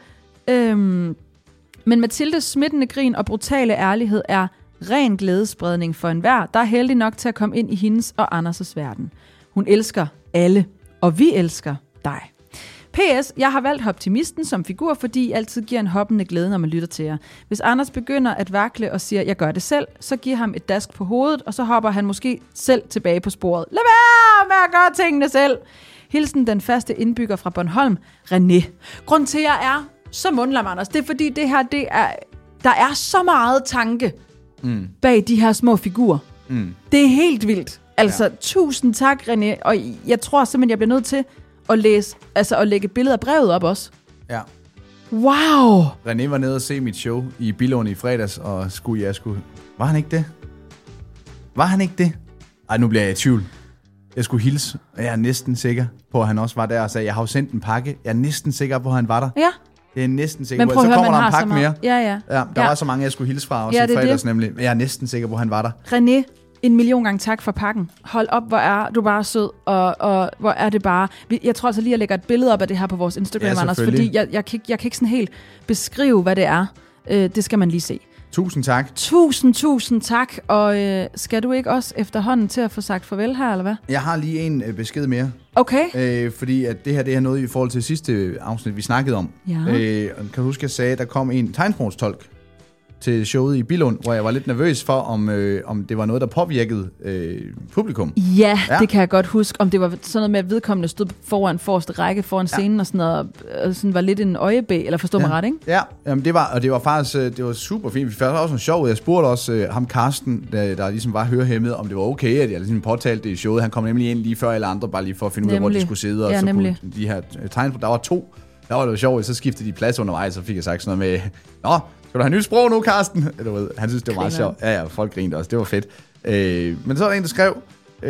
Men Mathildes smittende grin og brutale ærlighed er ren glædespredning for enhver, der er heldig nok til at komme ind i hendes og Anders' verden. Hun elsker alle, og vi elsker dig. P.S. Jeg har valgt optimisten som figur, fordi I altid giver en hoppende glæde, når man lytter til jer. Hvis Anders begynder at vakle og siger, jeg gør det selv, så giver ham et dask på hovedet, og så hopper han måske selv tilbage på sporet. Lad være med at gøre tingene selv. Hilsen den faste indbygger fra Bornholm, René. Grund til, at jeg er så mundlam, Anders, det er fordi det her, der er så meget tanke bag de her små figurer. Det er helt vildt. Altså, tusind tak, René. Og jeg tror simpelthen, jeg bliver nødt til at læse, altså at lægge billeder af brevet op også. Ja. Wow! René var nede og se mit show i Billund i fredags, og skulle... Var han ikke det? Var han ikke det? Ej, nu bliver jeg i tvivl. Jeg skulle hilse, og jeg er næsten sikker på, at han også var der, og sagde, jeg har jo sendt en pakke. Jeg er næsten sikker på, at han var der. Ja. Det er næsten sikker på. Så kommer der en pakke mere. Ja. Der var så mange, jeg skulle hilse fra også i fredags nemlig. Jeg er næsten sikker på, at han var der. René, 1 million gange tak for pakken. Hold op, hvor er du bare sød, og hvor er det bare... Jeg tror altså lige, at jeg lægger et billede op af det her på vores Instagram, Anders, fordi jeg kan ikke sådan helt beskrive, hvad det er. Det skal man lige se. Tusind tak. Tusind tak. Og skal du ikke også efterhånden til at få sagt farvel her, eller hvad? Jeg har lige en besked mere. Okay. Fordi at det her er noget i forhold til sidste afsnit, vi snakkede om. Ja. Kan du huske, jeg sagde, at der kom en tegnsprogstolk til showet i Billund, hvor jeg var lidt nervøs for, om det var noget, der påvirkede publikum. Ja, det kan jeg godt huske. Om det var sådan noget med, at vedkommende stod foran forreste række foran scenen og sådan noget, og sådan var lidt en øjebæ, eller forstår mig ret, ikke? Ja, jamen det var faktisk det var super fint. Vi fik også en sjov. Jeg spurgte også ham Karsten, der ligesom var hørehæmmet, om det var okay, at jeg ligesom påtalte det i showet. Han kom nemlig ind lige før alle andre, bare lige for at finde ud af, hvor de skulle sidde. Og så kunne de her tegnsprog. Der var 2. Der var det jo sjovt, så skiftede de plads undervejs, så fik jeg sagt sådan noget med, nå, skal du have nyt sprog nu, Karsten? Han synes, det var meget sjovt. Ja, folk grinede også. Det var fedt. Men så var der en, der skrev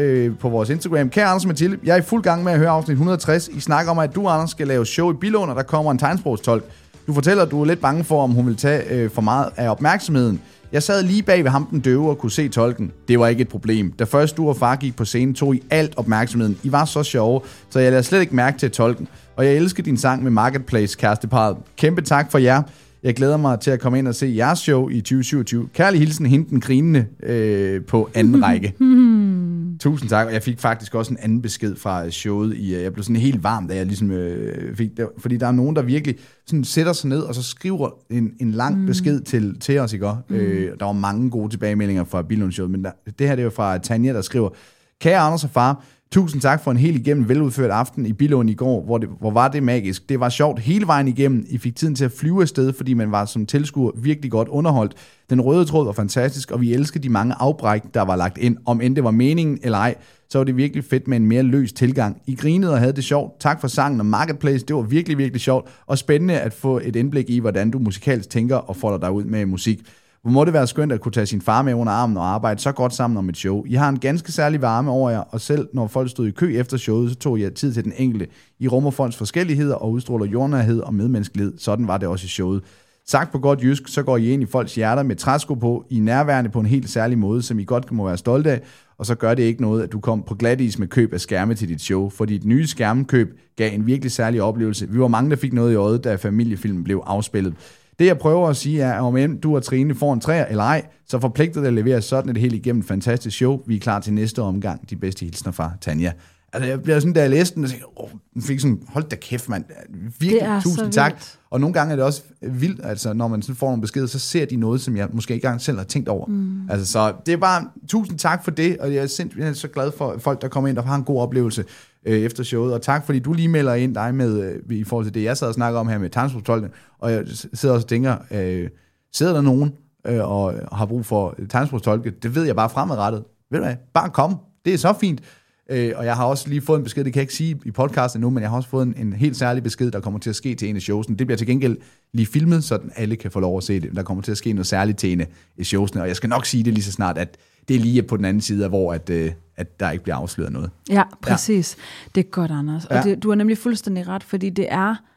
på vores Instagram, kære Anders og Mathilde, jeg er i fuld gang med at høre afsnit 160. I snakker om, at du, Anders, skal lave show i Billund, og der kommer en tegnsprogstolk. Du fortæller, at du er lidt bange for, om hun vil tage for meget af opmærksomheden. Jeg sad lige bag ved ham, den døve, og kunne se tolken. Det var ikke et problem. Da først du og far gik på scenen, tog I alt opmærksomheden. I var så sjove, så jeg lader slet ikke mærke til tolken. Og jeg elsker din sang med Marketplace, kæresteparret. Kæmpe tak for jer. Jeg glæder mig til at komme ind og se jeres show i 2027. Kærlig hilsen, hende den grinende på anden række. Tusind tak. Og jeg fik faktisk også en anden besked fra showet. Jeg blev sådan helt varm, da jeg ligesom fik det. Fordi der er nogen, der virkelig sådan sætter sig ned, og så skriver en lang besked til os, ikke? Der var mange gode tilbagemeldinger fra Billund showet, men det her det er jo fra Tanja, der skriver, kære Anders og far, tusind tak for en helt igennem veludført aften i Billund i går, hvor var det magisk. Det var sjovt hele vejen igennem. I fik tiden til at flyve afsted, fordi man var som tilskuer virkelig godt underholdt. Den røde tråd var fantastisk, og vi elsker de mange afbræk, der var lagt ind. Om end det var meningen eller ej, så var det virkelig fedt med en mere løs tilgang. I grinede og havde det sjovt. Tak for sangen og Marketplace. Det var virkelig, virkelig sjovt og spændende at få et indblik i, hvordan du musikalsk tænker og folder dig ud med musik. Hvor må det være skønt at kunne tage sin far med under armen og arbejde så godt sammen om et show. I har en ganske særlig varme over jer, og selv når folk stod i kø efter showet, så tog I tid til den enkelte. I rummer folks forskelligheder og udstråler jordnærhed og medmenneskelighed. Sådan var det også i showet. Sagt på godt jysk, så går I ind i folks hjerter med træsko på. I er nærværende på en helt særlig måde, som I godt må være stolte af. Og så gør det ikke noget, at du kom på glatis med køb af skærme til dit show. For dit nye skærmkøb gav en virkelig særlig oplevelse. Vi var mange, der fik noget i øjet, da familiefilmen blev afspillet. Det jeg prøver at sige er, om du og Trine får en 3'er eller ej, så forpligter det at levere sådan et helt igennem fantastisk show. Vi er klar til næste omgang. De bedste hilsner fra Tanja. Altså, jeg bliver sådan, da jeg læste den, og fik sådan, hold da kæft, mand. Virkelig, tusind tak. Og nogle gange er det også vildt, altså, når man sådan får nogle beskeder, så ser de noget, som jeg måske ikke engang selv har tænkt over. Altså, så det er bare, tusind tak for det, og jeg er simpelthen så glad for folk, der kommer ind og har en god oplevelse efter showet. Og tak, fordi du lige melder ind dig med, i forhold til det, jeg sad og snakker om her med tegnsprogstolkning, og jeg sidder også og tænker, sidder der nogen og har brug for tegnsprogstolke? Det ved jeg bare fremadrettet. Ved du hvad? Bare kom. Det er så fint. Og jeg har også lige fået en besked, det kan jeg ikke sige i podcasten nu, men jeg har også fået en helt særlig besked, der kommer til at ske til en af showsene. Det bliver til gengæld lige filmet, så alle kan få lov at se det. Der kommer til at ske noget særligt til en af showsene, og jeg skal nok sige det lige så snart, at det er lige på den anden side, hvor at der ikke bliver afsløret noget. Ja, præcis. Ja. Det er godt, Anders. Og Ja. du har nemlig fuldstændig ret, fordi det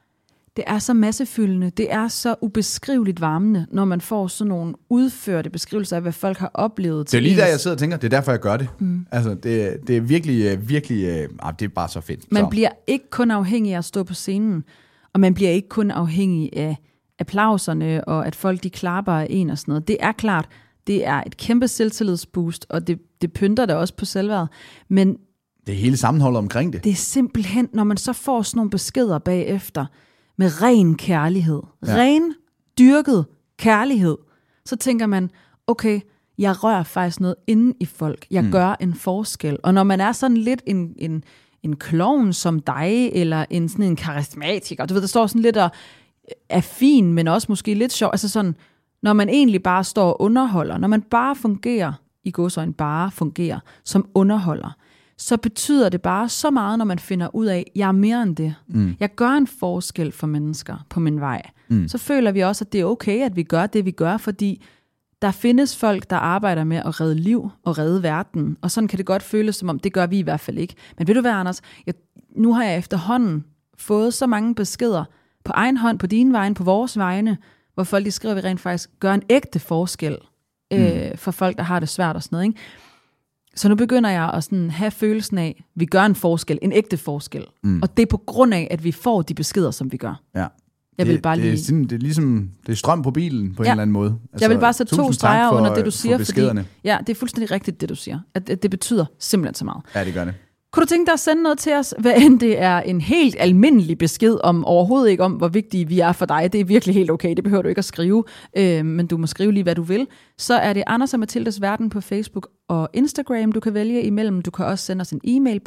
er så massefyldende, det er så ubeskriveligt varmende, når man får sådan nogle udførte beskrivelser af, hvad folk har oplevet. Det er lige der, jeg sidder og tænker, det er derfor, jeg gør det. Altså, det er virkelig, det er bare så fedt. Man bliver ikke kun afhængig af at stå på scenen, og man bliver ikke kun afhængig af applauserne, og at folk de klapper af en og sådan noget. Det er klart, det er et kæmpe selvtillidsboost, og det pynter da også på selvværd, men det er hele sammenholdet omkring det. Det er simpelthen, når man så får sådan nogle beskeder bagefter, med ren kærlighed, ren, dyrket kærlighed, så tænker man, okay, jeg rører faktisk noget inde i folk. Jeg gør en forskel. Og når man er sådan lidt en klovn som dig, eller sådan en karismatiker, du ved, der står sådan lidt og er fin, men også måske lidt sjov, altså sådan, når man egentlig bare står og underholder, når man bare fungerer, i gåseøjne bare fungerer, som underholder, så betyder det bare så meget, når man finder ud af, at jeg er mere end det. Jeg gør en forskel for mennesker på min vej. Så føler vi også, at det er okay, at vi gør det, vi gør, fordi der findes folk, der arbejder med at redde liv og redde verden. Og sådan kan det godt føles, som om det gør vi i hvert fald ikke. Men ved du hvad, Anders? Nu har jeg efterhånden fået så mange beskeder på egen hånd, på dine vegne, på vores vegne, hvor folk de skriver, at vi rent faktisk gør en ægte forskel for folk, der har det svært og sådan noget, ikke? Så nu begynder jeg at sådan have følelsen af, at vi gør en forskel, en ægte forskel. Og det er på grund af, at vi får de beskeder, som vi gør. Ja. Jeg vil bare lige... det er ligesom det er strøm på bilen på en eller anden måde. Altså, jeg vil bare sætte 2 streger under det, du siger, fordi ja, det er fuldstændig rigtigt, det du siger. At det betyder simpelthen så meget. Ja, det gør det. Kunne du tænke dig at sende noget til os, hvad end det er en helt almindelig besked om, overhovedet ikke om, hvor vigtige vi er for dig. Det er virkelig helt okay, det behøver du ikke at skrive, men du må skrive lige, hvad du vil. Så er det Anders og Mathildes Verden på Facebook og Instagram, du kan vælge imellem. Du kan også sende os en e-mail,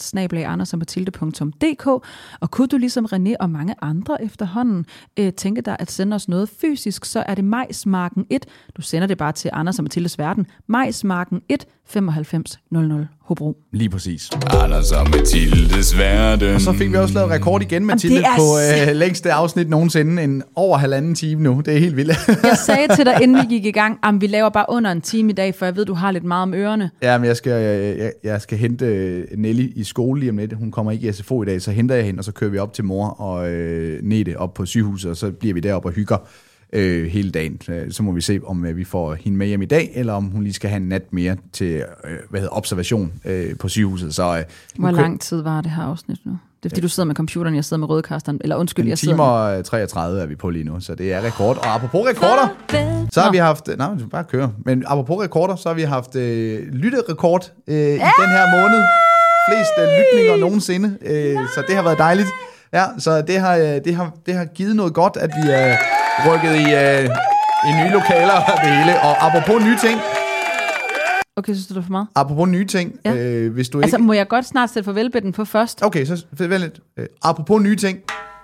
podcast@andersogmathilde.dk. Og kunne du ligesom René og mange andre efterhånden tænke dig at sende os noget fysisk, så er det Majsmarken 1. Du sender det bare til Anders og Mathildes Verden. Majsmarken 1 95 00 Hobro. Lige præcis. Anders og Mathildes Verden. Og så fik vi også lavet rekord igen, Mathilde, på længste afsnit nogensinde. En over 1,5 time nu. Det er helt vildt. Jeg sagde til dig, inden vi gik i gang, at vi laver bare under en time i dag, for jeg ved, du har lidt meget om ørerne. Ja, men jeg skal hente Nelly i skole lige om lidt. Hun kommer ikke i SFO i dag, så henter jeg hende, og så kører vi op til mor og Nete op på sygehuset, og så bliver vi deroppe og hygger hele dagen. Så må vi se, om vi får hende med hjem i dag, eller om hun lige skal have en nat mere til observation på sygehuset. Så, hvor lang tid var det her afsnit nu? Det er fordi, du sidder med computeren, jeg sidder med rødkasteren. Eller undskyld, jeg sidder med... 1 time og 33 er vi på lige nu, så det er rekord. Og apropos rekorder, så har vi haft... Nej, vi bare køre. Men apropos rekorder, så har vi haft lytterekord i den her måned. Flest lytninger nogensinde. Så det har været dejligt. Ja, så det har givet noget godt, at vi er rykket i nye lokaler og det hele. Og apropos nye ting... Okay, synes du det er for meget? Apropos nye ting, hvis du ikke... Altså, må jeg godt snart sætte farvelbitten på først? Okay, så vent lidt. Apropos nye ting.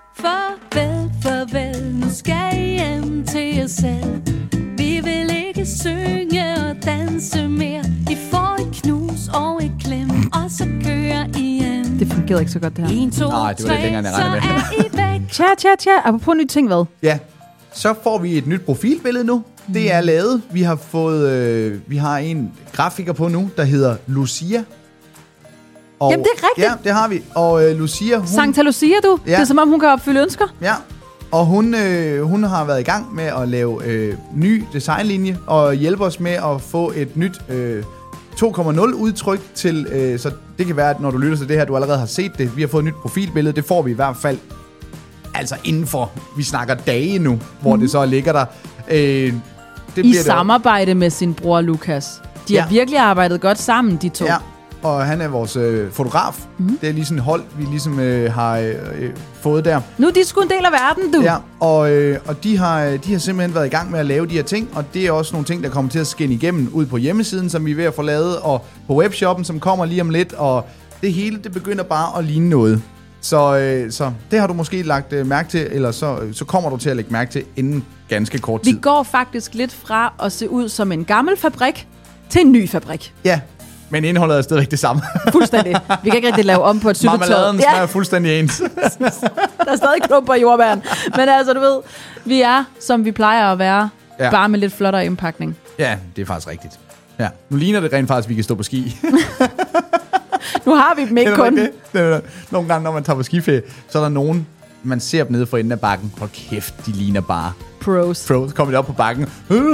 Farvel, nu skal I hjem til jer selv. Vi vil ikke synge og danse mere. I får et knus og et klem, og så kører I hjem. Det fungerede ikke så godt, det her. 1, 2, 3, det var lidt længere, end jeg regnede med. Tja. Apropos nye ting, hvad? Ja, så får vi et nyt profilbillede nu. Det er lavet. Vi har fået, vi har en grafiker på nu, der hedder Lucia. Og, jamen, det er rigtigt. Ja, det har vi. Og Lucia, hun... Sankta Lucia, du. Ja. Det er som om, hun kan opfylde ønsker. Ja, og hun har været i gang med at lave ny designlinje og hjælpe os med at få et nyt 2.0 udtryk til, så det kan være, at når du lytter til det her, du allerede har set det. Vi har fået et nyt profilbillede. Det får vi i hvert fald altså indenfor, vi snakker dage nu, hvor det så ligger der. I samarbejde med sin bror Lukas. De har virkelig arbejdet godt sammen, de to. Ja, og han er vores fotograf. Det er lige sådan et hold, vi ligesom har fået der. Nu er de sgu en del af verden, du. Ja, og de har simpelthen været i gang med at lave de her ting, og det er også nogle ting, der kommer til at skinne igennem ud på hjemmesiden, som vi er ved at få lavet, og på webshoppen, som kommer lige om lidt, og det hele, det begynder bare at ligne noget. Så det har du måske lagt mærke til, eller så kommer du til at lægge mærke til inden ganske kort tid. Vi går faktisk lidt fra at se ud som en gammel fabrik til en ny fabrik. Ja, men indholdet er stadigvæk det samme. Fuldstændig. Vi kan ikke rigtig lave om på et syltetøj. Marmeladen smager fuldstændig ens. Der er stadig klumper i jordbæren. Men altså, du ved, vi er, som vi plejer at være, bare med lidt flottere indpakning. Ja, det er faktisk rigtigt. Ja, nu ligner det rent faktisk, at vi kan stå på ski. Nu har vi dem ikke kun. Nogle gange, når man tager på skiferie, så er der nogen, man ser dem nede for enden af bakken. Hold kæft, de ligner bare pros. Så kommer de op på bakken.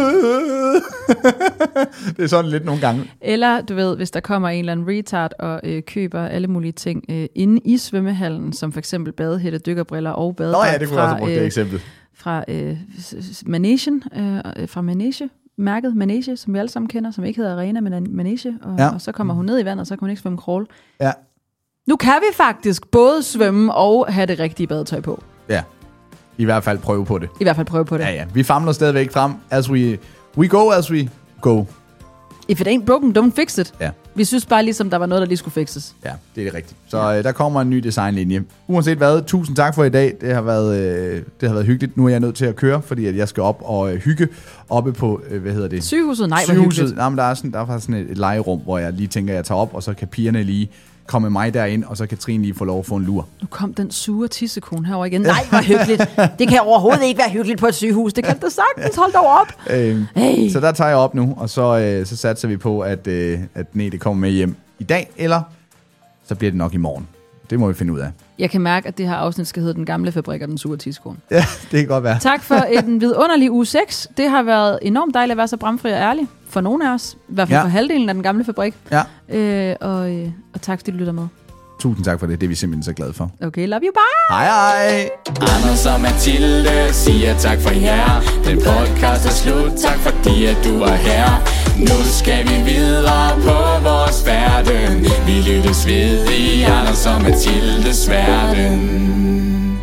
Det er sådan lidt nogle gange. Eller, du ved, hvis der kommer en eller anden retard og køber alle mulige ting inde i svømmehallen, som for eksempel badehætte, dykkerbriller og badedragt. Nå ja, det kunne jeg også bruge det eksempel. Fra Managen, fra Manage. Mærket Manage, som vi alle sammen kender, som ikke hedder Arena, men Manage, og så kommer hun ned i vandet, og så kan hun ikke svømme crawl. Ja. Nu kan vi faktisk både svømme og have det rigtige badetøj på. Ja, i hvert fald prøve på det. Ja. Vi famler stadigvæk frem, as we go as we go. If it ain't broken, don't fix it. Ja. Vi synes bare ligesom, der var noget, der lige skulle fixes. Ja, det er rigtigt. Så der kommer en ny designlinje. Uanset hvad, tusind tak for i dag. Det har været hyggeligt. Nu er jeg nødt til at køre, fordi at jeg skal op og hygge oppe på, Sygehuset? Nej, hvor hyggeligt. Nej, men der er faktisk sådan et legerum, hvor jeg lige tænker, at jeg tager op, og så kan pigerne lige komme med mig derind, og så kan Trine lige få lov at få en lur. Nu kom den sure tissekone herover igen. Nej, hvor hyggeligt. Det kan overhovedet ikke være hyggeligt på et sygehus. Det kan det sagtens. Hold dog op. Hey. Så der tager jeg op nu, og så satser vi på, at Nete kommer med hjem i dag, eller så bliver det nok i morgen. Det må vi finde ud af. Jeg kan mærke, at det her afsnit skal hedde Den Gamle Fabrik og den Sure Tidskone. Ja, det kan godt være. Tak for en vidunderlig uge 6. Det har været enormt dejligt at være så bramfri og ærlig. For nogle af os. I hvert fald for halvdelen af Den Gamle Fabrik. Ja. Og tak, fordi du lytter med. Tusind tak for det. Det er vi simpelthen så glade for. Okay, love you, bye! Hej, hej! Anders og Mathilde siger tak for jer. Den podcast er slut. Tak fordi at du er her. Nu skal vi videre på vores verden. Vi lyttes ved i Anders og Mathildes verden.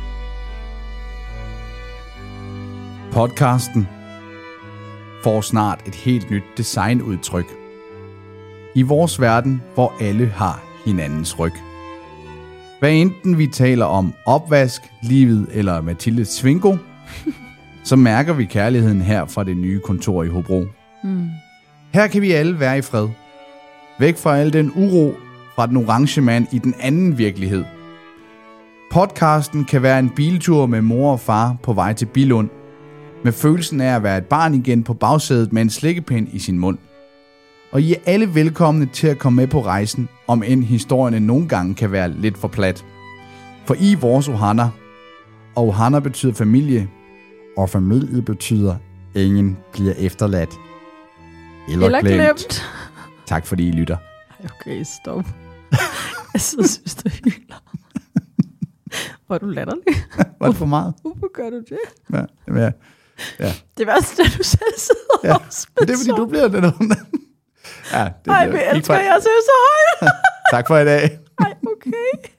Podcasten får snart et helt nyt designudtryk. I vores verden, hvor alle har hinandens ryg. Hvad enten vi taler om opvask, livet eller Mathildes Svingo, så mærker vi kærligheden her fra det nye kontor i Hobro. Her kan vi alle være i fred. Væk fra al den uro fra den orange mand i den anden virkelighed. Podcasten kan være en biltur med mor og far på vej til Billund, med følelsen af at være et barn igen på bagsædet med en slikkepind i sin mund. Og I er alle velkomne til at komme med på rejsen, om end historierne nogle gange kan være lidt for plat. For I er vores Ohana, og Ohana betyder familie, og familie betyder, ingen bliver efterladt. Eller glemt. Tak fordi I lytter. Okay, stop. Jeg synes, du hylder. Hvor er du latterlig? Var det for meget? Hvorfor gør du det? Ja. Det værste, at du selv sidder og spiller. Det er fordi, du bliver den onde. Ja, Ej, vi elsker jer så højt. Tak for i dag. Ej, okay.